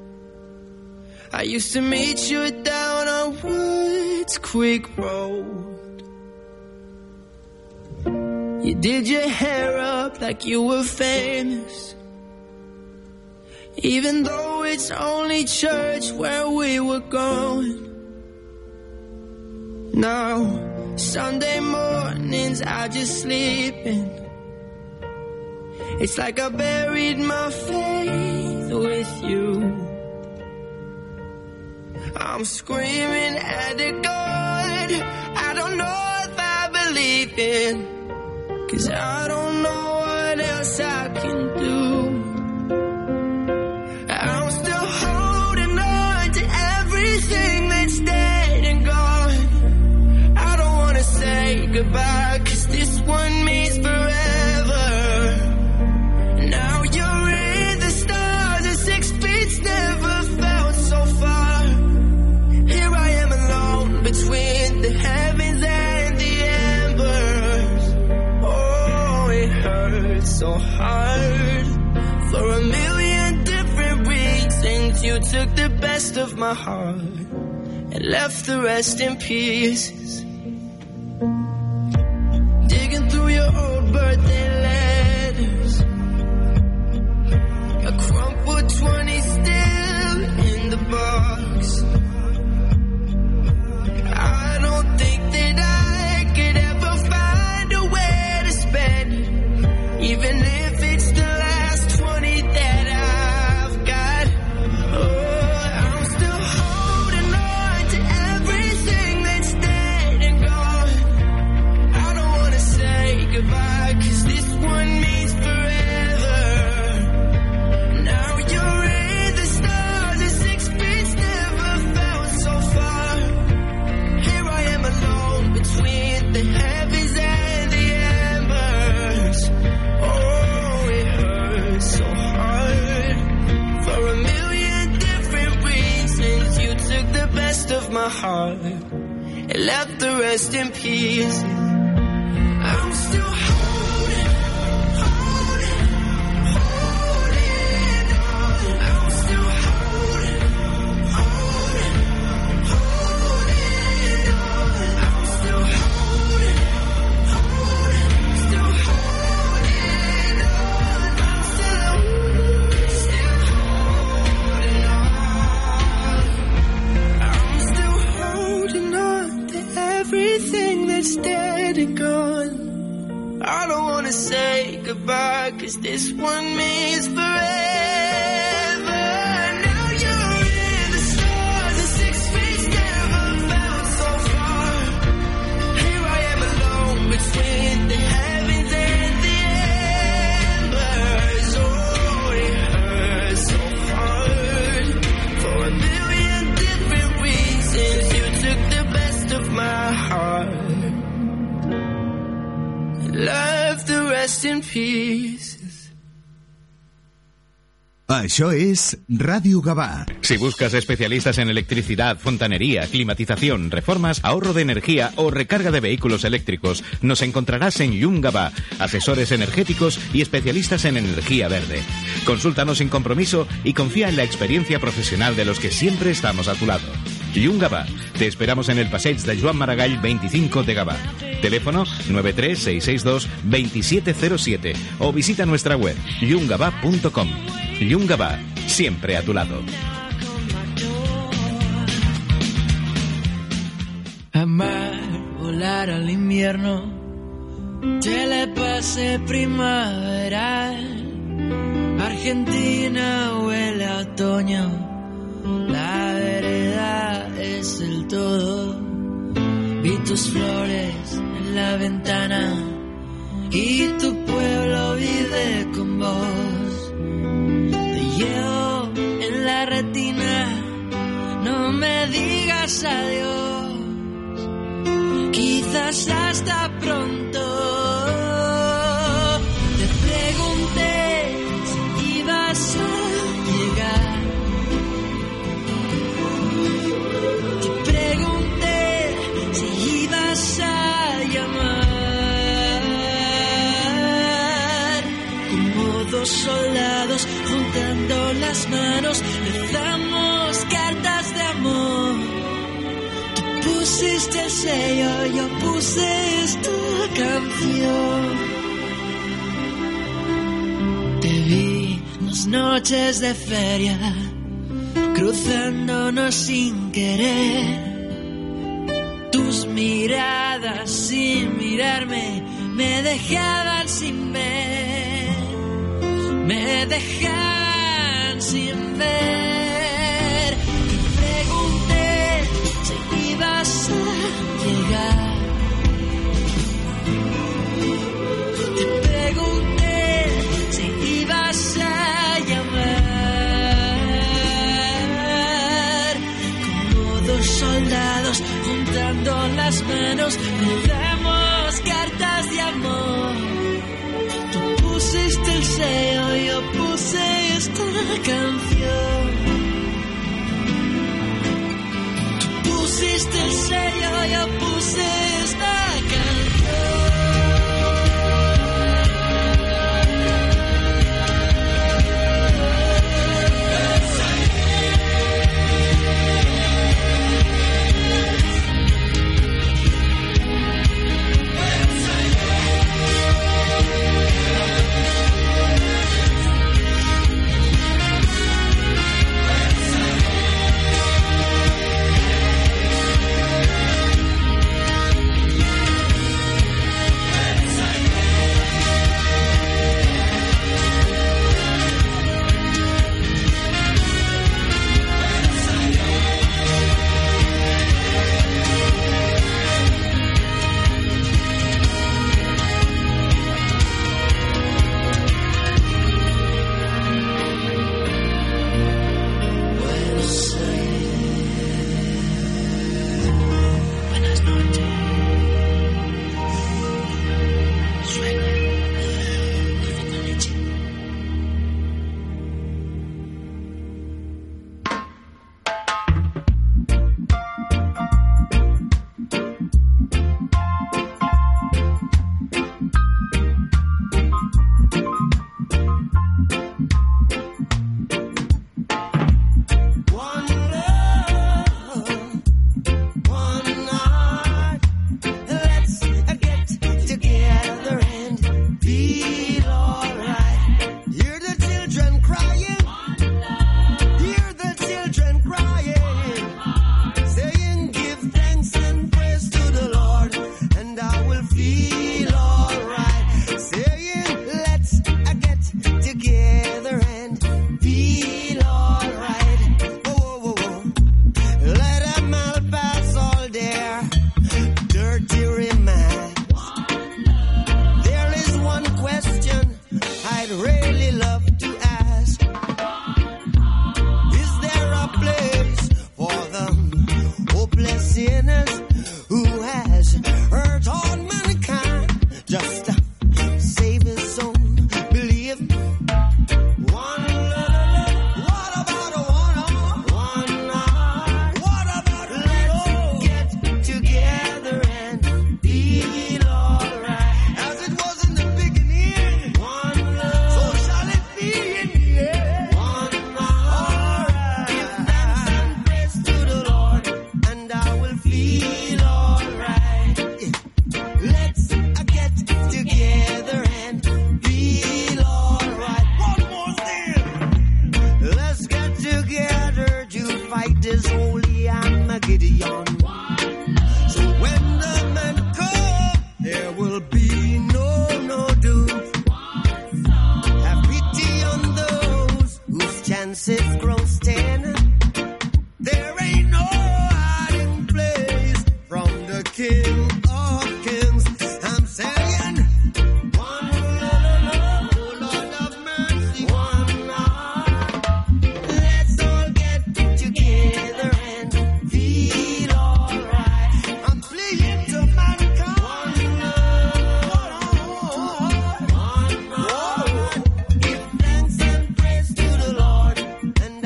I used to meet you down on Woods Creek Road. You did your hair up like you were famous, even though it's only church where we were going. Now, Sunday mornings I just sleep in. It's like I buried my faith with you. I'm screaming at the God I don't know if I believe in, 'cause I don't know what else I can do. I'm still holding on to everything that's dead and gone. I don't wanna say goodbye, 'cause this one means forever. Now you're in the stars and six feet's never felt so far. Here I am alone between the heavens and the embers. Oh, it hurts so hard. For a million different reasons, you took the best of my heart and left the rest in pieces. Digging through your old birthday letters, a crumpled twenty still in the box. I don't think that I could ever find a way to spend it, even if it's the last twenty that I've got. Oh, I'm still holding on to everything that's dead and gone. I don't wanna say goodbye, 'cause this one means forever. Now you're in the stars and six feet never felt so far. Here I am alone between the heavens and the embers. Oh, it hurts so hard. For a million different reasons, you took the best of my heart and left the rest in pieces. I'm still holding, holding, holding on. I'm still holding, holding, holding on. I'm still holding, holding, still holding on. I'm still, still holding on. I'm still holding on to everything that's dead and gone. I don't wanna say goodbye, 'cause this one means forever. Now you're in the stars and six feet never felt so far. Here I am alone between the heavens and the embers. Oh, it hurts so hard. For a million different reasons, you took the best of my heart, left the rest in peace. Això és Ràdio Gavà. Si buscas especialistas en electricidad, fontanería, climatización, reformas, ahorro de energía o recarga de vehículos eléctricos, nos encontrarás en Llum Gavà, asesores energéticos y especialistas en energía verde. Consúltanos sin compromiso y confía en la experiencia profesional de los que siempre estamos a tu lado. Llum Gavà. Te esperamos en el passeig de Joan Maragall veinticinco de Gavà. Teléfono nueve tres seis seis dos dos siete cero siete o visita nuestra web llum gavà punto com. Llum Gavà, siempre a tu lado. Amar, volar al invierno, te le pase primaveral. Argentina huele a otoño, la vereda es el todo. Vi tus flores en la ventana y tu pueblo vive con vos. Te llevo en la retina, no me digas adiós. Quizás hasta pronto. Te pregunté si ibas a llegar. Te pregunté si ibas a llamar. Como dos las manos, rezamos cartas de amor. Tú pusiste el sello, yo puse esta canción. Te vi en las noches de feria, cruzándonos sin querer. Tus miradas sin mirarme me dejaban sin ver, me dejaban sin ver. Te pregunté si ibas a llegar, te pregunté si ibas a llamar. Como dos soldados juntando las manos, le damos cartas de amor. Tú pusiste el sello, yo puse esta canción. Tú pusiste el sello, yo puse esta canción. And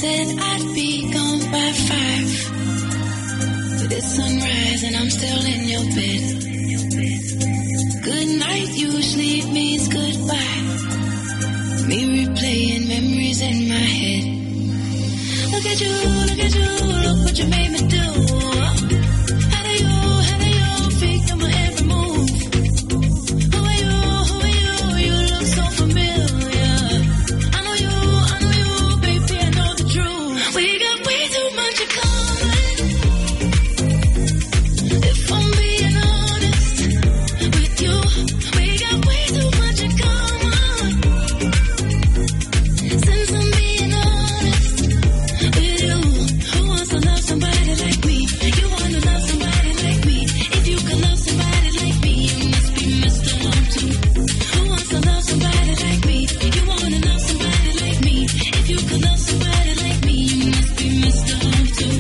said I'd be gone by five. But it's sunrise and I'm still in your bed. Good night usually means goodbye. Me replaying memories in my head. Look at you, look at you, look what you made me do. How do you, how do you figure my every move? Who are you, who are you, you look so familiar. I know you, I know you, baby, I know the truth. We got way too much in common. If I'm being honest with you, we got way too much in common. Since I'm being honest with you, who wants to love somebody like me? You wanna love somebody like me? If you could love somebody like me, you must be messed up too. Who wants to love somebody like me? You wanna love somebody like me? If you could love somebody like me, you must be messed up too.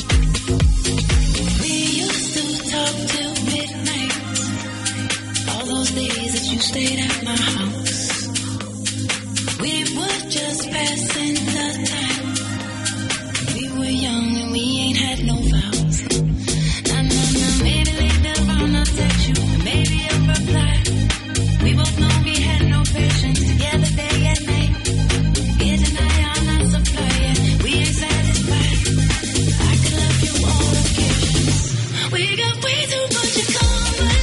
We used to talk till midnight. All those days that you stayed at my house, we were just passing the time. We were young and we ain't had no vows. Nah, nah, nah, maybe later on I'll text you, maybe I'll reply. We both know we had no patience together day and night. Here tonight on our supply, yeah, we ain't satisfied. I could love you all occasions. We got way too much in common.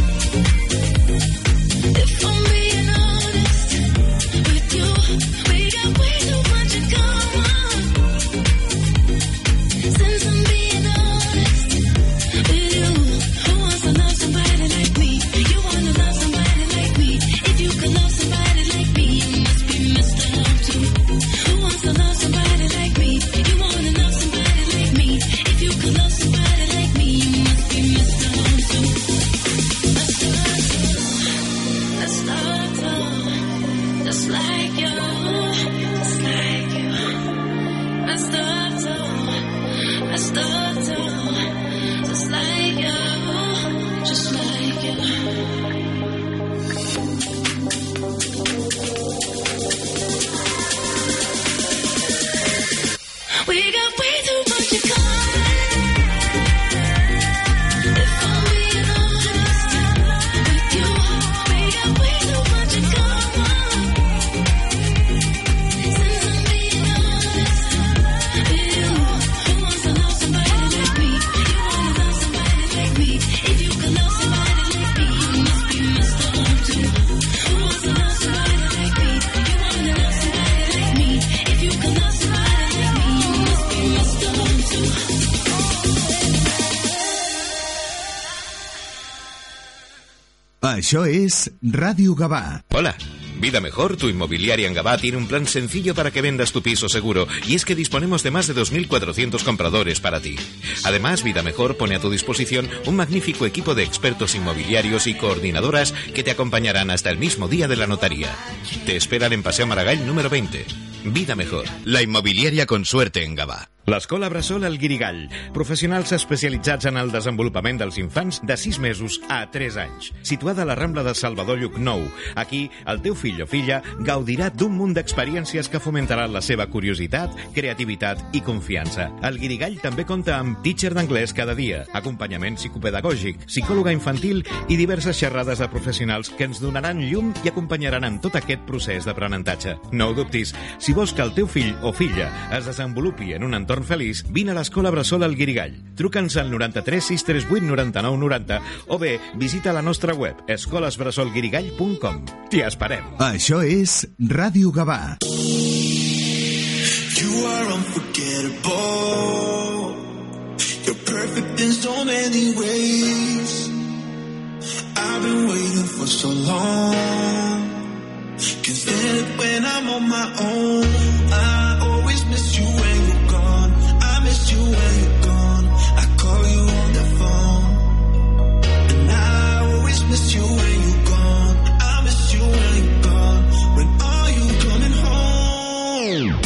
If I'm being honest with you, we got way too much in common. Since I'm being honest with you, who wants to love somebody like me? You wanna love somebody like me? If you could love somebody like me, you must be messed up too. Who wants to love somebody like me? You wanna love somebody like me? If you could love somebody like me, you must be messed up too. Messed up too. Messed up too. Just like you, just like you. Messed up too. Messed up too. Just like you, just like you. We got way too much in common. If I'm being honest with you, we got way too much in common. Since I'm being honest with you, who wants to love somebody like me? You wanna love somebody like me? If you could love somebody like me, you must be messed up too. Who wants to love somebody like me? You wanna love somebody like me? If you could love somebody like me, you must be messed up too. Això és Ràdio Gavà. Hola. Vida Mejor, tu inmobiliaria en Gavà, tiene un plan sencillo para que vendas tu piso seguro, y es que disponemos de más de dos mil cuatrocientos compradores para ti. Además, Vida Mejor pone a tu disposición un magnífico equipo de expertos inmobiliarios y coordinadoras que te acompañarán hasta el mismo día de la notaría. Te esperan en Paseo Maragall número veinte. Vida Mejor, la inmobiliària con suerte en Gavà. L'Escola Bressol El Guirigall, professionals especialitzats en el desenvolupament dels infants de sis mesos a tres anys. Situada a la Rambla de Salvador Llucnou, aquí el teu fill o filla gaudirà d'un munt d'experiències que fomentaran la seva curiositat, creativitat i confiança. El Guirigall també compta amb teacher d'anglès cada dia, acompanyament psicopedagògic, psicòloga infantil i diverses xerrades de professionals que ens donaran llum i acompanyaran en tot aquest procés d'aprenentatge. No ho dubtis, si vols que el teu fill o filla es desenvolupi en un entorn feliç, vine a l'Escola Bressol El Guirigall. Truca'ns al noranta-tres sis tres vuit noranta-nou noranta o bé visita la nostra web escoles bressol guirigall punt com. T'hi esperem. Això és Ràdio Gavà. You are unforgettable. You're perfect in so many ways. I've been waiting for so long. Can't stand it when I'm on my own. I always miss you when you're gone. I miss you when you're gone. I call you on the phone. And I always miss you when you're gone. I miss you when you're gone. When are you coming home?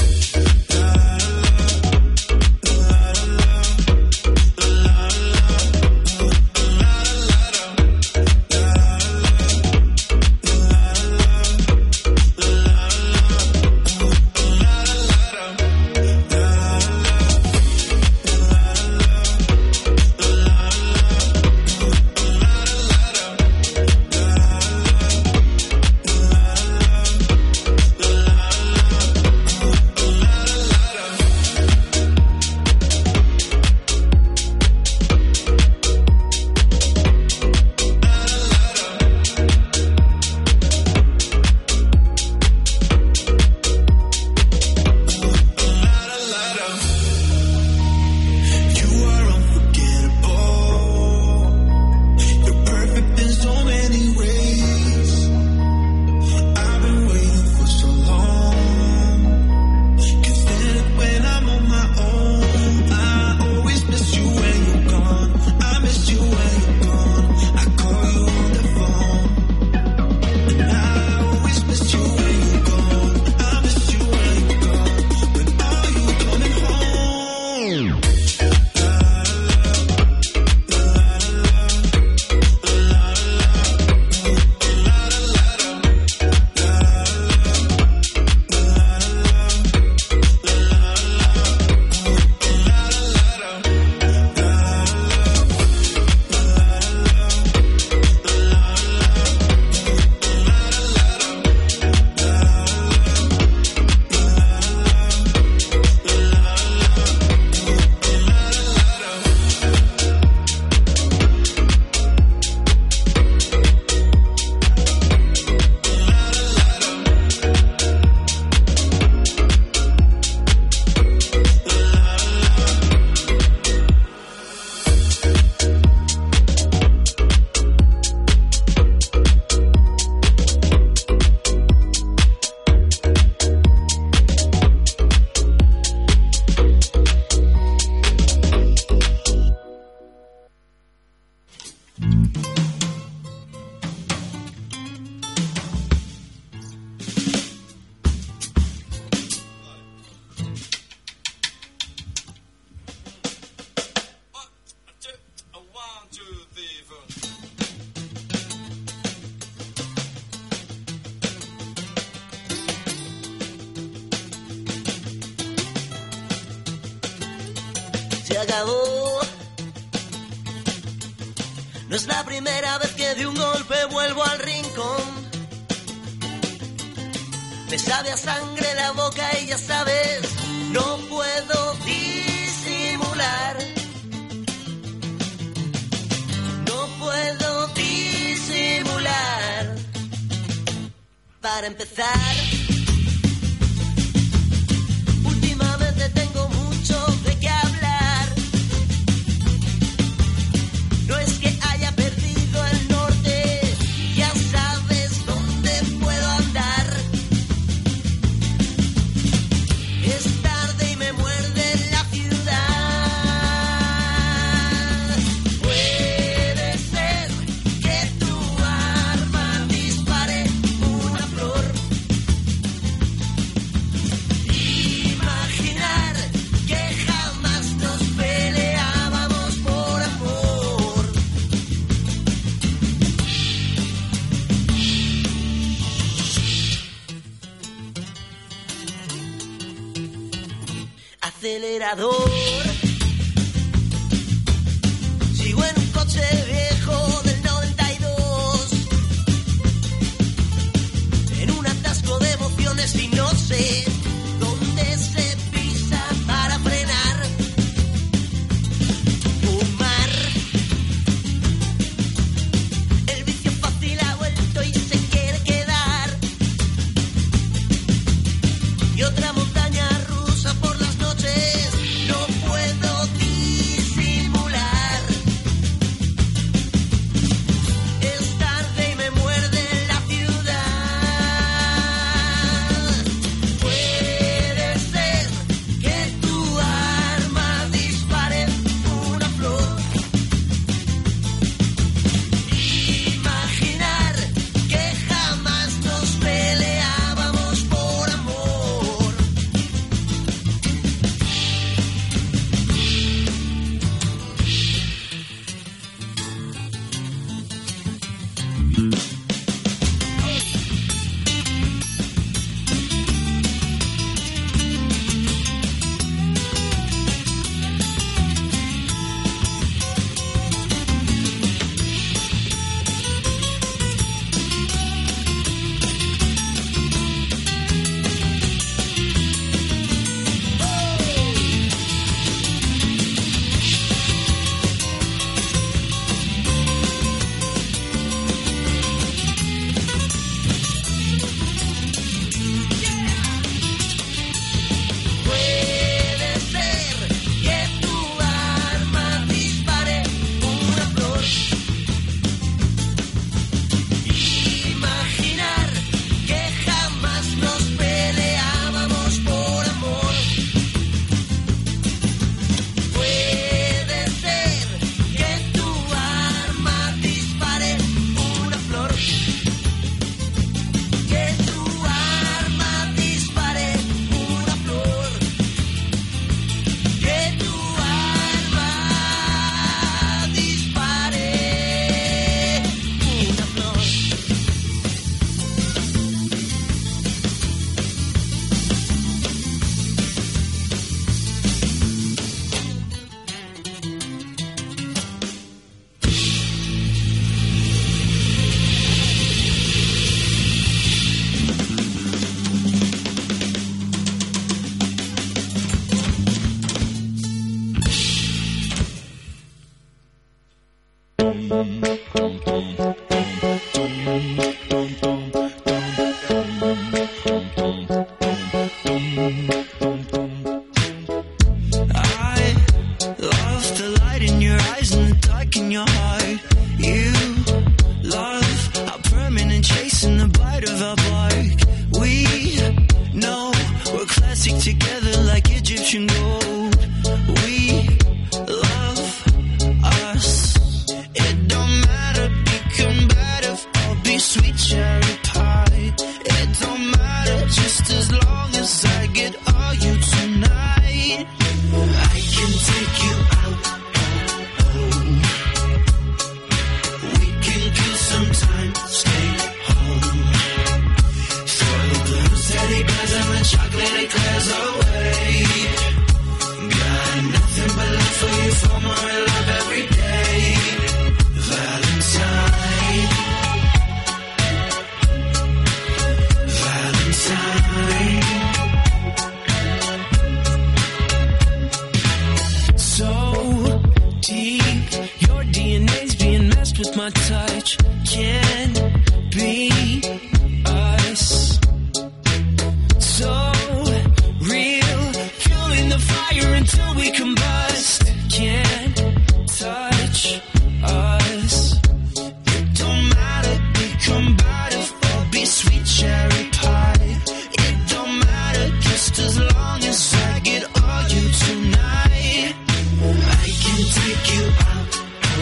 se acabó. No es la primera vez que de un golpe vuelvo al rincón. Me sabe a sangre la boca y ya sabes, no puedo disimular. No puedo disimular. Para empezar, últimamente tengo mucho de qué hablar. No es que haya perdido el norte, ya sabes dónde puedo andar. Es tarde y me muerde la ciudad. Puede ser que tu arma dispare una flor. Imaginar que jamás nos peleábamos por amor. Acelerador. Sigo en un coche viejo del noventa y dos, en un atasco de emociones y no sé dónde se pisa para frenar. Fumar. El vicio fácil ha vuelto y se quiere quedar. Y otra montaña rusa por las noches, no puedo disimular. Es tarde y me muerde la ciudad. Puede ser que tu arma dispare una flor. Imaginar que jamás nos peleábamos por amor. Puede ser que tu arma dispare una flor. Imaginar que jamás nos peleábamos por amor. Puede ser que tu arma dispare una flor. Que tu arma dispare una flor. Que tu arma dispare una flor. I love the light in your eyes and the dark in your heart. You love our permanent chase and the bite of our bark. We know we're classic together like Egyptian gold. We love us. It don't matter, be combative or be sweet cherry pie. It don't matter, just as long as I get all you tonight. I can take you out. Home. We can kill some time, stay home. Throw the blues, teddy bears, and the chocolate eclairs away. Got nothing but love for your touch can be us. So real, fueling the fire until we combust. Can't touch us. It don't matter, be combative or be sweet cherry pie. It don't matter, just as long as I get all you tonight. I can take you out.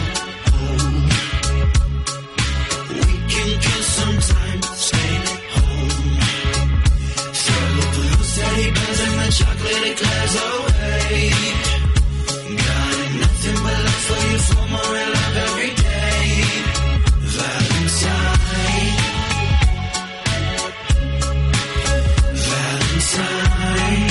We can kill some time, stay home. Throw the blue steady bells and the chocolate eclairs away. Got nothing but love for you, for more love every day. Valentine, Valentine.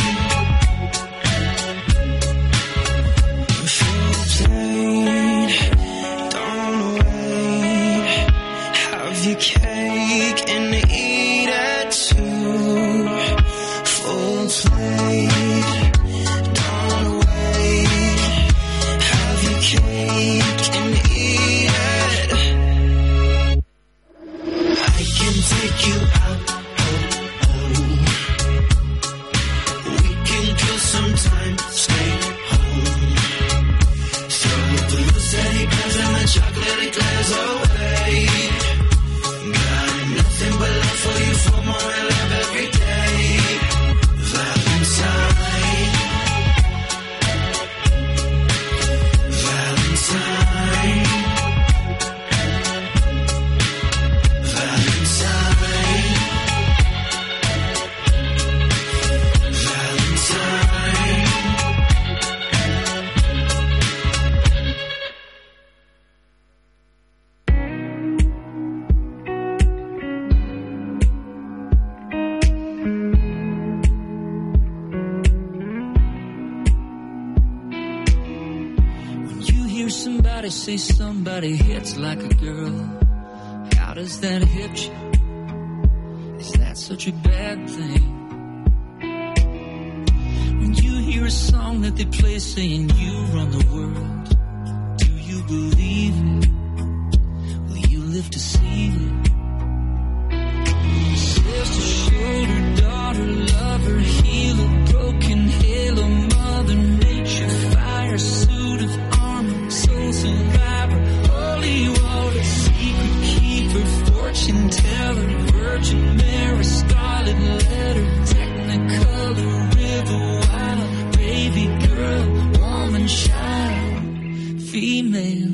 Full plate, don't wait. Have your cake and eat it too. Full plate, don't wait. Have your cake and eat it. I can take you out. Oh, oh. We can kill some time, stay home. Throw the blue steady bells and the chocolate eclairs away. Got nothing but love for you, for more love every day. Valentine, Valentine, Valentine, Valentine. When you hear somebody say somebody hits like a girl, how does that hit you? Is that such a bad thing? When you hear a song that they play saying you run the world, do you believe it? Will you live to see it? Sister, shoulder, daughter, lover, healer, broken halo, mother nature, fire, suit of armor, soul survivor, holy water, secret keeper, fortune teller, virgin Mary, scarlet letter, technicolor, river wild, baby girl, woman, child, female.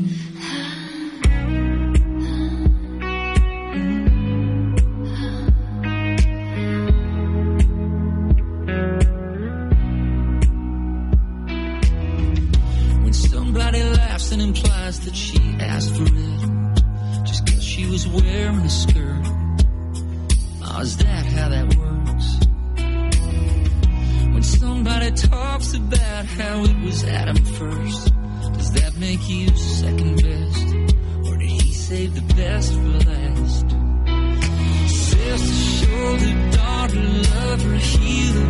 When somebody laughs and implies that she asked for it just 'cause she was wearing a skirt. Oh, is that how that works? When somebody talks about how it was Adam first, does that make you second best? Or did he save the best for last? Sister, shoulder, daughter, lover, healer,